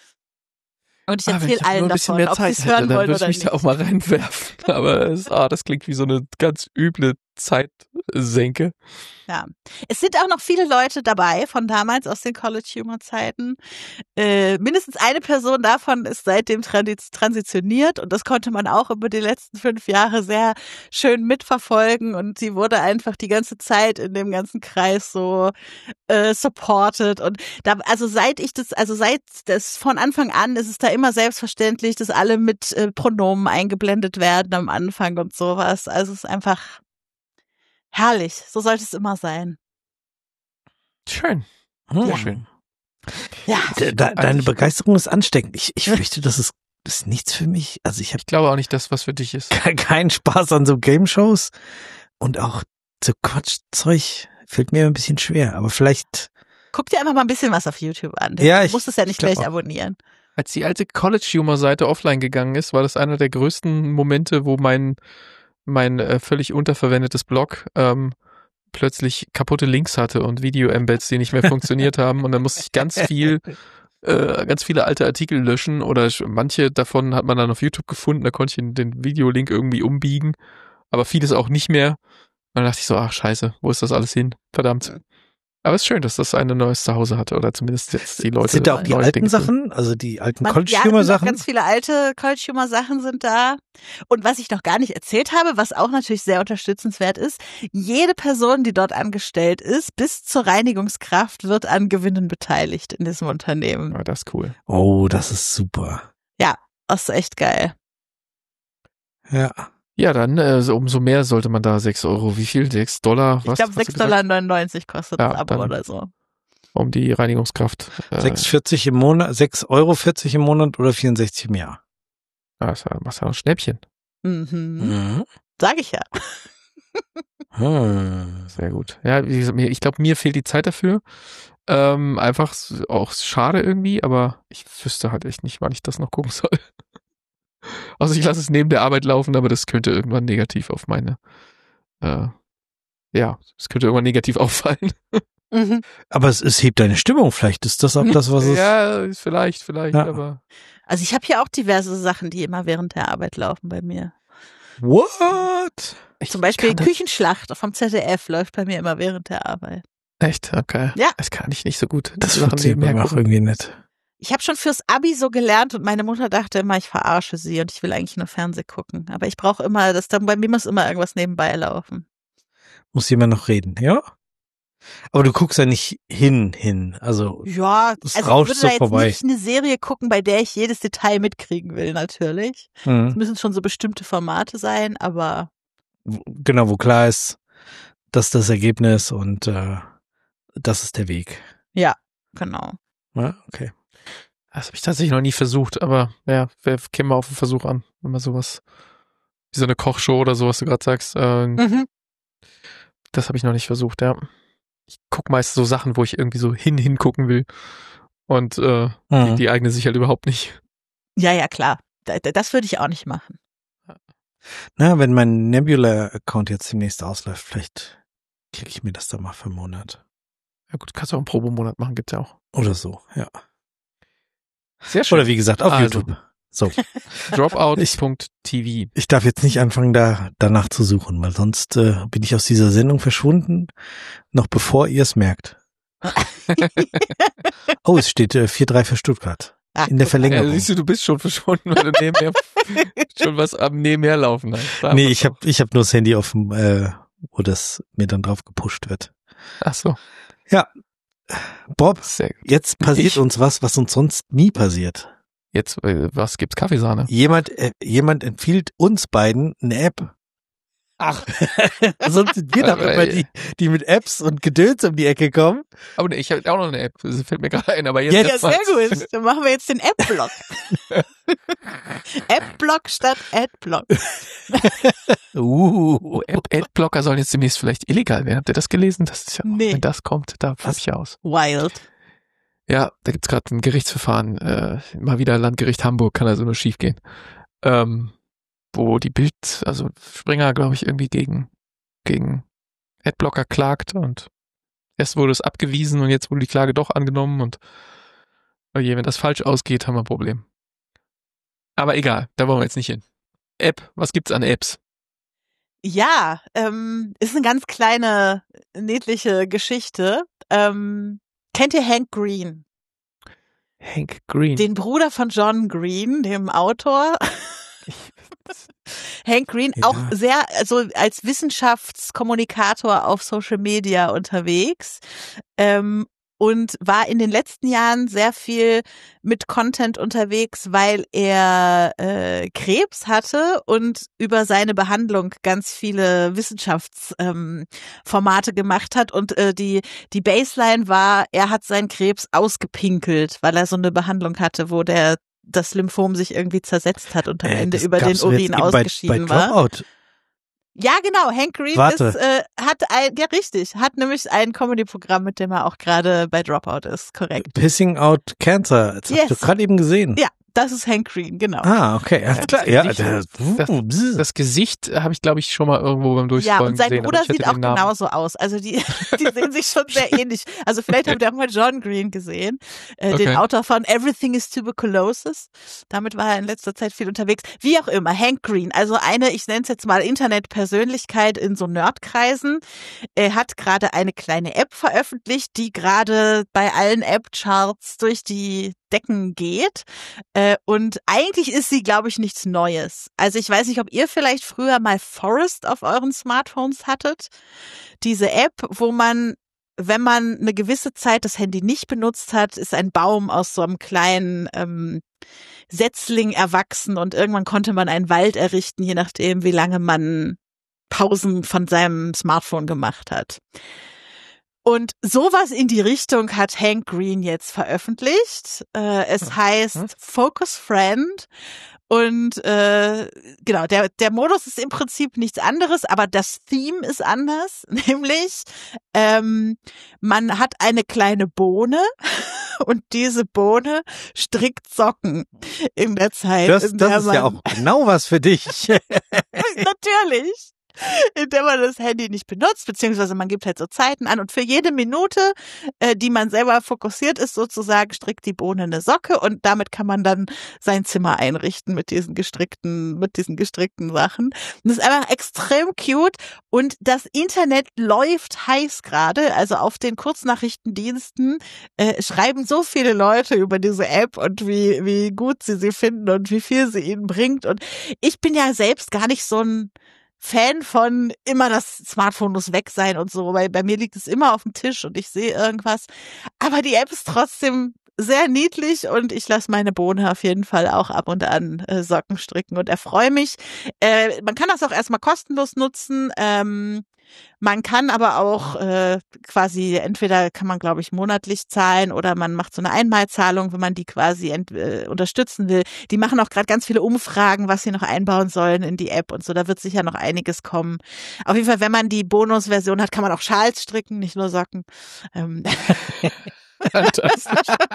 Und ich Ah, wenn erzähle ich nur allen ein bisschen davon, mehr ob sie Zeit es hätte, hören dann wollen würde ich oder mich nicht. da auch mal reinwerfen. Aber es, ah, das klingt wie so eine ganz üble Zeitsenke. Ja, es sind auch noch viele Leute dabei von damals aus den College-Humor-Zeiten. Äh, mindestens eine Person davon ist seitdem transi- transitioniert, und das konnte man auch über die letzten fünf Jahre sehr schön mitverfolgen, und sie wurde einfach die ganze Zeit in dem ganzen Kreis so äh, supported, und da, also seit ich das, also seit das von Anfang an ist es da immer selbstverständlich, dass alle mit äh, Pronomen eingeblendet werden am Anfang und sowas. Also es ist einfach herrlich, so sollte es immer sein. Schön. Hm. Sehr schön. Ja. De, de, deine Also ich- Begeisterung ist ansteckend. Ich, ich fürchte, das ist, das ist nichts für mich. Also ich habe Ich glaube auch nicht, dass was für dich ist. keinen Spaß an so Game-Shows, und auch so Quatschzeug fällt mir ein bisschen schwer. Aber vielleicht, Guck dir einfach mal ein bisschen was auf YouTube an. Ja, Du ich- musst es ja ich nicht glaub gleich auch. abonnieren. Als die alte College-Humor-Seite offline gegangen ist, war das einer der größten Momente, wo mein mein äh, völlig unterverwendetes Blog ähm, plötzlich kaputte Links hatte und Video-Embeds, die nicht mehr funktioniert haben. Und dann musste ich ganz viel, äh, ganz viele alte Artikel löschen, oder sch- manche davon hat man dann auf YouTube gefunden, da konnte ich den, den Videolink irgendwie umbiegen, aber vieles auch nicht mehr. Und dann dachte ich so, ach scheiße, wo ist das alles hin? Verdammt. Aber es ist schön, dass das ein neues Zuhause hatte, oder zumindest jetzt die Leute. sind da auch die neue alten Dinge tun. Sachen, also die alten Man, ja, es sind auch College-Humor-Sachen? ganz viele alte College-Humor-Sachen sind da. Und was ich noch gar nicht erzählt habe, was auch natürlich sehr unterstützenswert ist, jede Person, die dort angestellt ist, bis zur Reinigungskraft, wird an Gewinnen beteiligt in diesem Unternehmen. Ja, das ist cool. Oh, das ist super. Das ist echt geil. Ja. Ja, dann äh, so, umso mehr sollte man da sechs Euro, wie viel? sechs Dollar? Ich Was? glaube, hast du sechs gesagt? Komma neunundneunzig Dollar kostet Ja, das Abo dann- oder so. Um die Reinigungskraft. Äh, sechs Euro vierzig im Monat, sechs Euro vierzig im Monat oder vierundsechzig im Jahr. ah, das machst ja ein Schnäppchen. Mhm. Mhm. Sag ich ja. Hm. Sehr gut. Ja, wie gesagt, mir- ich glaube, mir fehlt die Zeit dafür. Ähm, einfach s- auch schade irgendwie, aber ich wüsste halt echt nicht, wann ich das noch gucken soll. Also ich lasse es neben der Arbeit laufen, aber das könnte irgendwann negativ auf meine, äh, ja, es könnte irgendwann negativ auffallen. Mhm. Aber es, es hebt deine Stimmung. Vielleicht ist das auch das, was es... Ja, vielleicht, vielleicht, Ja. aber Also ich habe hier auch diverse Sachen, die immer während der Arbeit laufen bei mir. What? ich, Zum Beispiel ich kann Küchenschlacht vom Z D F läuft bei mir immer während der Arbeit. das, echt, okay. Ja. Das kann ich nicht so gut. Das Die Sachen funktioniert bei nebenher mir auch gucken. irgendwie nicht. Ich habe schon fürs Abi so gelernt und meine Mutter dachte immer, ich verarsche sie und ich will eigentlich nur Fernsehen gucken. Aber ich brauche immer, das dann bei mir muss immer irgendwas nebenbei laufen. Muss jemand noch reden, ja? Aber du guckst ja nicht hin, hin. Also, Ja, Das also rauscht ich würde so da jetzt vorbei. nicht eine Serie gucken, bei der ich jedes Detail mitkriegen will, natürlich. Es hm. müssen schon so bestimmte Formate sein, aber Wo- genau, wo klar ist, das ist das Ergebnis und äh, das ist der Weg. ja, genau. Ja, okay. Das habe ich tatsächlich noch nie versucht, aber ja, wer käme mal auf den Versuch an, wenn man sowas, wie so eine Kochshow oder so, was du gerade sagst, äh, Mhm. das habe ich noch nicht versucht, ja. Ich gucke meist so Sachen, wo ich irgendwie so hin hingucken will und äh, die, Mhm. die eignen sich halt überhaupt nicht. Ja, ja, klar. Da- da- Das würde ich auch nicht machen. Na, wenn mein Nebula-Account jetzt demnächst ausläuft, vielleicht klicke ich mir das dann mal für einen Monat. Ja gut, kannst du auch einen Probemonat machen, gibt's ja auch. Oder so, ja. Sehr schön. Oder wie gesagt, auf Also. YouTube. So. dropout Ich- Punkt T V. Ich darf jetzt nicht anfangen, da danach zu suchen, weil sonst äh, bin ich aus dieser Sendung verschwunden, noch bevor ihr es merkt. Oh, es steht äh, vier drei für Stuttgart. Ah, In der guck mal. Verlängerung. Ja, siehst du, du bist schon verschwunden, weil du nebenher schon was am Nebenher laufen hast. Da Nee, haben ich wir's habe ich hab nur das Handy auf dem, äh, wo das mir dann drauf gepusht wird. auch. Ach so, Bob, sehr gut. jetzt passiert Ich- uns was, was uns sonst nie passiert. Jetzt, äh, was gibt's? Kaffeesahne? Jemand, äh, jemand empfiehlt uns beiden eine App. Ach. Sonst sind wir doch Aber, immer äh, die, die mit Apps und Gedöns um die Ecke kommen. Aber nee, ich habe auch noch eine App. Das fällt mir gerade ein, aber jetzt. Ja, Ja, sehr erstmal- gut. Dann machen wir jetzt den App-Block. App-Block statt Ad-Block. Uh, Oh, Ad- Adblocker sollen jetzt demnächst vielleicht illegal werden. Habt ihr das gelesen? Das ist ja, Nee. wenn das kommt, da flippe Was? ich aus. Wild. Ja, da gibt's gerade ein Gerichtsverfahren. Äh, mal wieder Landgericht Hamburg, kann also nur schief gehen. Ähm, wo die Bild, also Springer, glaube ich, irgendwie gegen, gegen Adblocker klagt und erst wurde es abgewiesen und jetzt wurde die Klage doch angenommen und oh je, wenn das falsch ausgeht, haben wir ein Problem. Aber egal, da wollen wir jetzt nicht hin. App, was gibt's an Apps? Ja, ähm, ist eine ganz kleine, niedliche Geschichte. Ähm, kennt ihr Hank Green? Hank Green. Den Bruder von John Green, dem Autor. Hank Green, Ja. auch sehr, also als Wissenschaftskommunikator auf Social Media unterwegs. Ähm, und war in den letzten Jahren sehr viel mit Content unterwegs, weil er äh, Krebs hatte und über seine Behandlung ganz viele Wissenschaftsformate ähm, Formate gemacht hat. Und äh, die die Baseline war, er hat seinen Krebs ausgepinkelt, weil er so eine Behandlung hatte, wo der das Lymphom sich irgendwie zersetzt hat und am äh, Ende das über den gab's doch jetzt Urin eben ausgeschieden bei, bei war. Dropout. Ja, genau. Hank Green Warte. ist, äh, hat ein, ja richtig, hat nämlich ein Comedy-Programm, mit dem er auch gerade bei Dropout ist, korrekt. Pissing Out Cancer. Das hab ich Yes. doch gerade eben gesehen. Ja, das ist Hank Green, genau. Ah, okay. Alles Ja, klar. das Ja, Gesicht- das, das- bzz. Das Gesicht habe ich, glaube ich, schon mal irgendwo beim Ja, Durchscrollen und sein gesehen. aber Bruder ich hätte sieht auch den Namen- genauso aus. Also die, die sehen sich schon sehr ähnlich. Also vielleicht habt ihr auch mal John Green gesehen, äh, den Okay. Autor von Everything is Tuberculosis. Damit war er in letzter Zeit viel unterwegs. Wie auch immer, Hank Green, also eine, ich nenne es jetzt mal Internetpersönlichkeit in so Nerdkreisen. Er hat gerade eine kleine App veröffentlicht, die gerade bei allen App-Charts durch die Decken geht. Äh, und eigentlich ist sie, glaube ich, nichts Neues. Also ich weiß nicht, ob ihr vielleicht früher mal Forest auf euren Smartphones hattet. Diese App, wo man, wenn man eine gewisse Zeit das Handy nicht benutzt hat, ist ein Baum aus so einem kleinen ähm, Setzling erwachsen und irgendwann konnte man einen Wald errichten, je nachdem, wie lange man Pausen von seinem Smartphone gemacht hat. Und sowas in die Richtung hat Hank Green jetzt veröffentlicht. Äh, es heißt Focus Friend Und äh, genau, der, der Modus ist im Prinzip nichts anderes, aber das Theme ist anders. Nämlich, ähm, man hat eine kleine Bohne und diese Bohne strickt Socken in der Zeit. Das, in der das ist man, ja auch genau was für dich. Natürlich. In der man das Handy nicht benutzt, beziehungsweise man gibt halt so Zeiten an und für jede Minute, äh, die man selber fokussiert ist, sozusagen strickt die Bohne eine Socke und damit kann man dann sein Zimmer einrichten mit diesen gestrickten, mit diesen gestrickten Sachen. Und das ist einfach extrem cute und das Internet läuft heiß gerade, also auf den Kurznachrichtendiensten äh, schreiben so viele Leute über diese App und wie, wie gut sie sie finden und wie viel sie ihnen bringt und ich bin ja selbst gar nicht so ein Fan von immer das Smartphone muss weg sein und so, weil bei mir liegt es immer auf dem Tisch und ich sehe irgendwas. Aber die App ist trotzdem sehr niedlich und ich lasse meine Bohne auf jeden Fall auch ab und an äh, Socken stricken und erfreue mich. Äh, man kann das auch erstmal kostenlos nutzen. Ähm, man kann aber auch äh, quasi, entweder kann man, glaube ich, monatlich zahlen oder man macht so eine Einmalzahlung, wenn man die quasi ent- äh, unterstützen will. Die machen auch gerade ganz viele Umfragen, was sie noch einbauen sollen in die App und so. Da wird sicher noch einiges kommen. Auf jeden Fall, wenn man die Bonusversion hat, kann man auch Schals stricken, nicht nur Socken. Ähm. Fantastisch.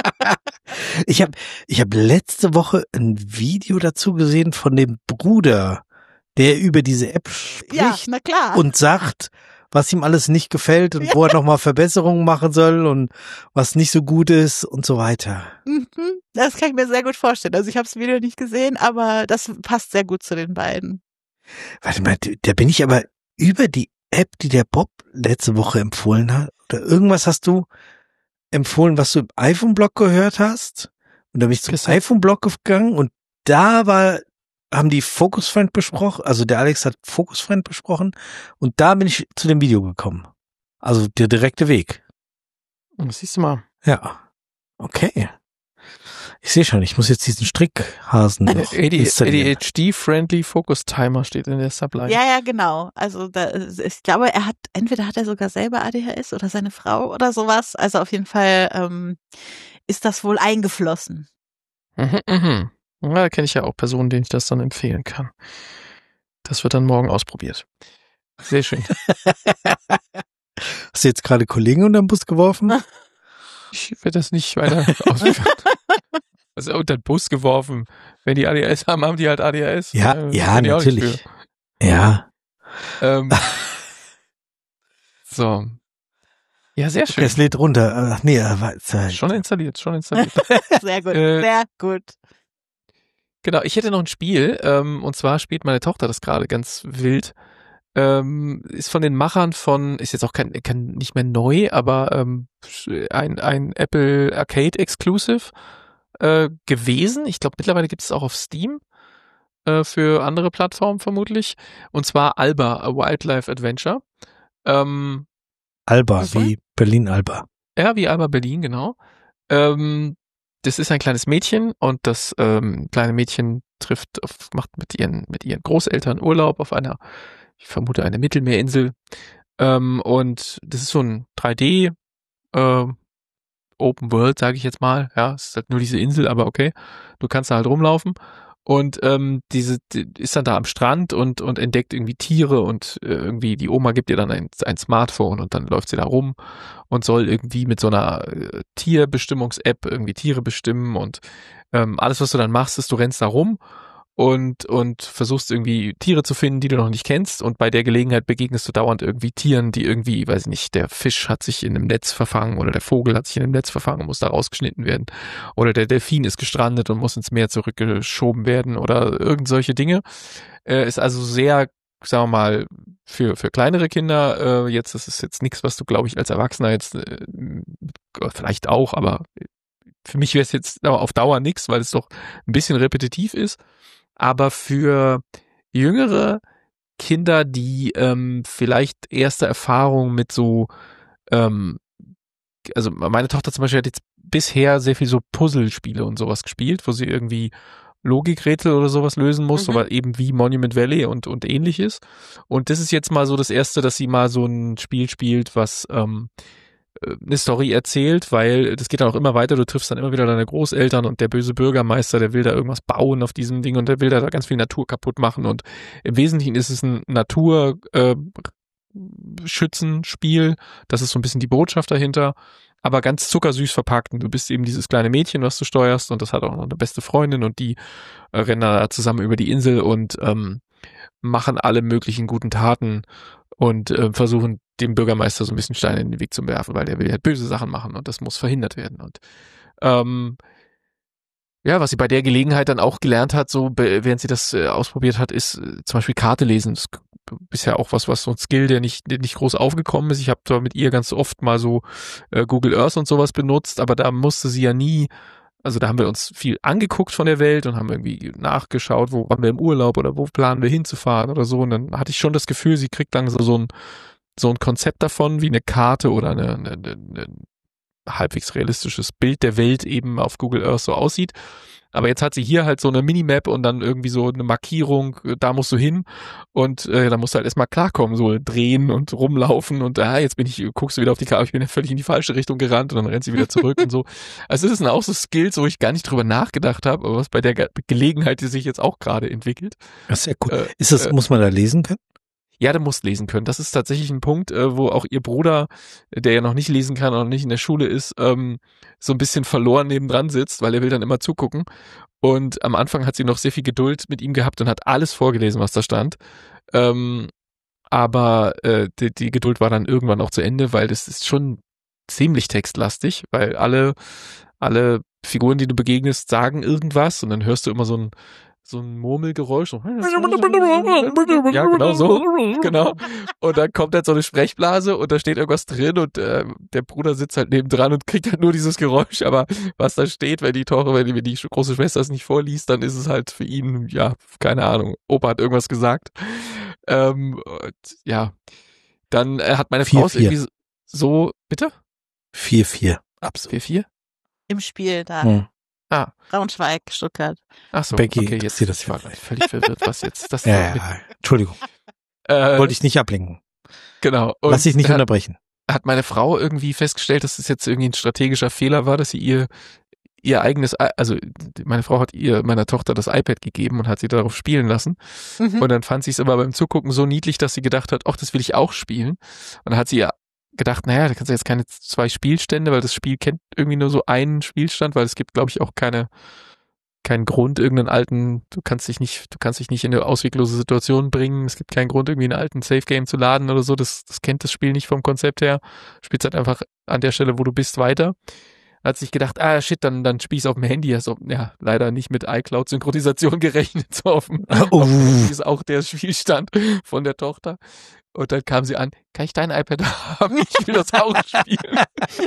Ich habe ich hab letzte Woche ein Video dazu gesehen von dem Bruder, der über diese App spricht Ja, na klar. und sagt, was ihm alles nicht gefällt und wo er nochmal Verbesserungen machen soll und was nicht so gut ist und so weiter. Mhm, das kann ich mir sehr gut vorstellen. Also ich habe das Video nicht gesehen, aber das passt sehr gut zu den beiden. Warte mal, da bin ich aber über die App, die der Bob letzte Woche empfohlen hat, oder irgendwas hast du empfohlen, was du im iPhone-Blog gehört hast? Und da bin ich zum Christoph. iPhone-Blog gegangen und da war haben die Focus Friend besprochen, also der Alex hat Focus Friend besprochen und da bin ich zu dem Video gekommen. Also der direkte Weg. Das siehst du mal. Ja. Okay. Ich sehe schon, ich muss jetzt diesen Strickhasen noch A D installieren. H D-Friendly Focus Timer steht in der Subline. Ja, ja, genau. Also da, ich glaube, er hat, entweder hat er sogar selber A D H S oder seine Frau oder sowas. Also auf jeden Fall ähm, ist das wohl eingeflossen. Mhm, mhm. Ja, da kenne ich ja auch Personen, denen ich das dann empfehlen kann. Das wird dann morgen ausprobiert. Sehr schön. Hast du jetzt gerade Kollegen unter den Bus geworfen? Ich werde das nicht weiter ausführen. Also unter den Bus geworfen. Wenn die A D H S haben, haben die halt A D H S. Ja, Äh, ja, kann ich auch nichts natürlich. für. Ja. Ähm, so. Ja, sehr schön. Es lädt runter. Ach nee, aber Schon installiert, schon installiert. Sehr gut, Äh, sehr gut. Genau, ich hätte noch ein Spiel, ähm, und zwar spielt meine Tochter das gerade ganz wild. Ähm, ist von den Machern von, ist jetzt auch kein, kein nicht mehr neu, aber ähm, ein, ein Apple Arcade Exclusive äh, gewesen. Ich glaube, mittlerweile gibt es auch auf Steam äh, für andere Plattformen vermutlich. Und zwar Alba, a Wildlife Adventure. Ähm, Alba, Was wie Berlin-Alba. Ja, wie Alba Berlin, genau. Ähm, das ist ein kleines Mädchen und das ähm, kleine Mädchen trifft, auf, macht mit ihren mit ihren Großeltern Urlaub auf einer, ich vermute, eine Mittelmeerinsel. Ähm, und das ist so ein drei D äh, Open World, sage ich jetzt mal. Ja, es ist halt nur diese Insel, aber okay. Du kannst da halt rumlaufen. Und ähm, diese die ist dann da am Strand und und entdeckt irgendwie Tiere und äh, irgendwie die Oma gibt ihr dann ein, ein Smartphone und dann läuft sie da rum und soll irgendwie mit so einer äh, Tierbestimmungs-App irgendwie Tiere bestimmen und ähm, alles, was du dann machst, ist, du rennst da rum und und versuchst irgendwie Tiere zu finden, die du noch nicht kennst und bei der Gelegenheit begegnest du dauernd irgendwie Tieren, die irgendwie, weiß ich nicht, der Fisch hat sich in einem Netz verfangen oder der Vogel hat sich in einem Netz verfangen und muss da rausgeschnitten werden oder der Delfin ist gestrandet und muss ins Meer zurückgeschoben werden oder irgend solche Dinge. Äh, ist also sehr, sagen wir mal, für für kleinere Kinder äh, jetzt, das ist jetzt nichts, was du, glaube ich, als Erwachsener jetzt äh, vielleicht auch, aber für mich wäre es jetzt auf Dauer nichts, weil es doch ein bisschen repetitiv ist. Aber für jüngere Kinder, die ähm, vielleicht erste Erfahrungen mit so, ähm, also meine Tochter zum Beispiel hat jetzt bisher sehr viel so Puzzlespiele und sowas gespielt, wo sie irgendwie Logikrätsel oder sowas lösen muss, Mhm. aber eben wie Monument Valley und und ähnliches. Und das ist jetzt mal so das erste, dass sie mal so ein Spiel spielt, was ähm, eine Story erzählt, weil das geht dann auch immer weiter, du triffst dann immer wieder deine Großeltern und der böse Bürgermeister, der will da irgendwas bauen auf diesem Ding und der will da ganz viel Natur kaputt machen und im Wesentlichen ist es ein Naturschützenspiel, das ist so ein bisschen die Botschaft dahinter, aber ganz zuckersüß verpackt und du bist eben dieses kleine Mädchen, was du steuerst und das hat auch noch eine beste Freundin und die äh, rennen da zusammen über die Insel und ähm, machen alle möglichen guten Taten und äh, versuchen dem Bürgermeister so ein bisschen Steine in den Weg zu werfen, weil der will halt böse Sachen machen und das muss verhindert werden. Und ähm, ja, was sie bei der Gelegenheit dann auch gelernt hat, so während sie das äh, ausprobiert hat, ist äh, zum Beispiel Karte lesen. Das ist bisher auch was, was so ein Skill, der nicht, der nicht groß aufgekommen ist. Ich habe da mit ihr ganz oft mal so äh, Google Earth und sowas benutzt, aber da musste sie ja nie, also da haben wir uns viel angeguckt von der Welt und haben irgendwie nachgeschaut, wo waren wir im Urlaub oder wo planen wir hinzufahren oder so. Und dann hatte ich schon das Gefühl, sie kriegt langsam so ein so ein Konzept davon, wie eine Karte oder eine, eine, eine, eine halbwegs realistisches Bild der Welt eben auf Google Earth so aussieht. Aber jetzt hat sie hier halt so eine Minimap und dann irgendwie so eine Markierung, da musst du hin und äh, da musst du halt erstmal klarkommen, so drehen und rumlaufen und ah, jetzt bin ich, guckst du wieder auf die Karte, ich bin ja völlig in die falsche Richtung gerannt und dann rennt sie wieder zurück und so. Also es sind auch so Skills, wo ich gar nicht drüber nachgedacht habe, aber was bei der Ge- Gelegenheit, die sich jetzt auch gerade entwickelt. Das ist ja cool. Äh, ist das, äh, muss man da lesen können? Ja, der muss lesen können. Das ist tatsächlich ein Punkt, äh, wo auch ihr Bruder, der ja noch nicht lesen kann und noch nicht in der Schule ist, ähm, so ein bisschen verloren nebendran sitzt, weil er will dann immer zugucken. Und am Anfang hat sie noch sehr viel Geduld mit ihm gehabt und hat alles vorgelesen, was da stand. Ähm, aber äh, die, die Geduld war dann irgendwann auch zu Ende, weil das ist schon ziemlich textlastig, weil alle, alle Figuren, die du begegnest, sagen irgendwas und dann hörst du immer so ein so ein Murmelgeräusch. So. Ja, genau so. Genau. Und dann kommt halt so eine Sprechblase und da steht irgendwas drin und äh, der Bruder sitzt halt nebendran und kriegt halt nur dieses Geräusch. Aber was da steht, wenn die Tochter, wenn die, die große Schwester es nicht vorliest, dann ist es halt für ihn, ja, keine Ahnung, Opa hat irgendwas gesagt. Ähm, und, ja. Dann äh, hat meine vier, Frau es irgendwie so, bitte? vier vier. Absolut. vier vier? Im Spiel da. Hm. Ah. Braunschweig, Stuttgart. Ach so, Becky, okay, jetzt das ich war völlig verwirrt, was jetzt das ja, ja, Entschuldigung. Äh, Wollte ich nicht ablenken. Genau. Und lass dich nicht hat, unterbrechen. Hat meine Frau irgendwie festgestellt, dass es jetzt irgendwie ein strategischer Fehler war, dass sie ihr ihr eigenes, also meine Frau hat ihr meiner Tochter das iPad gegeben und hat sie darauf spielen lassen. Mhm. Und dann fand sie es aber beim Zugucken so niedlich, dass sie gedacht hat, ach, das will ich auch spielen. Und dann hat sie ja gedacht, naja, da kannst du jetzt keine zwei Spielstände, weil das Spiel kennt irgendwie nur so einen Spielstand, weil es gibt, glaube ich, auch keine keinen Grund, irgendeinen alten, du kannst dich nicht, du kannst dich nicht in eine ausweglose Situation bringen, es gibt keinen Grund, irgendwie einen alten Safe-Game zu laden oder so, das, das kennt das Spiel nicht vom Konzept her, spielst halt einfach an der Stelle, wo du bist, weiter. Hat sich gedacht, ah shit, dann, dann spiel ich auf dem Handy, also ja, leider nicht mit iCloud-Synchronisation gerechnet, so auf dem, oh. auf dem Handy ist auch der Spielstand von der Tochter. Und dann kam sie an, kann ich dein iPad haben? Ich will das auch spielen.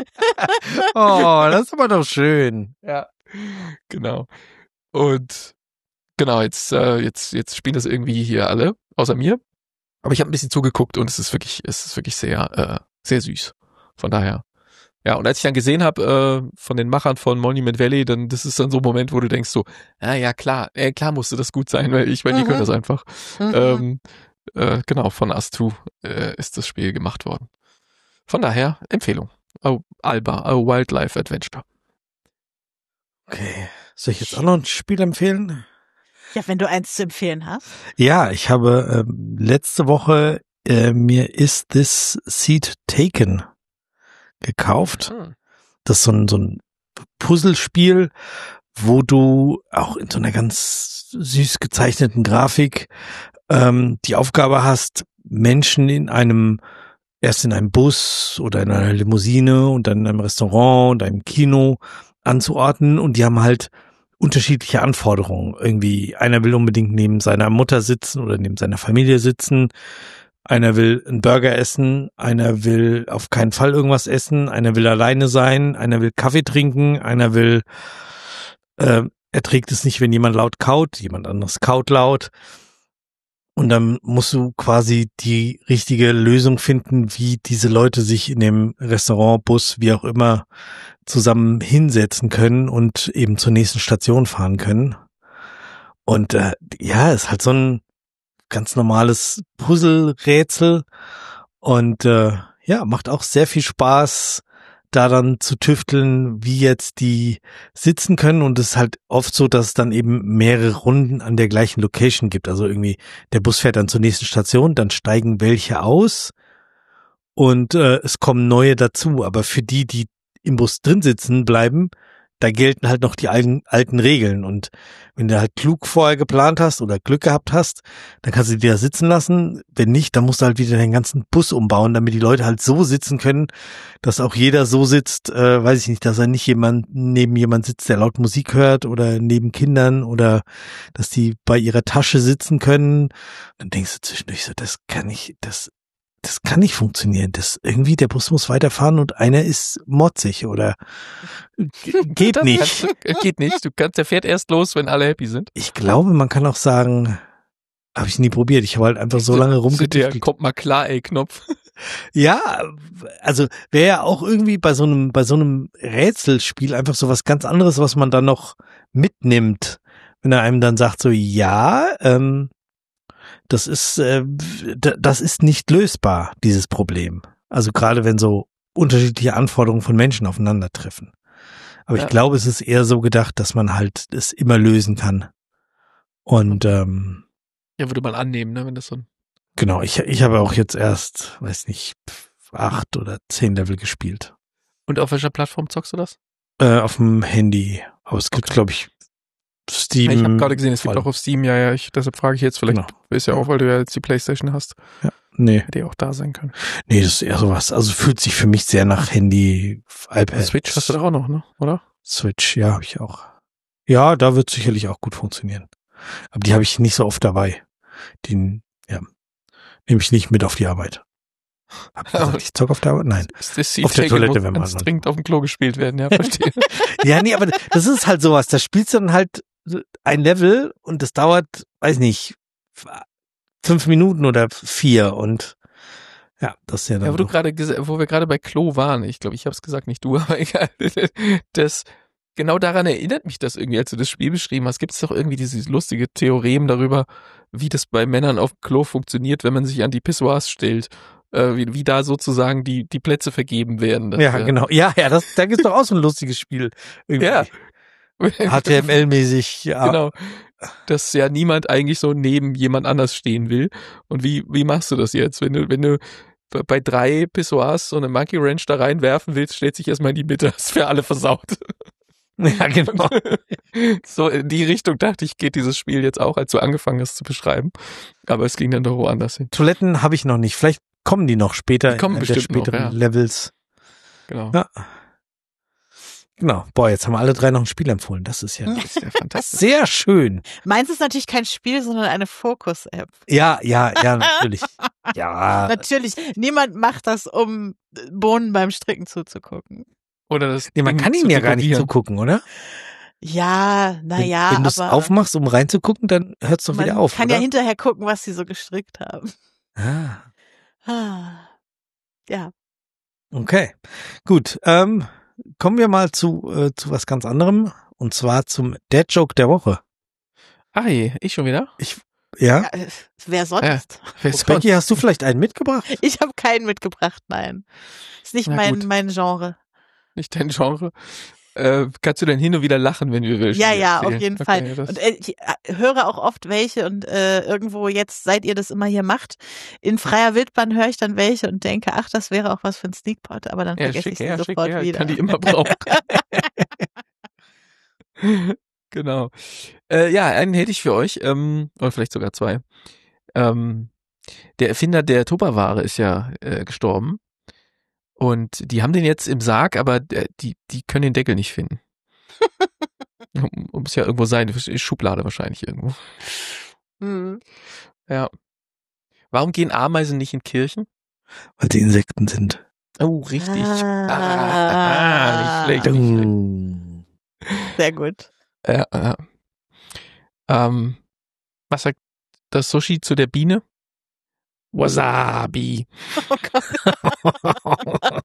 Oh, das ist aber doch schön. Ja, genau. Und genau, jetzt, äh, jetzt, jetzt spielen das irgendwie hier alle, außer mir. Aber ich habe ein bisschen zugeguckt und es ist wirklich, es ist wirklich sehr, äh, sehr süß. Von daher. Ja, und als ich dann gesehen habe äh, von den Machern von Monument Valley, dann das ist dann so ein Moment, wo du denkst so, ja, ja klar, äh, klar musste das gut sein, weil ich meine, die mhm. können das einfach. Mhm. Ähm, äh, genau, von Us zwei äh, ist das Spiel gemacht worden. Von daher, Empfehlung. Oh, Alba, A Wildlife Adventure. Okay. Soll ich jetzt auch noch ein Spiel empfehlen? Ja, wenn du eins zu empfehlen hast. Ja, ich habe ähm, letzte Woche äh, mir Is This Seat Taken gekauft. Mhm. Das ist so ein, so ein Puzzlespiel, wo du auch in so einer ganz süß gezeichneten Grafik ähm, die Aufgabe hast, Menschen in einem, erst in einem Bus oder in einer Limousine und dann in einem Restaurant und einem Kino anzuordnen, und die haben halt unterschiedliche Anforderungen. Irgendwie, einer will unbedingt neben seiner Mutter sitzen oder neben seiner Familie sitzen, einer will einen Burger essen, einer will auf keinen Fall irgendwas essen, einer will alleine sein, einer will Kaffee trinken, einer will, äh, er trägt es nicht, wenn jemand laut kaut, jemand anderes kaut laut. Und dann musst du quasi die richtige Lösung finden, wie diese Leute sich in dem Restaurant, Bus, wie auch immer, zusammen hinsetzen können und eben zur nächsten Station fahren können. Und äh, ja, ist halt so ein ganz normales Puzzle-Rätsel und äh, ja, macht auch sehr viel Spaß, da dann zu tüfteln, wie jetzt die sitzen können. Und es ist halt oft so, dass es dann eben mehrere Runden an der gleichen Location gibt. Also irgendwie der Bus fährt dann zur nächsten Station, dann steigen welche aus und äh, es kommen neue dazu. Aber für die, die im Bus drin sitzen bleiben, da gelten halt noch die alten, alten Regeln. Und wenn du halt klug vorher geplant hast oder Glück gehabt hast, dann kannst du die da sitzen lassen. Wenn nicht, dann musst du halt wieder den ganzen Bus umbauen, damit die Leute halt so sitzen können, dass auch jeder so sitzt, äh, weiß ich nicht, dass er nicht jemand neben jemand sitzt, der laut Musik hört oder neben Kindern oder dass die bei ihrer Tasche sitzen können. Dann denkst du zwischendurch so, das kann ich, das Das kann nicht funktionieren. Das irgendwie, der Bus muss weiterfahren und einer ist motzig oder geht Das nicht. kannst du, geht nicht. Du kannst, der fährt erst los, wenn alle happy sind. Ich glaube, man kann auch sagen, habe ich nie probiert. Ich habe halt einfach so lange Der rumgedüftelt. kommt mal klar, ey, Knopf. Ja, also wäre ja auch irgendwie bei so einem bei so einem Rätselspiel einfach so was ganz anderes, was man dann noch mitnimmt, wenn er einem dann sagt so, ja, ähm, das ist äh, das ist nicht lösbar, dieses Problem. Also gerade wenn so unterschiedliche Anforderungen von Menschen aufeinandertreffen. Aber Ja. ich glaube, es ist eher so gedacht, dass man halt es immer lösen kann. Und ähm, Ja, würde man annehmen, ne, wenn das so ein. genau, ich ich habe auch jetzt erst, weiß nicht, acht oder zehn Level gespielt. Und auf welcher Plattform zockst du das? Äh, auf dem Handy. Aber es gibt, Okay. glaube ich, Steam. Ich habe gerade gesehen, es gibt voll. auch auf Steam, ja, ja, ich, deshalb frage ich jetzt, vielleicht Genau. ist ja auch, weil du ja jetzt die Playstation hast, Nee, hätte ja auch da sein können. nee, das ist eher sowas. Also fühlt sich für mich sehr nach Handy, iPad. Switch hast du doch auch noch, ne, oder? Switch, ja, habe ich auch. Ja, da wird sicherlich auch gut funktionieren. Aber die habe ich nicht so oft dabei. Die, ja, nehme ich nicht mit auf die Arbeit. Hab ich gesagt, ich zock auf der Arbeit? Nein. Das, das Auf der Toilette, muss wenn man ganz dann- dringend auf dem Klo gespielt werden, ja, verstehe. Ja, nee, aber das ist halt sowas. Da spielst du dann halt ein Level und das dauert, weiß nicht, fünf Minuten oder vier und ja, das ist ja dann Ja, wo du doch- gerade, gesa- wo wir gerade bei Klo waren, ich glaube, ich habe es gesagt, nicht du, aber egal. Das, genau daran erinnert mich das irgendwie, als du das Spiel beschrieben hast. Gibt es doch irgendwie dieses lustige Theorem darüber, wie das bei Männern auf dem Klo funktioniert, wenn man sich an die Pissoirs stellt, äh, wie, wie da sozusagen die die Plätze vergeben werden. Das, ja, äh, genau. Ja, ja, das, da gibt's doch auch so ein lustiges Spiel. Irgendwie. Ja. H T M L-mäßig, ja. Genau. Dass ja niemand eigentlich so neben jemand anders stehen will. Und wie, wie machst du das jetzt? Wenn du, wenn du bei drei Pissoirs so eine Monkey Wrench da reinwerfen willst, stellt sich erstmal in die Mitte. Das ist für alle versaut. Ja, genau. So in die Richtung dachte ich, geht dieses Spiel jetzt auch, als du angefangen hast zu beschreiben. Aber es ging dann doch woanders hin. Toiletten habe ich noch nicht. Vielleicht kommen die noch später Die kommen in der bestimmt noch, späteren ja. Levels. Genau. Ja. Genau. Boah, jetzt haben wir alle drei noch ein Spiel empfohlen. Das ist ja Das ist ja fantastisch. sehr schön. Meins ist natürlich kein Spiel, sondern eine Fokus-App. Ja, ja, ja, natürlich. Ja. Natürlich, niemand macht das, um Bohnen beim Stricken zuzugucken. Oder das Nee, man Ding kann zu ihm ja gar nicht dekorieren. zugucken, oder? Ja, Wenn, naja, wenn du es aber aufmachst, um reinzugucken, dann hört's doch man wieder auf, kann oder? ja hinterher gucken, was sie so gestrickt haben. Ah, Ah. Ja. okay. Gut. Ähm, kommen wir mal zu, äh, zu was ganz anderem. Und zwar zum Dad Joke der Woche. Ah je, ich schon wieder? Ja? Ja, äh, wer sonst? Wer sonst? Becky, hast du vielleicht einen mitgebracht? Ich habe keinen mitgebracht, nein. Ist nicht Na mein, gut. mein Genre. Nicht dein Genre. Äh, kannst du denn hin und wieder lachen, wenn wir welche Ja, ja, erzählen? auf jeden Okay, Fall. das- Und äh, ich äh, höre auch oft welche und äh, irgendwo jetzt, seit ihr das immer hier macht, in freier Wildbahn höre ich dann welche und denke, ach, das wäre auch was für ein Sneakpot, aber dann ja, vergesse schick ich sie her, schick sofort her. Ich wieder. kann die immer brauchen. Genau. Äh, ja, einen hätte ich für euch, ähm, oder vielleicht sogar zwei. Ähm, der Erfinder der Tupperware ist ja äh, gestorben. Und die haben den jetzt im Sarg, aber der, die, die können den Deckel nicht finden. Muss ja irgendwo sein, Schublade wahrscheinlich irgendwo. Hm. Ja. Warum gehen Ameisen nicht in Kirchen? Weil sie Insekten sind. Oh, richtig. Ah. Ah, nicht schlecht, nicht schlecht. Mm. Sehr gut. Ja, ja. Ähm, was sagt das Sushi zu der Biene? Wasabi. Oh Gott.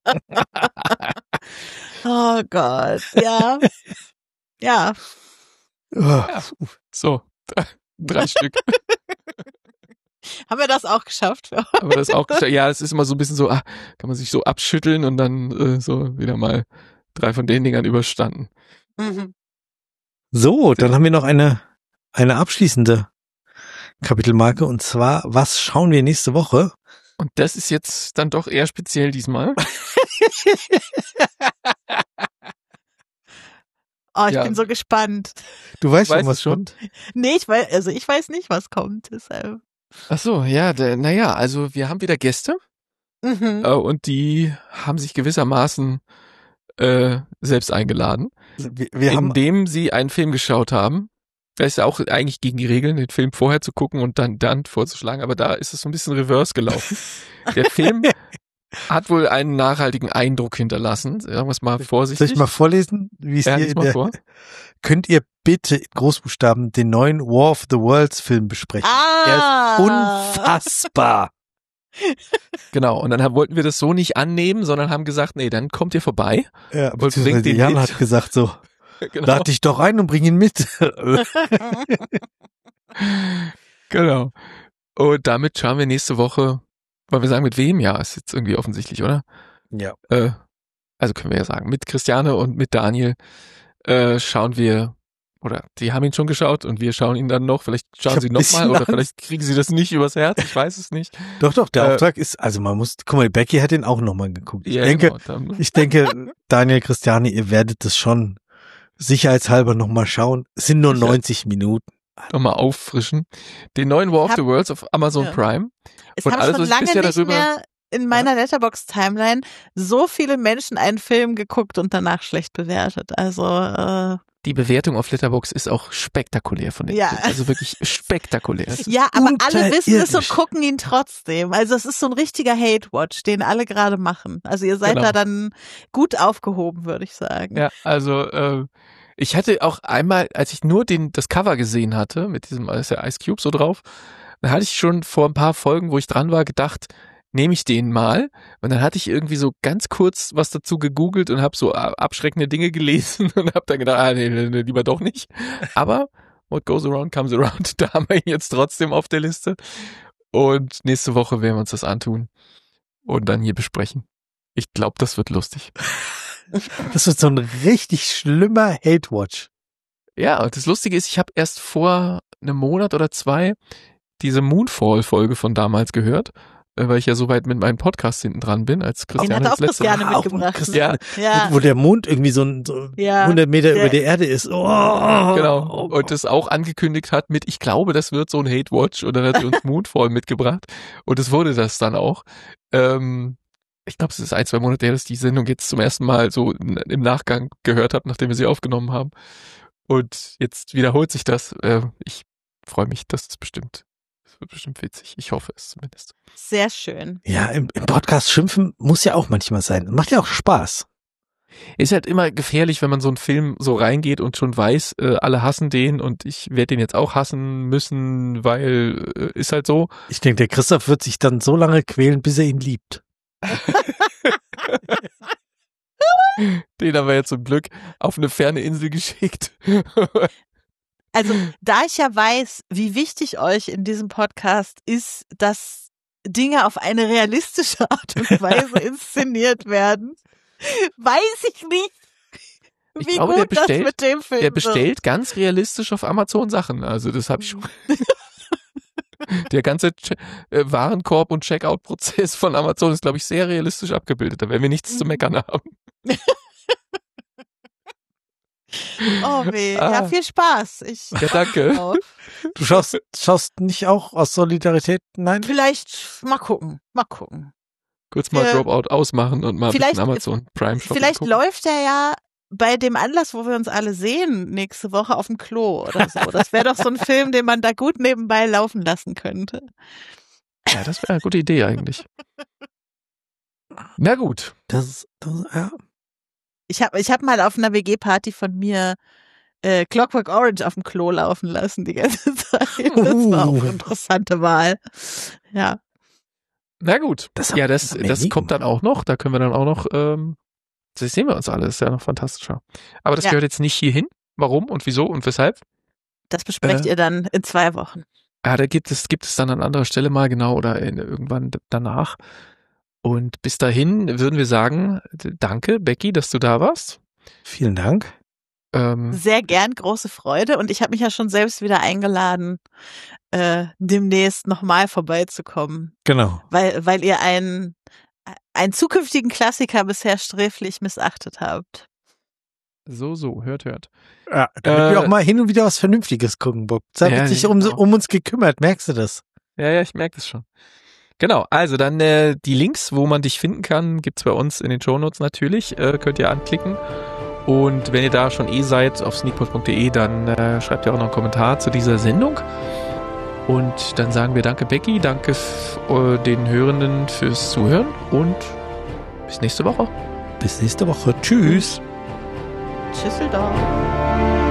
Oh Gott. Ja. Ja. Oh. Ja. So, drei Stück. Haben wir das auch geschafft für heute? Haben wir das auch geschafft? Ja, es ist immer so ein bisschen so, ah, kann man sich so abschütteln und dann äh, so wieder mal drei von den Dingern überstanden. Mhm. So, dann haben wir noch eine, eine abschließende Kapitelmarke und zwar, was schauen wir nächste Woche? Und das ist jetzt dann doch eher speziell diesmal. Oh, ich Ja. bin so gespannt. Du weißt Weißt schon, was du schon? kommt. Nee, ich weiß, also ich weiß nicht, was kommt. Deshalb. Ach so, ja, der, naja, also wir haben wieder Gäste Mhm. äh, und die haben sich gewissermaßen äh, selbst eingeladen, Wir, wir haben, indem sie einen Film geschaut haben. Das ist ja auch eigentlich gegen die Regeln, den Film vorher zu gucken und dann dann vorzuschlagen, aber da ist es so ein bisschen reverse gelaufen. Der Film hat wohl einen nachhaltigen Eindruck hinterlassen, sagen wir es mal soll vorsichtig. ich mal vorlesen, wie es Ja, hier lies in mal der, vor. könnt ihr bitte in Großbuchstaben den neuen War of the Worlds Film besprechen? Er Ah! ist unfassbar. Genau, und dann haben, wollten wir das so nicht annehmen, sondern haben gesagt, nee, dann kommt ihr vorbei. Ja, bringt beziehungsweise den Jan mit. hat gesagt so, Genau. lad dich doch ein und bring ihn mit. Genau. Und damit schauen wir nächste Woche, weil wir sagen, mit wem? Ja, ist jetzt irgendwie offensichtlich, oder? Ja. Äh, also können wir ja sagen, mit Christiane und mit Daniel äh, schauen wir, oder die haben ihn schon geschaut und wir schauen ihn dann noch. Vielleicht Ich schauen hab sie ein nochmal bisschen oder Angst. vielleicht kriegen sie das nicht übers Herz, ich weiß es nicht. Doch, doch, der Äh, Auftrag ist, also man muss, guck mal, Becky hat den auch nochmal geguckt. Ich Ja, denke, genau, dann, ich denke, Daniel, Christiane, ihr werdet es schon sicherheitshalber nochmal schauen. Es sind nur Sicher. neunzig Minuten. nochmal auffrischen. Den neuen War of Hab- the Worlds auf Amazon Ja. Prime. Es Und haben alles, schon was ich lange bisher nicht darüber- mehr in meiner Letterboxd-Timeline so viele Menschen einen Film geguckt und danach schlecht bewertet. Also, äh, Die Bewertung auf Letterboxd ist auch spektakulär von den Ja. Filmen. Also wirklich spektakulär. Es ist- ja, aber alle wissen es und unterirdisch. gucken ihn trotzdem. Also es ist so ein richtiger Hate-Watch, den alle gerade machen. Also ihr seid Genau. da dann gut aufgehoben, würde ich sagen. Ja, also äh, ich hatte auch einmal, als ich nur den das Cover gesehen hatte, mit diesem da ist ja Ice Cube so drauf, dann hatte ich schon vor ein paar Folgen, wo ich dran war, gedacht, nehme ich den mal. Und dann hatte ich irgendwie so ganz kurz was dazu gegoogelt und habe so a- abschreckende Dinge gelesen und habe dann gedacht, ah, nee, nee, nee, lieber doch nicht. Aber what goes around comes around. Da haben wir ihn jetzt trotzdem auf der Liste. Und nächste Woche werden wir uns das antun und dann hier besprechen. Ich glaube, das wird lustig. Das wird so ein richtig schlimmer Hate-Watch. Ja, und das Lustige ist, ich habe erst vor einem Monat oder zwei diese Moonfall-Folge von damals gehört, äh, weil ich ja so weit mit meinem Podcast hinten dran bin, als Den Christiane hat auch das letzte Christiane Mal. Ah, auch mitgebracht. Christiane. Ja, Wo, wo der Mond irgendwie so, ein, so Ja. hundert Meter Der- über der Erde ist. Oh, Genau. Und das auch angekündigt hat mit, ich glaube, das wird so ein Hate-Watch. Und dann hat sie uns Moonfall mitgebracht. Und es wurde das dann auch. Ähm, ich glaube, es ist ein, zwei Monate her, dass ich die Sendung jetzt zum ersten Mal so im Nachgang gehört habe, nachdem wir sie aufgenommen haben. Und jetzt wiederholt sich das. Äh, ich freue mich, das ist bestimmt, das wird bestimmt witzig. Ich hoffe es zumindest. sehr schön. Ja, im, im Podcast schimpfen muss ja auch manchmal sein. Macht ja auch Spaß. Ist halt immer gefährlich, wenn man so einen Film so reingeht und schon weiß, äh, alle hassen den und ich werde den jetzt auch hassen müssen, weil äh, ist halt so. Ich denke, der Christoph wird sich dann so lange quälen, bis er ihn liebt. Den haben wir jetzt zum Glück auf eine ferne Insel geschickt. Also, da ich ja weiß, wie wichtig euch in diesem Podcast ist, dass Dinge auf eine realistische Art und Weise inszeniert werden, weiß ich nicht, Ich wie glaube, gut der bestellt- das mit dem Film Der wird. bestellt ganz realistisch auf Amazon Sachen. Also das habe ich schon. Der ganze Che- äh, Warenkorb- und Checkout-Prozess von Amazon ist, glaube ich, sehr realistisch abgebildet. Da werden wir nichts zu meckern haben. Oh weh, Ah. ja, viel Spaß. Ich Ja, danke. drauf. Du schaust, schaust nicht auch aus Solidarität? Nein? Vielleicht mal gucken, mal gucken. Kurz mal Äh, Dropout ausmachen und mal ein vielleicht- bisschen Amazon Prime Shopping Vielleicht gucken. läuft er ja bei dem Anlass, wo wir uns alle sehen, nächste Woche auf dem Klo oder so. Das wäre doch so ein Film, den man da gut nebenbei laufen lassen könnte. Ja, das wäre eine gute Idee eigentlich. Na gut. Das, das, ja. Ich habe ich hab mal auf einer W G-Party von mir äh, Clockwork Orange auf dem Klo laufen lassen die ganze Zeit. Das war auch Uh. eine interessante Wahl. Ja. Na gut. Das ja, hab- das, hab mir das nie kommt dann auch noch. Da können wir dann auch noch, ähm, das sehen wir uns alle. Das ist ja noch fantastischer. Aber das Ja. gehört jetzt nicht hierhin. Warum und wieso und weshalb? Das besprecht Äh. ihr dann in zwei Wochen. Ja, da gibt es, gibt es dann an anderer Stelle mal, genau, oder in, irgendwann danach. Und bis dahin würden wir sagen, danke, Becky, dass du da warst. Vielen Dank. Ähm, Sehr gern, große Freude. Und ich habe mich ja schon selbst wieder eingeladen, äh, demnächst nochmal vorbeizukommen. Genau. Weil, weil ihr einen, einen zukünftigen Klassiker bisher sträflich missachtet habt. So, so, hört, hört. Ja, damit Äh, wir auch mal hin und wieder was Vernünftiges gucken, Bob. Da ja, wird sich um, genau. um uns gekümmert, merkst du das? Ja, ja, ich merke das schon. Genau, also dann äh, die Links, wo man dich finden kann, gibt's bei uns in den Shownotes natürlich, äh, könnt ihr anklicken. Und wenn ihr da schon eh seid auf sneakpot punkt de, dann äh, schreibt ihr auch noch einen Kommentar zu dieser Sendung. Und dann sagen wir danke Becky, danke f- äh, den Hörenden fürs Zuhören und bis nächste Woche. Bis nächste Woche. Tschüss. Tschüsseldorf.